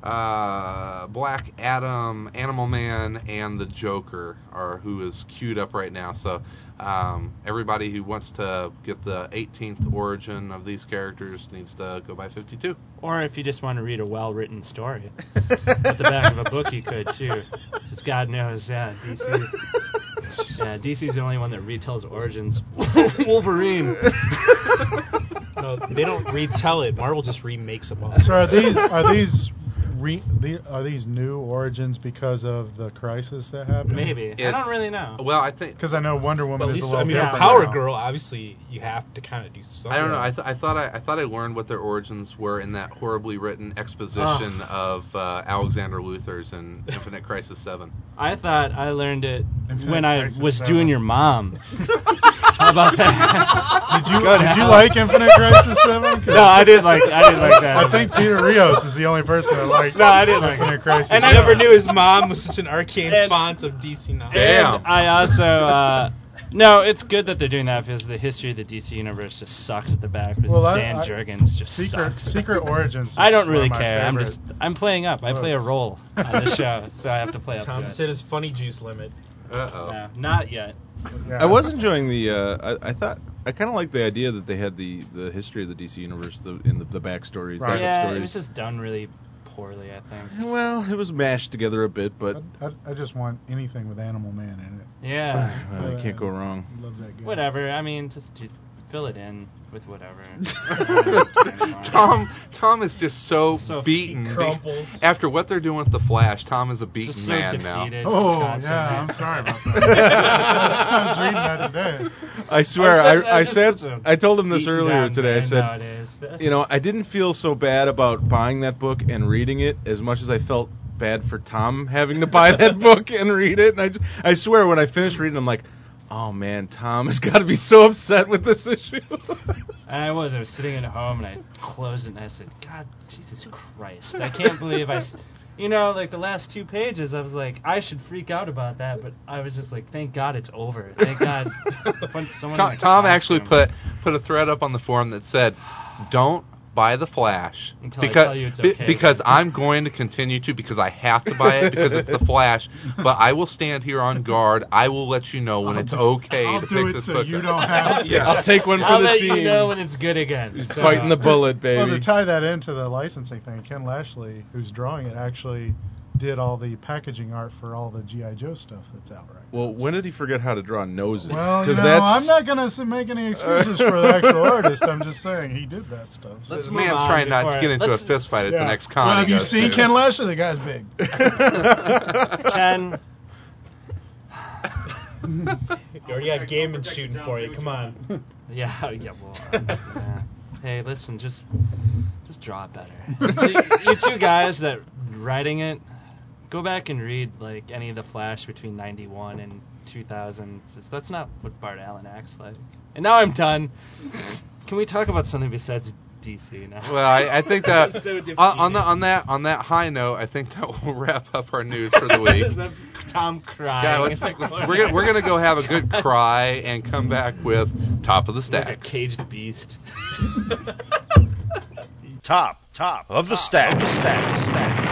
uh, Black Adam, Animal Man, and the Joker are who is queued up right now. So um, everybody who wants to get the eighteenth origin of these characters needs to go buy fifty-two. Or if you just want to read a well-written story at the back of a book, you could too. Because God knows, yeah, D C. Yeah, D C's the only one that retells origins. Wolverine. No, they don't retell it. Marvel just remakes them all. So are these are these re, the, are these new origins because of the crisis that happened? Maybe. I It's- don't really know. Well, I think Because I know Wonder Woman But at is least, a little I mean, different Power now. Girl, obviously, you have to kind of do something. I don't know. I, th- I thought I, I thought I learned what their origins were in that horribly written exposition of uh, Alexander Luthor's in Infinite Crisis Seven. I thought I learned it Infinite when I Crisis was seven. doing your mom. How about that? Did you Go to did you hell. like Infinite Crisis Seven? No, I did like I did like that. I think Peter Rios is the only person that likes No, I didn't like Infinite it. Crisis. And I never knew his mom was such an arcane And- font of D C now. Damn. And I also uh, no, it's good that they're doing that because the history of the D C universe just sucks at the back. Because Well, I- Dan I- Jurgens just Secret sucks. Secret Origins. is I don't one really of my care. I'm favorite just I'm playing up. I play a books. role on the show, so I have to play up Tom to it. said his funny juice limit. Uh oh. No, not yet. Yeah. I was enjoying the. Uh, I, I thought I kind of liked the idea that they had the, the history of the D C universe the, in the, the backstories. Right. backup Yeah, stories. it was just done really poorly, I think. Well, it was mashed together a bit, but I, I, I just want anything with Animal Man in it. Yeah. uh, you can't go wrong. Love that guy. Whatever. I mean, just do, fill it in with whatever. Tom Tom is just so, So beaten he crumples. after what they're doing with the Flash. Tom is a beaten Just so man now. defeated. Oh constantly. yeah, I'm sorry about that. I was reading that today. I swear, I was just- I, I I was said, just a I told him this beaten earlier down today. I man said, nowadays. you know, I didn't feel so bad about buying that book and reading it as much as I felt bad for Tom having to buy that book and read it. And I, j- I swear, when I finished reading, I'm like, Oh man, Tom has got to be so upset with this issue. And I was. I was sitting at home, and I closed it, and I said, God, Jesus Christ. I can't believe I... S- you know, like, the last two pages, I was like, I should freak out about that, but I was just like, thank God it's over. Thank God someone... Tom, Tom actually put put a thread up on the forum that said, don't buy the Flash. Until because, I tell you it's okay. be- because I'm going to continue to, because I have to buy it, because it's the Flash, but I will stand here on guard. I will let you know when I'll it's do, okay I'll to do pick it this so book you up. don't have to. Yeah, I'll take one for I'll the let team. you know when it's good again. He's So- fighting the bullet, baby. Well, to tie that into the licensing thing, Ken Lashley, who's drawing it, actually did all the packaging art for all the G I. Joe stuff that's out right now. Well, when did he forget how to draw noses? Well, you 'Cause know, that's I'm not going to make any excuses for the actual artist. I'm just saying he did that stuff. So. Let's The move man's on trying not to before- get into a let's- fist fight at Yeah. the next con. Well, he have you goes seen to. Ken Lashley? The guy's big. Ken, You already got Gaiman shooting for you. Come on. yeah, yeah, well, uh, yeah. Hey, listen, just just draw it better. you, you two guys that writing it, go back and read like any of the Flash between ninety-one and two thousand. That's not what Bart Allen acts like. And now I'm done. Can we talk about something besides D C now? Well, I, I think that So defeating. on, on the on that on that high note, I think that will wrap up our news for the week. Is that Tom Yeah, crying? let's, we're gonna we're gonna go have a good cry and come back with top of the like a stack. caged beast. Top, top of the stack. Of the stack, stack,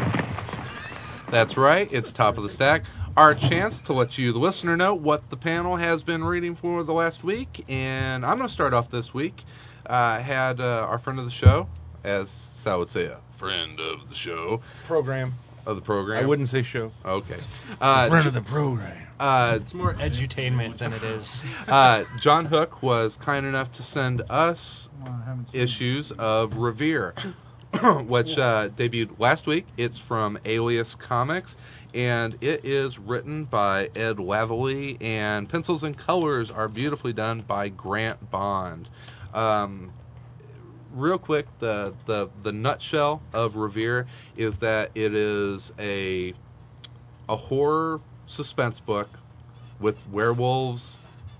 stack. That's right. It's top of the stack. Our chance to let you, the listener, know what the panel has been reading for the last week. And I'm going to start off this week. Uh, had uh, our friend of the show, as Sal would say, a friend of the show, program. of the program. I wouldn't say show. Okay. Uh, Friend of the program. Uh, It's more edutainment than it is. uh, John Hook was kind enough to send us Well, I haven't seen issues of Revere, which uh, debuted last week. It's from Alias Comics, and it is written by Ed Waverly, and pencils and colors are beautifully done by Grant Bond. Um, real quick, the, the the nutshell of Revere is that it is a a horror suspense book with werewolves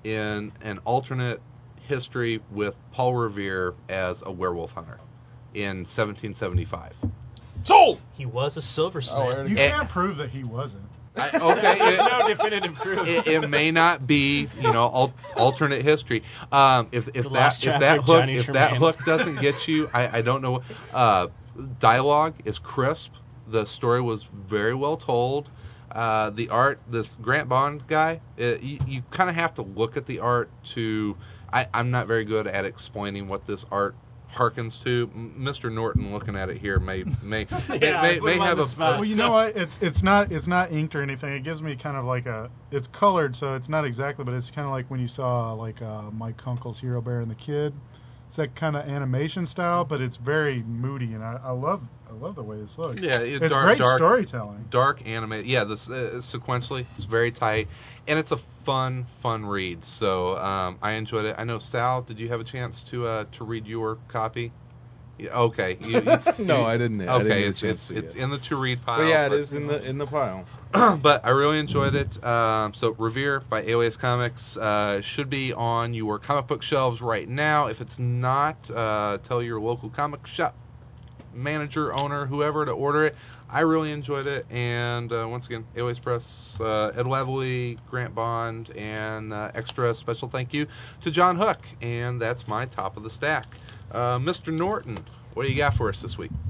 in an alternate history with Paul Revere as a werewolf hunter in seventeen seventy-five. Sold! He was a silversmith. You Eh. can't prove that he wasn't. I, okay, it, no definitive proof. it, it may not be, you know, al- alternate history. Um, if if The that Lost if Track that of hook Johnny if that Tremaine. hook doesn't get you, I, I don't know. Uh, dialogue is crisp. The story was very well told. Uh, the art, this Grant Bond guy, uh, you, you kind of have to look at the art to. I, I'm not very good at explaining what this art harkens to. M- Mister Norton, looking at it here, may may Yeah, may, put may him on have the a. spot. Well, you know what? It's it's not it's not inked or anything. It gives me kind of like a it's colored, so it's not exactly, but it's kind of like when you saw like uh, Mike Kunkel's Hero Bear and the Kid. It's that kind of animation style, but it's very moody, and I, I love I love the way this looks. Yeah, it- it's dark- great dark- storytelling. Dark animated, yeah. This uh, sequentially, it's very tight, and it's a fun, fun read. So um, I enjoyed it. I know Sal, did you have a chance to uh, to read your copy? Yeah, okay. You, you, No, you- I didn't- I didn't Okay, get a it's chance it's, to it's yet. in the to read pile. But yeah, it but- is in the in the pile. but I really enjoyed it. Um, so Revere by Alias Comics uh, should be on your comic book shelves right now. If it's not, uh, tell your local comic shop manager, owner, whoever to order it. I really enjoyed it. And uh, once again, Alias Press, uh, Ed Waverly, Grant Bond, and uh, extra special thank you to John Hook. And that's my top of the stack. Uh, Mister Norton, what do you got for us this week?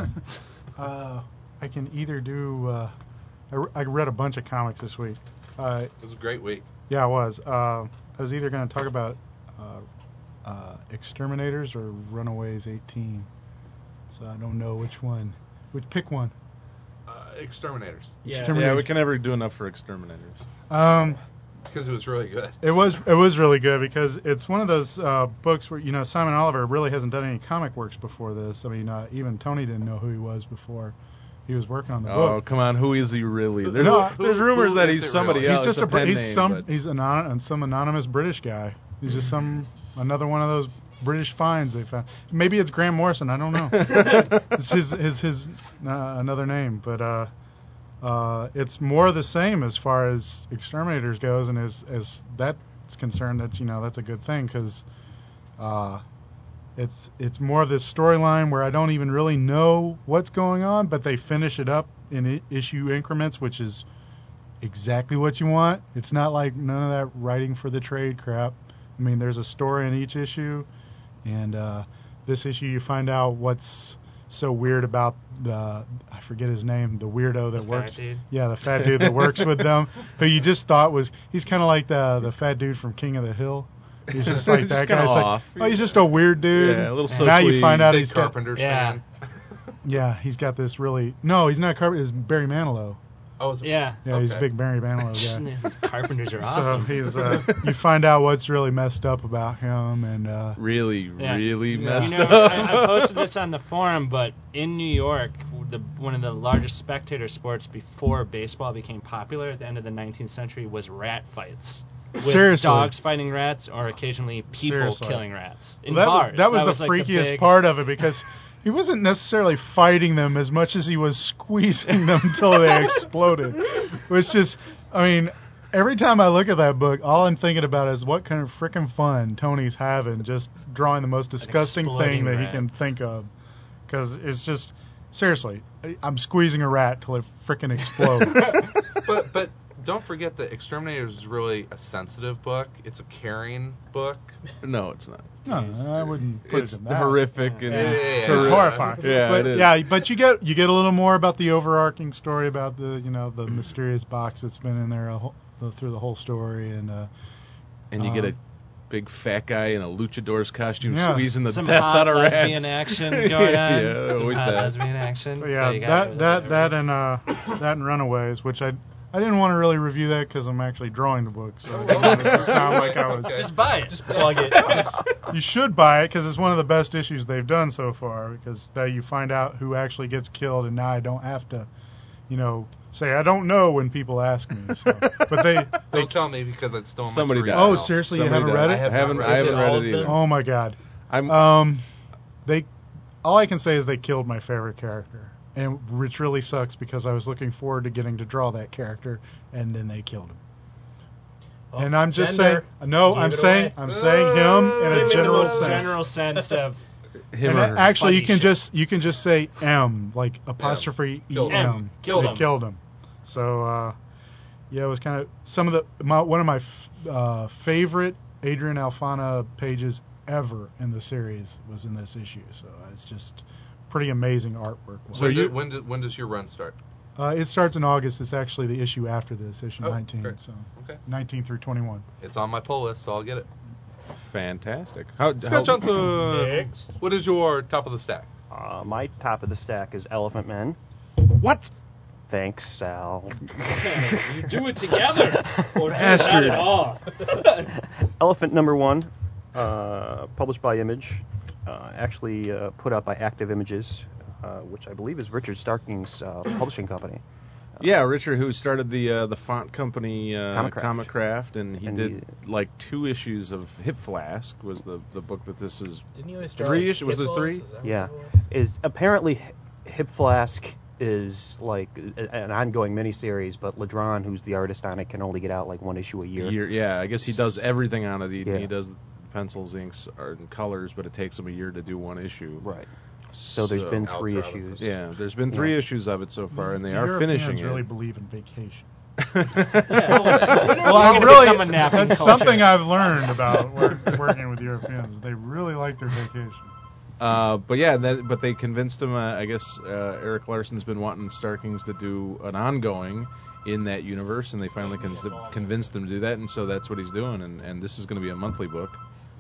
uh, I can either do. Uh, I, re- I read a bunch of comics this week. Uh, It was a great week. yeah, I was. Uh, I was either going to talk about uh, uh, Exterminators or Runaways eighteen. So I don't know which one. Which pick one. Uh, Exterminators. Yeah. Exterminators. Yeah, we can never do enough for Exterminators. Um, Because it was really good. It was it was really good because it's one of those uh, books where you know Simon Oliver really hasn't done any comic works before this. I mean, uh, even Tony didn't know who he was before he was working on the Oh, book. come on. Who is he really? There's, No, there's rumors who that is he's it somebody really? else. He's just a, pen he's name, some but- he's anon- some anonymous British guy. He's just some another one of those British finds they found. Maybe it's Graham Morrison. I don't know. It's his his his uh, another name, but uh, uh, it's more the same as far as Exterminators goes, and as as that's concerned, that's you know that's a good thing because uh, it's it's more of this storyline where I don't even really know what's going on, but they finish it up in I- issue increments, which is exactly what you want. It's not like none of that writing for the trade crap. I mean, there's a story in each issue, and uh, this issue you find out what's so weird about the, I forget his name, the weirdo that The works. fat dude. Yeah, the fat dude that works with them, who you just thought was, he's kind of like the the fat dude from King of the Hill. He's just like Just that kinda guy. It's like, off. oh, he's just a weird dude. Yeah, a little Now you socially find out Big he's got, Carpenter's Yeah. fan. yeah, he's got this really, no, he's not Carpenter, it's Barry Manilow. Oh, is it? Yeah. Yeah, he's a Okay. big Barry Manilow guy. Carpenters are awesome. So he's, uh, you find out what's really messed up about him, and uh, Really, Yeah. really You messed know, up. I, I posted this on the forum, but in New York, the one of the largest spectator sports before baseball became popular at the end of the nineteenth century was rat fights. With Seriously. dogs fighting rats, or occasionally people Seriously. killing rats in Well, that, bars. was, that was the like, freakiest big- part of it because he wasn't necessarily fighting them as much as he was squeezing them until they exploded. Which just, I mean, every time I look at that book, all I'm thinking about is what kind of frickin' fun Tony's having just drawing the most disgusting exploding thing that rat. he can think of. Because it's just, seriously, I- I'm squeezing a rat till it frickin' explodes. but but don't forget that Exterminators is really a sensitive book. It's a caring book. No, it's not. No, I wouldn't put It's it in that. horrific and Yeah, yeah, yeah, It's yeah. horrifying. Yeah, but, it is. yeah, but you get you get a little more about the overarching story about the you know the mysterious box that's been in there a whole, the, through the whole story, and uh, And you get a um, big fat guy in a luchador's costume Yeah. squeezing the Some death hot out of lesbian rats. action going on. Yeah, Some always hot that. lesbian action. But So yeah, you gotta that go that there. that and uh, that and Runaways, which I I didn't want to really review that because I'm actually drawing the book, so I didn't want it to sound like I was. Okay. Just buy it. Just plug it. You should buy it because it's one of the best issues they've done so far. Because now you find out who actually gets killed, and now I don't have to, you know, say I don't know when people ask me. So. But they, they Don't tell me because it's still on my Somebody free died. Oh, file. seriously, Somebody you haven't died. read it? I have I haven't. not I read haven't it. read All it of either. them? Oh my God. I'm. Um, they, all I can say is they killed my favorite character, and which really sucks because I was looking forward to getting to draw that character, and then they killed him. Oh, and I'm just gender. saying, no, Gave I'm it saying, away. I'm saying him in Give a me the general most sense. general sense of him And or a- her. actually, you Funny can shit. just you can just say M, like apostrophe E Killed M. him. Killed They him. Killed him. So uh, yeah, it was kind of some of the my, one of my f- uh, favorite Adrian Alfana pages ever in the series was in this issue. So it's just pretty amazing artwork. So So when, you- do, when, do, when does your run start? Uh, it starts in August. It's actually the issue after this, issue Oh, nineteen. great. So Okay. nineteen through twenty-one. It's on my pull list, so I'll get it. Fantastic. How? Scott how Johnson, Next. what is your top of the stack? Uh, my top of the stack is Elephant Men. what? Thanks, Sal. you do it together or do not Bastard. at all. Elephant number one, uh, published by Image, uh, actually uh, put out by Active Images, uh, which I believe is Richard Starking's uh, publishing company. Yeah, Richard, who started the uh, the font company uh, Comicraft. Comicraft, and he And did like two issues of Hip Flask was the the book that this is. Didn't you always draw Three like issues? Was there hippos? three? Is that what Yeah, it was? is apparently H- Hip Flask is like a- an ongoing miniseries, but Ledron, who's the artist on it, can only get out like one issue a year. Year, yeah, I guess he does everything on it. He, Yeah. he does pencils, inks, art, and colors, but it takes him a year to do one issue. Right. So there's been Alex three Robinson. issues. Yeah, there's been three Yeah. issues of it so far, and they The are Europeans finishing really it. believe in vacation. When Well, are I'm we gonna really become a napping that's culture? something I've learned about work, working with Europeans. They really like their vacation. Uh, but yeah, that, but they convinced him. Uh, I guess uh, Eric Larson's been wanting Starkings to do an ongoing in that universe, and they finally con- convinced him to do that, and so that's what he's doing. And, and this is going to be a monthly book.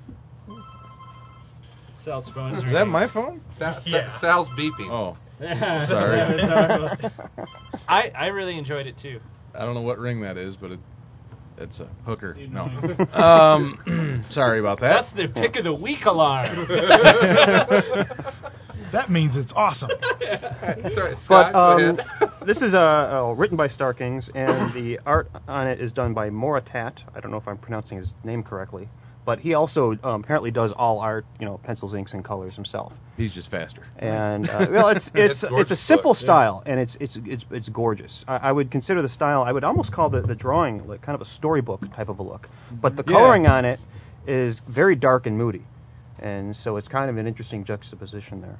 Sal's phone's Is that my phone? Sa- Sa- Yeah. Sal's beeping. Oh, Sorry. I I really enjoyed it too. I don't know what ring that is, but it, it's a hooker. You No. know. um, sorry about that. That's the pick of the week alarm. That means it's awesome. Sorry, Scott, But go um, ahead. this is uh, uh, written by Starkings, and the art on it is done by Moratat. I don't know if I'm pronouncing his name correctly, but he also um, apparently does all art, you know, pencils, inks, and colors himself. He's just faster. And uh, well, it's it's It's it's a simple book, yeah. style, and it's it's it's it's gorgeous. I, I would consider the style. I would almost call the the drawing like kind of a storybook type of a look, but the Yeah. coloring on it is very dark and moody, and so it's kind of an interesting juxtaposition there.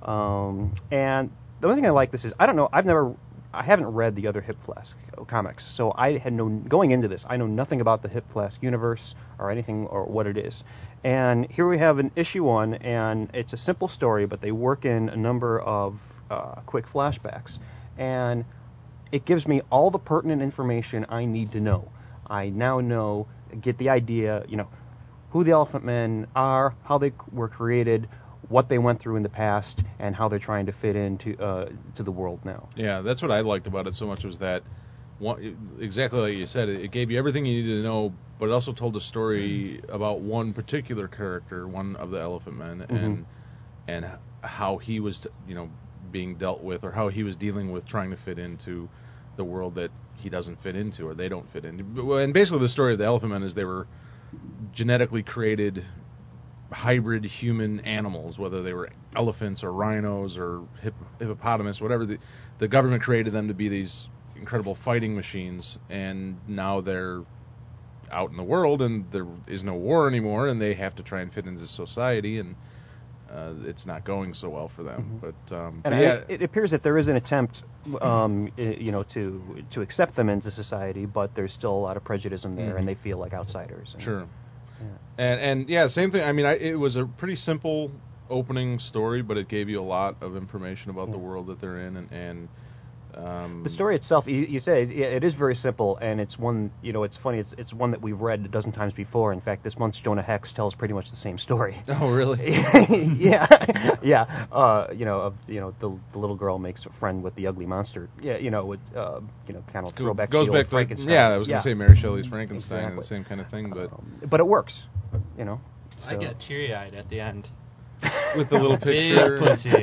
Um, and the only thing I like this is I don't know. I've never. I haven't read the other Hip Flask comics, so I had no going into this. I know nothing about the Hip Flask universe or anything or what it is. And here we have an issue one, and it's a simple story, but they work in a number of uh, quick flashbacks, and it gives me all the pertinent information I need to know. I now know, get the idea, you know, who the Elephant Men are, how they were created, what they went through in the past, and how they're trying to fit into uh, to the world now. Yeah, that's what I liked about it so much was that, one, exactly like you said, it, it gave you everything you needed to know, but it also told a story about one particular character, one of the Elephant Men, Mm-hmm. and and how he was, you know, being dealt with, or how he was dealing with trying to fit into the world that he doesn't fit into, or they don't fit into. And basically, the story of the Elephant Men is they were genetically created hybrid human animals, whether they were elephants or rhinos or hip, hippopotamus, whatever. The, the government created them to be these incredible fighting machines, and now they're out in the world, and there is no war anymore, and they have to try and fit into society, and uh, it's not going so well for them. Mm-hmm. But, um, And but I- yeah, it appears that there is an attempt, um, i- you know, to to accept them into society, but there's still a lot of prejudice in there, Mhm. and they feel like outsiders. And, sure. Yeah. And and yeah, same thing. I mean, I, it was a pretty simple opening story, but it gave you a lot of information about Yeah. the world that they're in, and, and um, The story itself, you, you say, it, it is very simple, and it's one, you know, it's funny, it's it's one that we've read a dozen times before. In fact, this month's Jonah Hex tells pretty much the same story. Oh, really? yeah, yeah. Uh, you know, of, you know, the, the little girl makes a friend with the ugly monster. Yeah, you know, with, uh, you know, kind of Go- throwback goes to the old back Frankenstein. to yeah, I was yeah. gonna say Mary Shelley's Frankenstein, and the Exactly. same kind of thing, but Um, but it works, you know. I so- get teary-eyed at the end. with the little Big picture. pussy.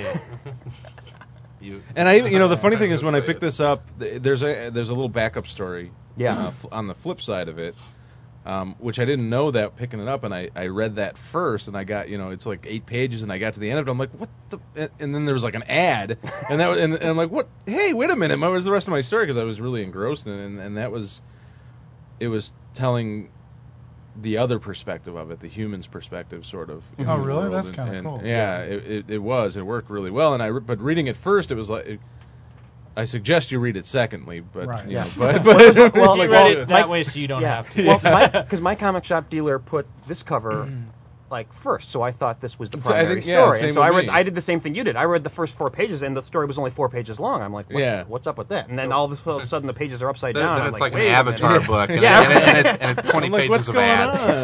You, And I, even- you know, the funny thing is when I picked this up, th- there's a there's a little backup story. Yeah. Uh, f- on the flip side of it, um, which I didn't know that picking it up, and I, I read that first, and I got, you know, it's like eight pages, and I got to the end of it, I'm like, what the? And- And then there was like an ad, and that was, and, and I'm like, what? Hey, wait a minute, what was the rest of my story? Because I was really engrossed in it, and, and that was, it was telling the other perspective of it, the human's perspective, sort of. in Oh, the really? world. That's And- kinda and, cool. Yeah, it, it, it was. It worked really well, and I. re- But reading it first, it was like. It, I suggest you read it secondly, but Right. you Yeah. know, but, but Well, You like, read well, it that my- way so you don't yeah. have to. Well, because my, comic shop dealer put this cover like first, so I thought this was the So I primary think- yeah, story. same And so with I read, me. I did the same thing you did. I read the first four pages, and the story was only four pages long. I'm like, what, Yeah. what's up with that? And then all of a sudden, the pages are upside then, down. then I'm it's like, like, wait an a Avatar minute. book, and, Yeah. and, and, it's, and it's twenty I'm like, pages what's of going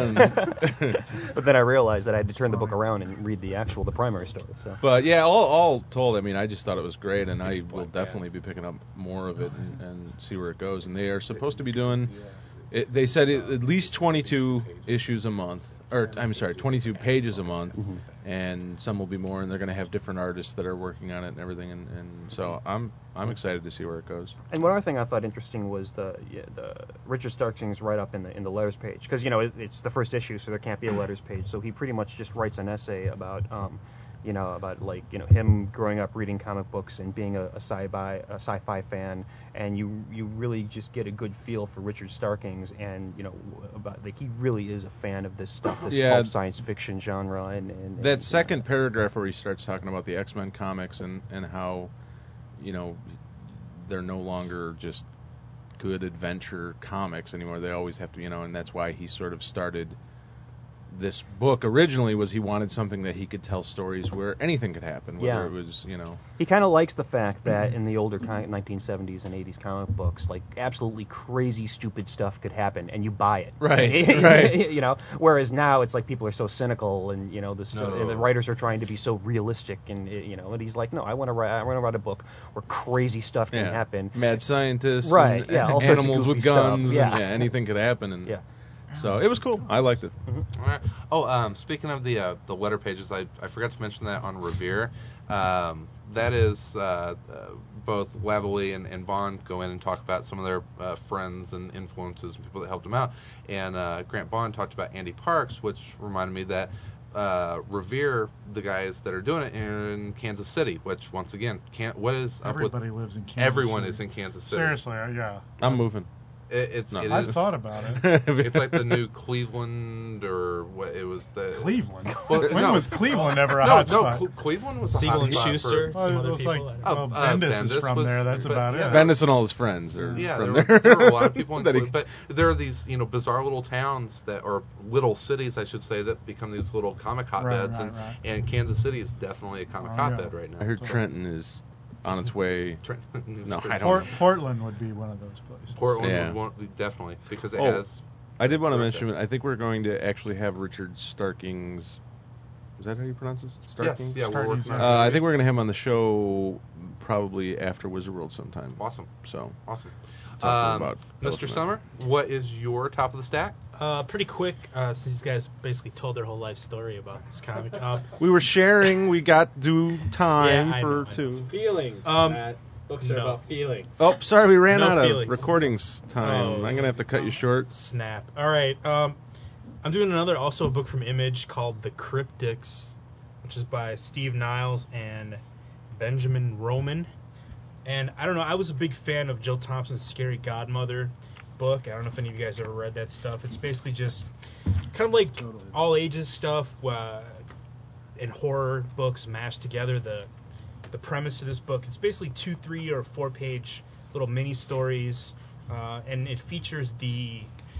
ads. on? But then I realized that I had to turn the book around and read the actual, the primary story. So. But yeah, all, all told, I mean, I just thought it was great, and I will definitely be picking up more of it and, and see where it goes. And they are supposed to be doing. It, they said it, at least twenty-two issues a month, or I'm sorry, twenty-two pages a month, Mhm. and some will be more. And they're going to have different artists that are working on it and everything. And, and so I'm I'm excited to see where it goes. And one other thing I thought interesting was the yeah, the Richard Starking's write up in the in the letters page, because you know it, it's the first issue, so there can't be a letters page. So he pretty much just writes an essay about um, you know about like you know him growing up reading comic books and being a, a sci-fi a sci-fi fan, and you you really just get a good feel for Richard Starking's, and you know about like he really is a fan of this stuff, this Yeah. pulp science fiction genre, and, and That and, second paragraph where he starts talking about the X-Men comics and, and how, you know, they're no longer just good adventure comics anymore. They always have to, you know, and that's why he sort of started this book originally, was he wanted something that he could tell stories where anything could happen, whether Yeah. it was, you know... He kind of likes the fact that in the older ki- nineteen seventies and eighties comic books, like absolutely crazy, stupid stuff could happen, and you buy it. Right, right. You know, whereas now it's like people are so cynical, and you know the, sto- No. the writers are trying to be so realistic, and uh, you know, and he's like, no, I want to write, I want to write a book where crazy stuff can Yeah. happen. Mad scientists, Right, and yeah, all sorts of animals with goofy stuff, guns, yeah. and yeah, anything could happen. And Yeah. So it was cool. I liked it. All right. Oh, um, speaking of the uh, the letter pages, I, I forgot to mention that on Revere. Um, that is uh, uh, both Lavallee and, and Bond go in and talk about some of their uh, friends and influences and people that helped them out. And uh, Grant Bond talked about Andy Parks, which reminded me that uh, revere the guys that are doing it in Kansas City, which, once again, can't, what is up with... Everybody lives in Kansas Everyone City. is in Kansas City. Seriously, uh, yeah. I'm moving. It, it's, No. it I've is- thought about it. It's like the new Cleveland, or what it was the Cleveland? Well, When no. was Cleveland ever a no, hot no, spot? Cle- Cleveland was a Siegel hot and spot Schuster, for, Well, some it other was people. like, I don't know. well, uh, Bendis is Bendis from was- there. That's but, about yeah. it. Bendis and all his friends are Yeah, from there, there. were, there were a lot of people in That he- Cleveland, but there are these, you know, bizarre little towns that, or little cities, I should say, that become these little comic hotbeds, right, and, right. and Kansas City is definitely a comic Oh, hotbed yeah. right now. I heard So- Trenton is on its way. Trenton- No, I don't Port- know. Portland would be one of those places. Portland Yeah. would want, definitely, because it Oh, has... I did want to Correct. mention, I think we're going to actually have Richard Starkings. Is that how you pronounce this? Starkings? Yes, yeah, we're working on Uh, it. I think we're going to have him on the show probably after Wizard World sometime. Awesome. So, Awesome. talking Um, about Mister Pelican Summer, what is your top of the stack? Uh, pretty quick, uh, since these guys basically told their whole life story about this comic. Uh, we were sharing. We got due time Yeah, I for know, I know. two. Feelings, Um, Matt. Books are no. about feelings. Oh, sorry, we ran No out feelings. of recordings time. Oh, I'm going to have to cut you short. Snap. All right. Um, I'm doing another, also a book from Image called The Cryptics, which is by Steve Niles and Benjamin Roman. And I don't know, I was a big fan of Jill Thompson's Scary Godmother book. I don't know if any of you guys ever read that stuff. It's basically just kind of like all ages stuff uh, and horror books mashed together. The the premise of this book, it's basically two, three, or four page little mini stories, uh, and it features the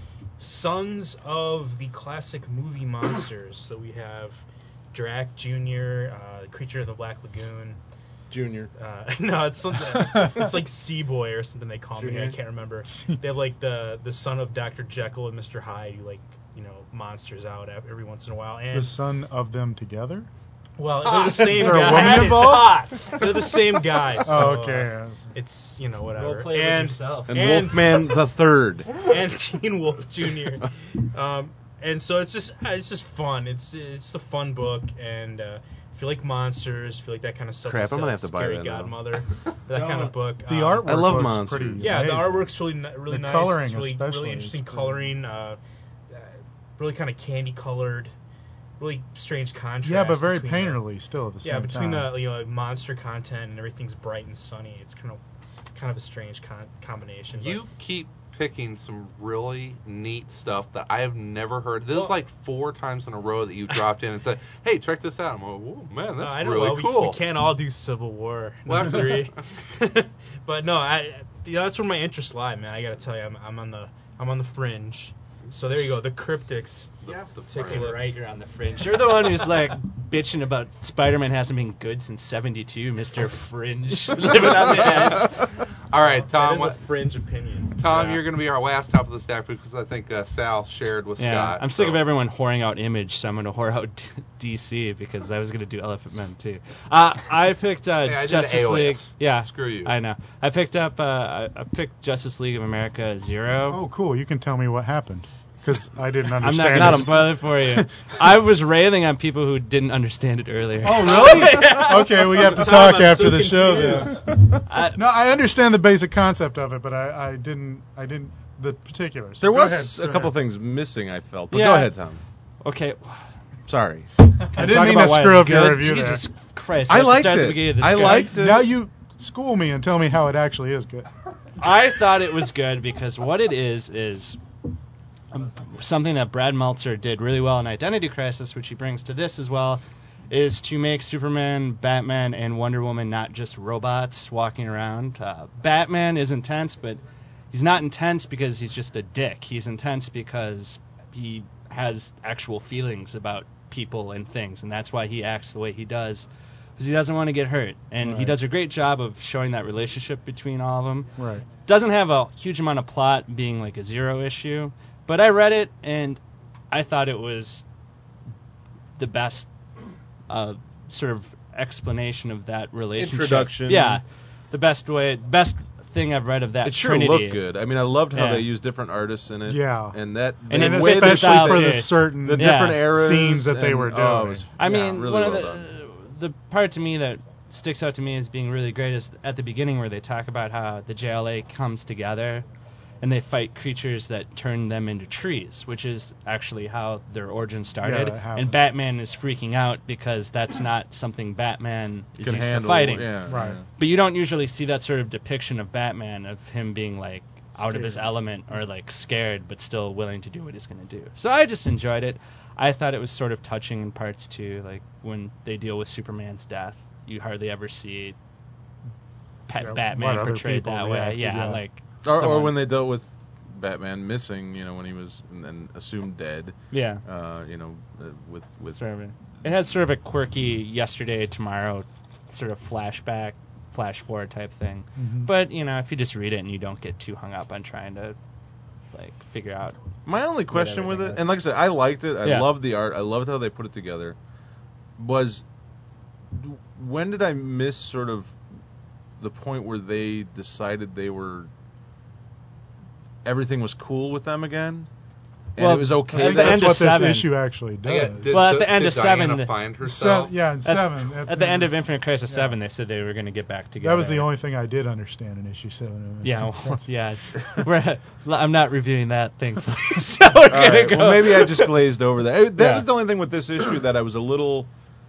sons of the classic movie monsters. So we have Drac Junior, uh, the Creature of the Black Lagoon. Junior. Uh, no, it's something. It's like Sea-Boy or something they call Junior. me. I can't remember. They have like the the son of Doctor Jekyll and Mister Hyde, who like you know monsters out every once in a while. And The son of them together? well, they're the same Is there a guy. woman involved? They're the same guy. So, Oh, okay, uh, yeah. it's you know whatever. Role play with and yourself. And Wolfman the Third. and Teen Wolf Junior Um, and so it's just it's just fun. It's it's a fun book, and uh, if you like monsters, if you like that kind of stuff, Crap, I'm gonna like have to buy Scary that now. Godmother, that kind of book. The um, artwork I love looks monsters. pretty Yeah, the amazing. artwork's really ni- really The nice. coloring it's really especially really is interesting pretty- coloring. Uh, uh, really kind of candy colored. Really strange contrast. Yeah, but very between the- painterly still at the same yeah, time. between the you know monster content and everything's bright and sunny. It's kind of kind of a strange con- combination. but- You keep picking some really neat stuff that I have never heard. This Well- is like four times in a row that you dropped in and said, "Hey, check this out." I'm like, "Oh man, that's Uh, I know, really well, we- cool." We, can't all do Civil War Well, number three, but no, I yeah, that's where my interests lie, man. I gotta tell you, I'm, I'm on the I'm on the fringe. So there you go, the Cryptics. You have to Take frame a it. look. Right, you're on the fringe. You're the one who's like bitching about Spider-Man hasn't been good since seventy-two, Mister Fringe, living on the edge. All right, Tom. That What, is a fringe opinion. Tom, Yeah. you're going to be our last top of the stack because I think uh, Sal shared with Yeah, Scott. I'm sick so- of everyone whoring out Image, so I'm going to whore out D C because I was going to do Elephant Man too. Uh, I picked uh, Hey, I did Justice A O S. League. Yeah, Screw you. I know. I picked up. Uh, I, I picked Justice League of America Zero. Oh, cool. You can tell me what happened. Because I didn't I'm understand not it. going to spoil it for you. I was railing on people who didn't understand it earlier. Oh, really? Okay, we have to talk I'm after so the show confused. then. I, No, I understand the basic concept of it, but I, I didn't I didn't the particulars. There Go was ahead, a go couple ahead. things missing, I felt. But Yeah. go ahead, Tom. okay. Sorry. I Talk didn't mean about to why screw it's up your good. review Jesus there. Christ. I let's liked start at the it. beginning of this I guy. liked it. Now you school me and tell me how it actually is good. I thought it was good because what it is is um, something that Brad Meltzer did really well in Identity Crisis, which he brings to this as well, is to make Superman, Batman, and Wonder Woman not just robots walking around. Uh, Batman is intense, but he's not intense because he's just a dick. He's intense because he has actual feelings about people and things, and that's why he acts the way he does. Because he doesn't want to get hurt, and he Right. does a great job of showing that relationship between all of them. Right. Doesn't have a huge amount of plot, being like a zero issue, but I read it and I thought it was the best uh, sort of explanation of that relationship. Introduction. Yeah, the best way, best thing I've read of that. It sure Trinity. looked good. I mean, I loved how Yeah. they used different artists in it. Yeah. And that And the it way fit they the Especially style for that the it- certain the Yeah. different eras scenes that they and- were oh, it doing. was- I yeah, mean, really one well of done. the, the part to me that sticks out to me as being really great is at the beginning where they talk about how the J L A comes together and they fight creatures that turn them into trees, which is actually how their origin started. Yeah, and Batman is freaking out because that's not something Batman is Can used handle, to fighting. yeah, Right. yeah. But you don't usually see that sort of depiction of Batman, of him being like out of his Scared. element or like scared but still willing to do what he's going to do. So I just enjoyed it. I thought it was sort of touching in parts too, like when they deal with Superman's death. You hardly ever see pa- Yeah, Batman what other portrayed people that way. react to, Yeah, yeah. like Or, or someone- when they dealt with Batman missing, you know, when he was and then assumed dead. Yeah. Uh, you know, uh, with with. Sort of a- it has sort of a quirky yesterday, tomorrow sort of flashback, flash forward type thing. Mhm. But, you know, if you just read it and you don't get too hung up on trying to, like, figure out. My only question with it, everything and like I said, I liked it. I Yeah. loved the art. I loved how they put it together. Was when did I miss sort of the point where they decided they were everything was cool with them again, and Well, it was okay. I think the that's end of what this seven. issue actually does. Yeah, did, Well, at the did end of Diana seven, the- find Se- herself? yeah, in At, seven. at the end of this- Infinite Crisis yeah. seven, they said they were going to get back together. That was the only thing I did understand in issue seven. Yeah, well, yeah. We're, I'm not reviewing that thing. so we're All gonna right, go. well, maybe I just glazed over that. It- That Yeah. was the only thing with this issue that I was a little.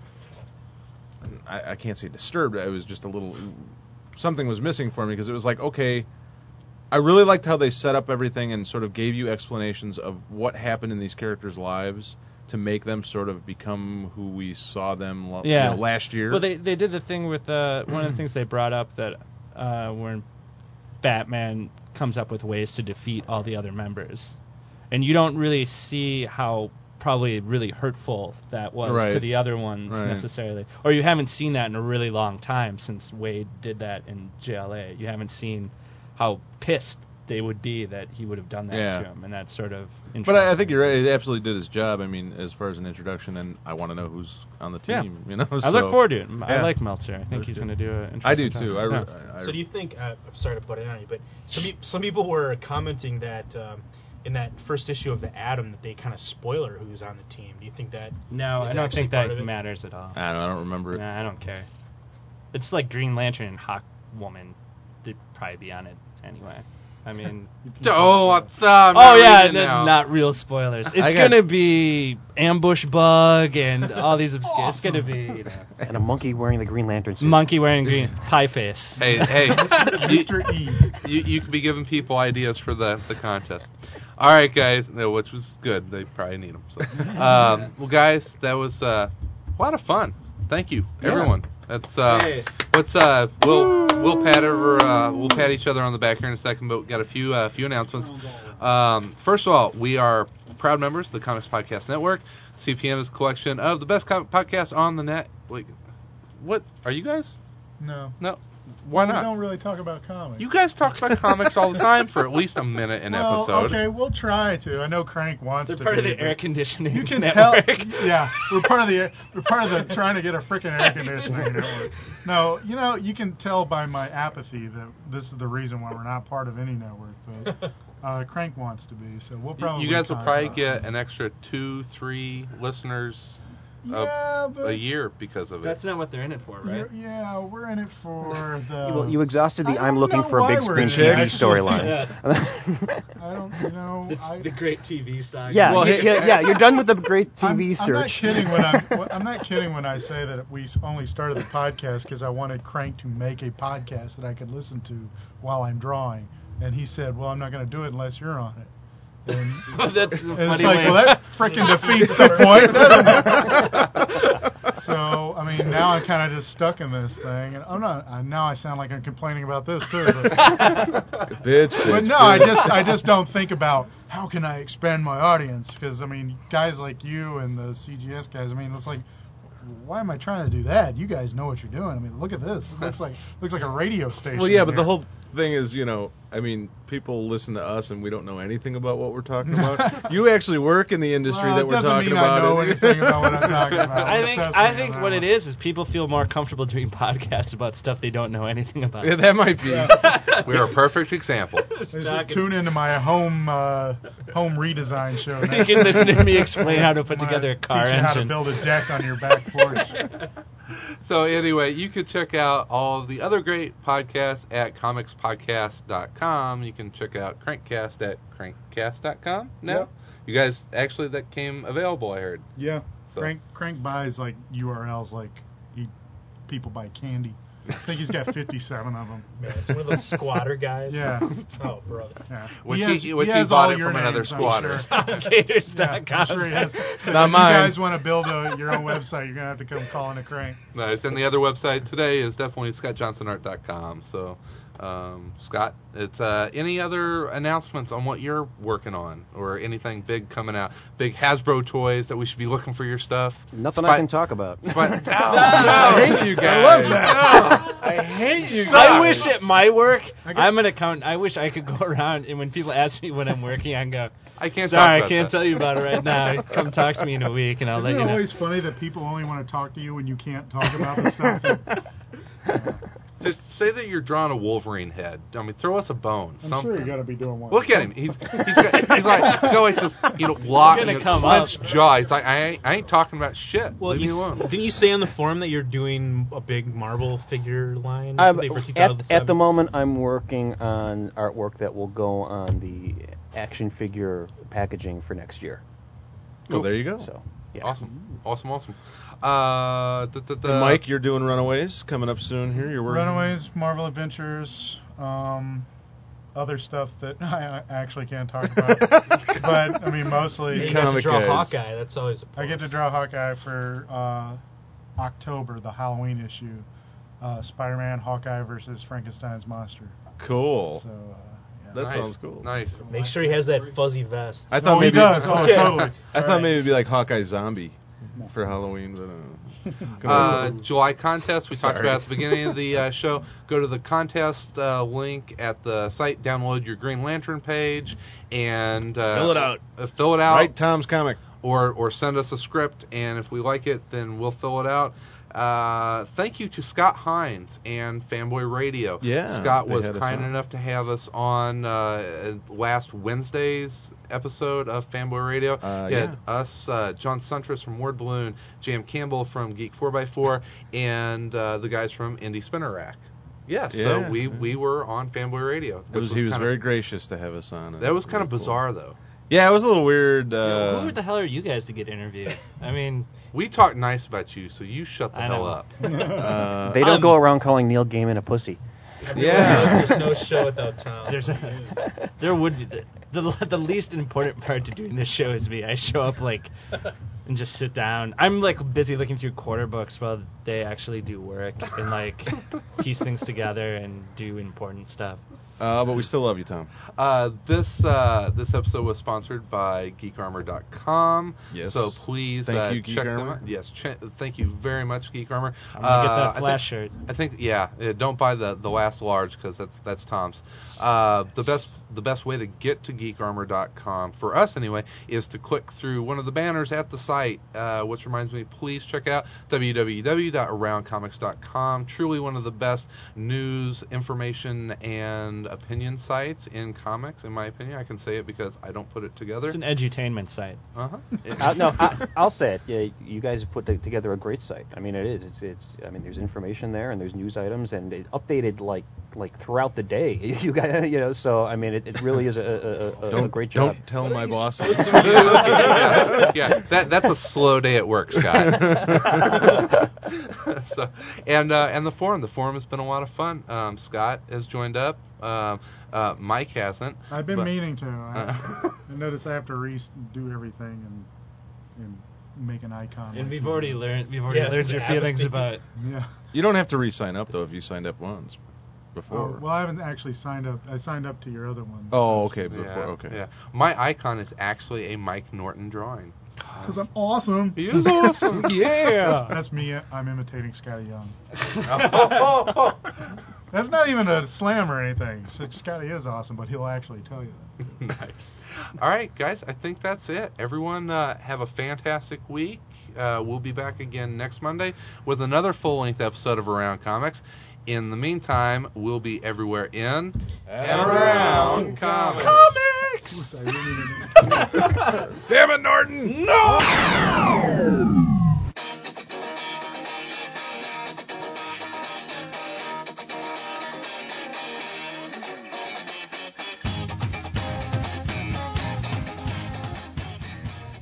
I, I can't say disturbed. I was just a little. Something was missing for me because it was like, okay, I really liked how they set up everything and sort of gave you explanations of what happened in these characters' lives to make them sort of become who we saw them lo- Yeah. you know, last year. Well, they they did the thing with uh, one of the things they brought up that uh, when Batman comes up with ways to defeat all the other members, and you don't really see how probably really hurtful that was Right. to the other ones Right. necessarily, or you haven't seen that in a really long time since Wade did that in J L A. You haven't seen how pissed they would be that he would have done that Yeah. to him, and that's sort of interesting. But I, I think you're right. It absolutely did his job. I mean, as far as an introduction, and I want to know who's on the Yeah. team. You know, I so- look forward to it. I Yeah. like Meltzer. I think he's going to do an interesting I do job. too. I, Yeah. I, I, So do you think? Uh, I'm sorry to butt in on you, but some peop some people were commenting that um, in that first issue of the Atom that they kind of spoiler who's on the team. Do you think that? No, is I don't actually think part that of it? matters at all. I don't, I don't remember it. Nah, I don't care. It's like Green Lantern and Hawk Woman. They'd probably be on it anyway. I mean, Oh, what's up? oh yeah, n- not real spoilers. It's I got- gonna be Ambush Bug and all these obscure. It's gonna be you know, And a monkey wearing the Green Lantern suit. monkey wearing green pie face. Hey, hey, Mister E. you, you could be giving people ideas for the, the contest. All right, guys, no, which was good. They probably need them. So. Um, well, guys, that was uh, a lot of fun. Thank you, Yeah. everyone. That's uh, Hey. let's uh, we'll we'll pat over uh, we'll pat each other on the back here in a second, but we got a few uh, few announcements. Um, first of all, we are proud members of the Comics Podcast Network. C P N is a collection of the best comic podcasts on the net. Wait, what are you guys? No. No, why We not? don't really talk about comics. You guys talk about comics all the time for at least a minute an well, episode. okay, we'll try to. I know Crank wants They're to part of be, the but air conditioning You can network. tell. Yeah, we're part of the air- we're part of the trying to get a freaking air conditioning network. No, you know, you can tell by my apathy that this is the reason why we're not part of any network. But uh, Crank wants to be, so we'll probably. you guys will probably contact- get an extra two, three listeners Yeah, a, but a year because of it. That's not what they're in it for, right? You're- yeah, we're in it for the. Well, you exhausted the I I'm don't looking know for a why big we're screen in T it. V storyline. Yeah. I don't, you know, It's I, the great T V saga. Yeah, Well, you- hey- yeah, yeah, you're done with the great T V I'm, I'm search. not kidding when I'm. well, I'm not kidding when I say that we s- only started the podcast because I wanted Crank to make a podcast that I could listen to while I'm drawing, and he said, "Well, I'm not going to do it unless you're on it." And, That's a and funny it's like, way. well, that freaking defeats the point, doesn't it? So, I mean, now I'm kind of just stuck in this thing, and I'm not. I, now I sound like I'm complaining about this too. But, Bitch, but bitch, no, I bitch. just I just don't think about how can I expand my audience, because I mean, guys like you and the C G S guys. I mean, it's like, why am I trying to do that? You guys know what you're doing. I mean, look at this. It looks like looks like a radio station. Well, yeah, in but here. the whole thing is, you know, I mean, people listen to us and we don't know anything about what we're talking about. You actually work in the industry Well, that it we're doesn't talking mean about. I know it. anything about what I'm talking about. I think Trust I me think on what that it one. is is people feel more comfortable doing podcasts about stuff they don't know anything about. Yeah, that might be. We're a perfect example. They should tune into my home uh, home redesign show. You can listen to me explain how to put I'm gonna together a car teach you how to engine. build a deck on your back porch. So anyway, you can check out all of the other great podcasts at comics podcast dot com. You can check out Crankcast at crankcast dot com now. Yep. You guys, actually, that came available, I heard. Yeah. So. Crank Crank buys like U R Ls like he, people buy candy. I think he's got fifty-seven of them. Man, it's one of those squatter guys. Yeah. Oh, brother. Yeah. Which he, he, has, which he, he has bought all it your from another names, I'm squatter. Sure. Gators Yeah, dot com. I'm sure he has. So Not if mine. you guys want to build a, your own website, you're going to have to come calling a Crank. Nice. And the other website today is definitely scott johnson art dot com. So, um, Scott, it's uh, any other announcements on what you're working on or anything big coming out? Big Hasbro toys that we should be looking for your stuff? Nothing Spy- I can talk about. Spy- No, I hate you guys. I love that. I hate you guys. I wish at my work, I'm an accountant. I wish I could go around and when people ask me what I'm working on, go, I can't talk sorry, about I can't that. tell you about it right now. Come talk to me in a week and I'll Isn't let it you know. always funny that people only want to talk to you when you can't talk about the stuff? Just say that you're drawing a Wolverine head. I mean, throw us a bone. I'm something. sure you got to be doing one. Look at him. He's he's, got, he's like got like this, you know, lock, Gonna you know, come clenched up. jaw. He's like, I ain't, I ain't talking about shit. Well, Leave me you, alone. didn't you say on the forum that you're doing a big Marvel figure line or I'm- something for two at, thousand seven? at the moment, I'm working on artwork that will go on the action figure packaging for next year. Well, there you go. So, yeah. Awesome, awesome, awesome. Uh, da, da, da. And Mike, you're doing Runaways coming up soon here. You're working. Runaways, Marvel Adventures, um, other stuff that I, I actually can't talk about. But, I mean, mostly... You get to Comic draw guys. Hawkeye. That's always a plus. I get to draw Hawkeye for uh, October, the Halloween issue. Uh, Spider-Man, Hawkeye versus Frankenstein's monster. Cool. So, uh, yeah. That Nice, sounds cool. Nice. Make sure he has that fuzzy vest. I thought Oh, maybe he does. Oh, Yeah. totally. I thought Alright. maybe it'd be like Hawkeye Zombie for Halloween, but uh, come Uh, on. July contest we talked Sorry. about at the beginning of the uh, show. Go to the contest uh, link at the site, download your Green Lantern page, and uh, Fill it out. Uh, fill it out. Write Tom's comic. Or, or send us a script, and if we like it, then we'll fill it out. Uh, thank you to Scott Hines and Fanboy Radio. Yeah, Scott they was had us kind on. enough to have us on uh, last Wednesday's episode of Fanboy Radio. Uh, He had yeah. us, uh, John Suntress from Word Balloon, Jam Campbell from Geek four by four, and uh, the guys from Indie Spinner Rack. Yeah, Yeah, so we, yeah. we were on Fanboy Radio. It was, which he was kind very of, gracious to have us on. That was kind of Very cool. bizarre, though. Yeah, it was a little weird. Uh, Who the hell are you guys to get interviewed? I mean, We talk nice about you, so you shut the I hell know. up. uh, They don't I'm- go around calling Neil Gaiman a pussy. Yeah. There's no show without Tom. there's a, there would be the, the the least important part to doing this show is me. I show up like and just sit down. I'm like busy looking through quarter books while they actually do work and like piece things together and do important stuff. uh, but we still love you, Tom. Uh, this uh, this episode was sponsored by geek armor dot com. Yes. So please Thank uh, you, Geek check them Armor. out. Yes. Ch- thank you very much, Geek Armor. I'm gonna get Uh, that I flash think, shirt. I think yeah. uh, Don't buy the, the last large because that's that's Tom's. Uh, the best the best way to get to geek armor dot com for us anyway is to click through one of the banners at the site. Uh, which reminds me, please check out w w w dot around comics dot com. Truly one of the best news, information, and opinion sites in comics, in my opinion. I can say it because I don't put it together. It's an edutainment site. Uh-huh. uh, no, I, I'll say it. Yeah, you guys have put the, together a great site. I mean, it is. It's. It's. I mean, there's information there, and there's news items, and it updated like like throughout the day. You guys, you know. So I mean, it, it really is a, a, a, Don't a great job. Don't tell my boss. yeah, yeah, that that's a slow day at work, Scott. so, and uh, and the forum, the forum has been a lot of fun. Um, Scott has joined up. Um, uh, Mike hasn't. I've been but- meaning to. I, Uh. I notice I have to redo everything and and make an icon. And like we've you. already learned we've already Yeah, learned the your feelings apathy. about Yeah. You don't have to re-sign up though if you signed up once before. Oh, well, I haven't actually signed up. I signed up to your other one. Oh, okay. Before, Yeah, okay. yeah. My icon is actually a Mike Norton drawing. Because I'm awesome. He is awesome. Yeah. That's, that's me. I'm imitating Scotty Young. That's not even a slam or anything. So Scotty is awesome, but he'll actually tell you that. Nice. All right, guys. I think that's it. Everyone, uh, have a fantastic week. Uh, we'll be back again next Monday with another full-length episode of Around Comics. In the meantime, we'll be everywhere in and around comics. Oops, I didn't even- Damn it, Norton! No!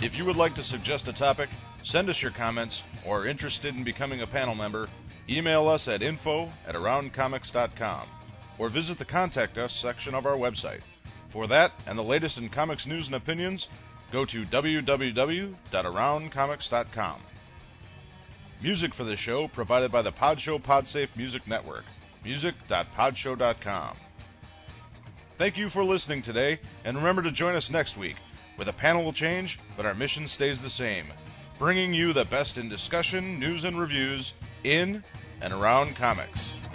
If you would like to suggest a topic, send us your comments, or are interested in becoming a panel member, email us at info at around comics dot com or visit the Contact Us section of our website. For that and the latest in comics news and opinions, go to w w w dot around comics dot com. Music for the show provided by the Podshow Podsafe Music Network, music dot podshow dot com. Thank you for listening today, and remember to join us next week, where the panel will change, but our mission stays the same, bringing you the best in discussion, news, and reviews in and around comics.